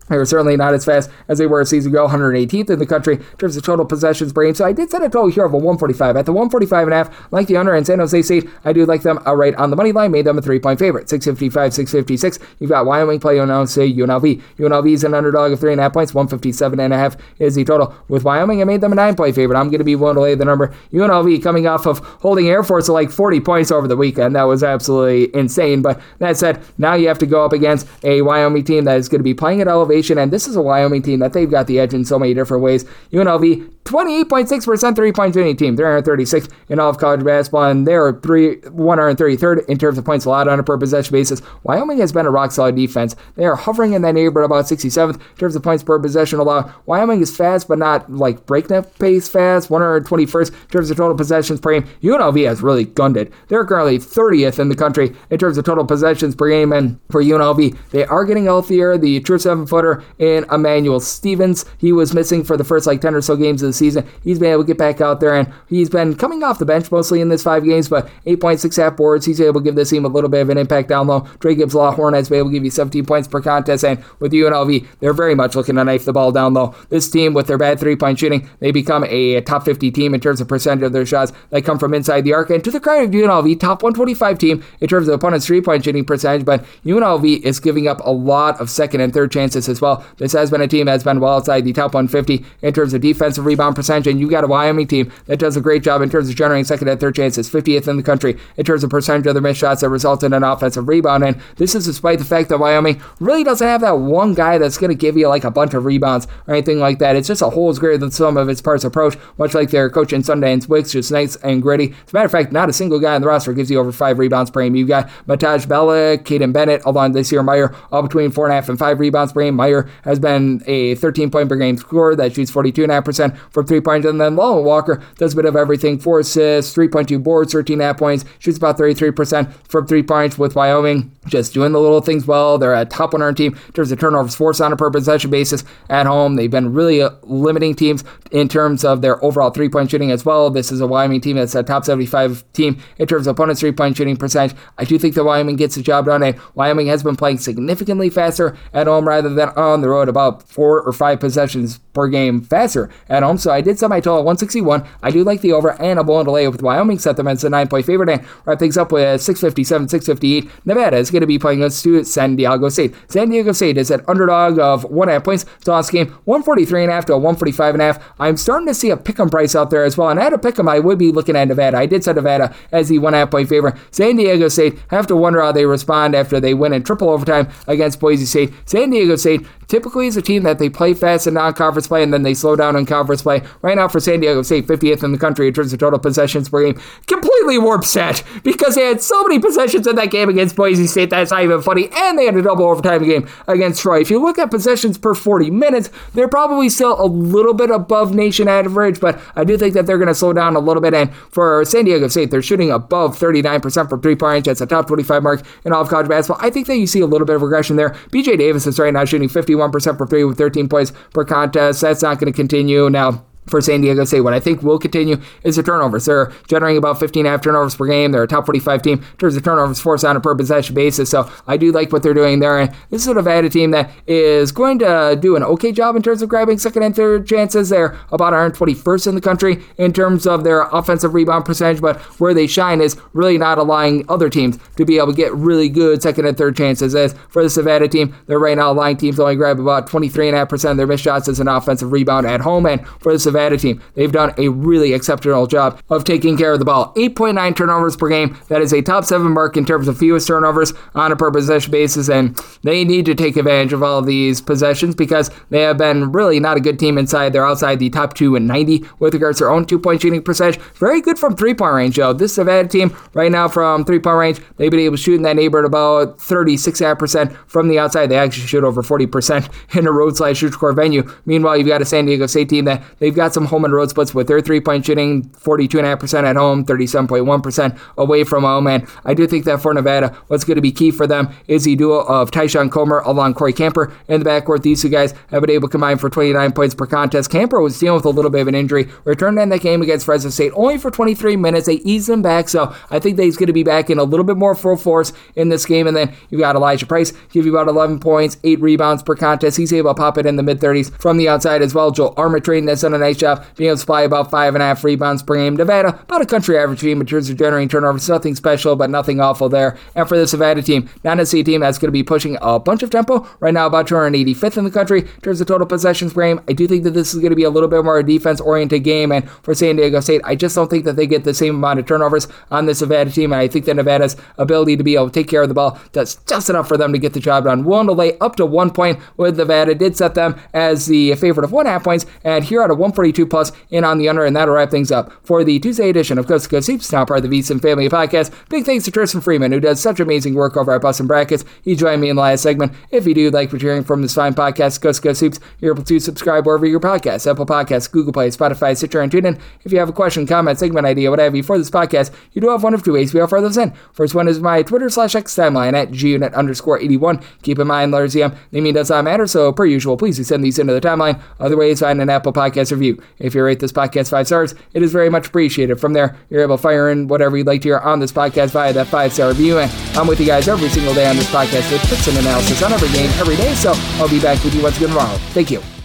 They were certainly not as fast as they were a season ago, one hundred eighteenth in the country in terms of total possessions per game. So I did set a total here of a one forty-five. At the one forty-five and a half, like the under in San Jose State, I do like them outright on the money line, made them a three-point favorite. six fifty-five, six fifty-six. You've got Wyoming play on, say, U N L V. U N L V is an underdog of three and a half points. one fifty-seven and a half is the total. With Wyoming, I made them a nine-point favorite. I'm going to be willing to lay the number. U N L V coming off of holding Air Force to like forty points over the weekend. That was absolutely insane. But that said, now you have to go up against a Wyoming team that is going to be playing at elevation, and this is a Wyoming team that they've got the edge in so many different ways. U N L V, twenty-eight point six percent three-point shooting team. They're thirty-sixth in all of college basketball, and they're three, one hundred thirty-third in terms of points allowed on a per possession basis. Wyoming has been a rock-solid defense. They are hovering in that neighborhood about sixty-seventh in terms of points per possession allowed. Wyoming is fast, but not like breakneck pace fast. one hundred twenty-first in terms of total possessions per game. U N L V has really gunned it. They're currently thirtieth in the country in terms of total possessions per game, and for U N L V, they are getting healthier. The true seven-footer in Emmanuel Stevens, he was missing for the first like ten or so games of the season. He's been able to get back out there, and he's been coming off the bench mostly in this five games, but eight point six half boards. He's able to give this team a little bit of an impact down low. Dre Gibbs-Lawhorn has been able to give you seventeen points per contest, and with U N L V, they're very much looking to knife the ball down low. This team, with their bad three-point shooting, they become a top fifty team in terms of percentage of their shots that come from inside the arc, and to the credit of U N L V, top one twenty-five team in terms of opponent's three-point shooting percentage, but U N L V is giving up a lot of second and third chances as well. This has been a team that's been well outside the top one fifty in terms of defensive rebound percentage, and you got a Wyoming team that does a great job in terms of generating second and third chances, fiftieth in the country in terms of percentage of their missed shots that result in an offensive rebound, and this is despite the fact that Wyoming really doesn't have that one guy that's going to give you like a bunch of rebounds or anything like that. It's just a whole is greater than some of its parts approach, much like their coach in Sundance Wicks, just nice and gritty. As a matter of fact, not a single guy on the roster gives you over five rebounds per game. You've got Mataj Bella, Caden Bennett, along this year Meyer, all between four and a half and five rebounds per game. Meyer has been a thirteen point per game scorer that shoots forty-two point five percent from three points, and then Lowell Walker does a bit of everything. Four assists, three point two boards, thirteen point five points, shoots about thirty-three percent from three points. With Wyoming just doing the little things well. They're a top one hundred team in terms of turnovers forced on a per possession basis at home. They've been really uh, limiting teams in terms of their overall three-point shooting as well. This is a Wyoming team that's a top seventy-five team in terms of opponent's three-point shooting percentage. I do think that Wyoming gets the job done, and Wyoming has been playing significantly faster at home rather than on the road, about four or five possessions per game faster at home. So I did set my total at one sixty-one. I do like the over, and I'm willing to lay it with Wyoming. Set them as a nine-point favorite, and wrap things up with six fifty-seven, six fifty-eight. Nevada is going to be playing us to San Diego State. San Diego State is an underdog of one and a half points. So on this game, one forty-three and a half to one forty-five and a half. I'm starting to see a pick'em price out there as well, and at a pick'em, I would be looking at Nevada. I did set Nevada as the one and a half point favorite. San Diego State, have to wonder how they respond after they win in triple overtime against Boise State. San Diego State typically is a team that they play fast in non-conference play, and then they slow down in conference play. Right now for San Diego State, fiftieth in the country in terms of total possessions per game. Completely warped set, because they had so many possessions in that game against Boise State, that's not even funny, and they had a double overtime game against Troy. If you look at possessions per forty minutes, they're probably still a little bit above nation average, but I do think that they're going to slow down a little bit, and for San Diego State, they're shooting above thirty-nine percent from three-point range. That's a top twenty-five mark in all of college basketball. I think that you see a little bit of regression there. B J Davis is right now shooting fifty-one percent for three with thirteen points per contest. That's not going to continue. Now, for San Diego State, what I think will continue is the turnovers. They're generating about fifteen and a half turnovers per game. They're a top forty-five team in terms of turnovers forced on a per possession basis. So I do like what they're doing there. And this is a Nevada team that is going to do an okay job in terms of grabbing second and third chances. They're about one hundred twenty-first in the country in terms of their offensive rebound percentage, but where they shine is really not allowing other teams to be able to get really good second and third chances. As for the Nevada team, they're right now allowing teams to only grab about twenty-three point five percent of their missed shots as an offensive rebound at home. And for the Nevada team, they've done a really exceptional job of taking care of the ball. eight point nine turnovers per game. That is a top seven mark in terms of fewest turnovers on a per possession basis, and they need to take advantage of all of these possessions because they have been really not a good team inside. They're outside the top two and ninety with regards to their own two-point shooting percentage. Very good from three-point range, though. This Nevada team right now from three-point range, they've been able to shoot in that neighborhood about thirty-six point five percent from the outside. They actually shoot over forty percent in a road slash shoot score venue. Meanwhile, you've got a San Diego State team that they've got got some home and road splits with their three-point shooting, forty-two point five percent at home, thirty-seven point one percent away from home. And I do think that for Nevada, what's going to be key for them is the duo of Tyshawn Comer along Corey Camper in the backcourt. These two guys have been able to combine for twenty-nine points per contest. Camper was dealing with a little bit of an injury, returned in that game against Fresno State only for twenty-three minutes. They eased him back, so I think that he's going to be back in a little bit more full force in this game. And then you've got Elijah Price, give you about eleven points, eight rebounds per contest. He's able to pop it in the mid-thirties from the outside as well. Joel Armitage has done a nice job being able to supply about five and a half rebounds per game. Nevada, about a country average team in terms of generating turnovers. Nothing special, but nothing awful there. And for this Nevada team, not necessarily a team that's going to be pushing a bunch of tempo. Right now, about two hundred eighty-fifth in the country in terms of total possessions per game. I do think that this is going to be a little bit more a defense-oriented game. And for San Diego State, I just don't think that they get the same amount of turnovers on this Nevada team. And I think that Nevada's ability to be able to take care of the ball does just enough for them to get the job done. Willing to lay up to one point with Nevada did set them as the favorite of one half points. And here at a one forty-two plus in on the under, and that'll wrap things up for the Tuesday edition of Coast to Coast Hoops, now part of the VSiN Family Podcast. Big thanks to Tristan Freeman, who does such amazing work over at Bustin' Brackets. He joined me in the last segment. If you do like what you're hearing from this fine podcast, Coast to Coast Hoops, you're able to subscribe wherever your podcasts, Apple Podcasts, Google Play, Spotify, Stitcher, and TuneIn. If you have a question, comment, segment idea, what have you for this podcast, you do have one of two ways we offer those in. First one is my Twitter slash X timeline at gunit underscore 81. Keep in mind, letters E M, name does not matter, so per usual, please do send these into the timeline. Other ways, find an Apple Podcast review. If you rate this podcast five stars, it is very much appreciated. From there, you're able to fire in whatever you'd like to hear on this podcast via that five-star review. And I'm with you guys every single day on this podcast with tips and analysis on every game, every day. So I'll be back with you once again tomorrow. Thank you.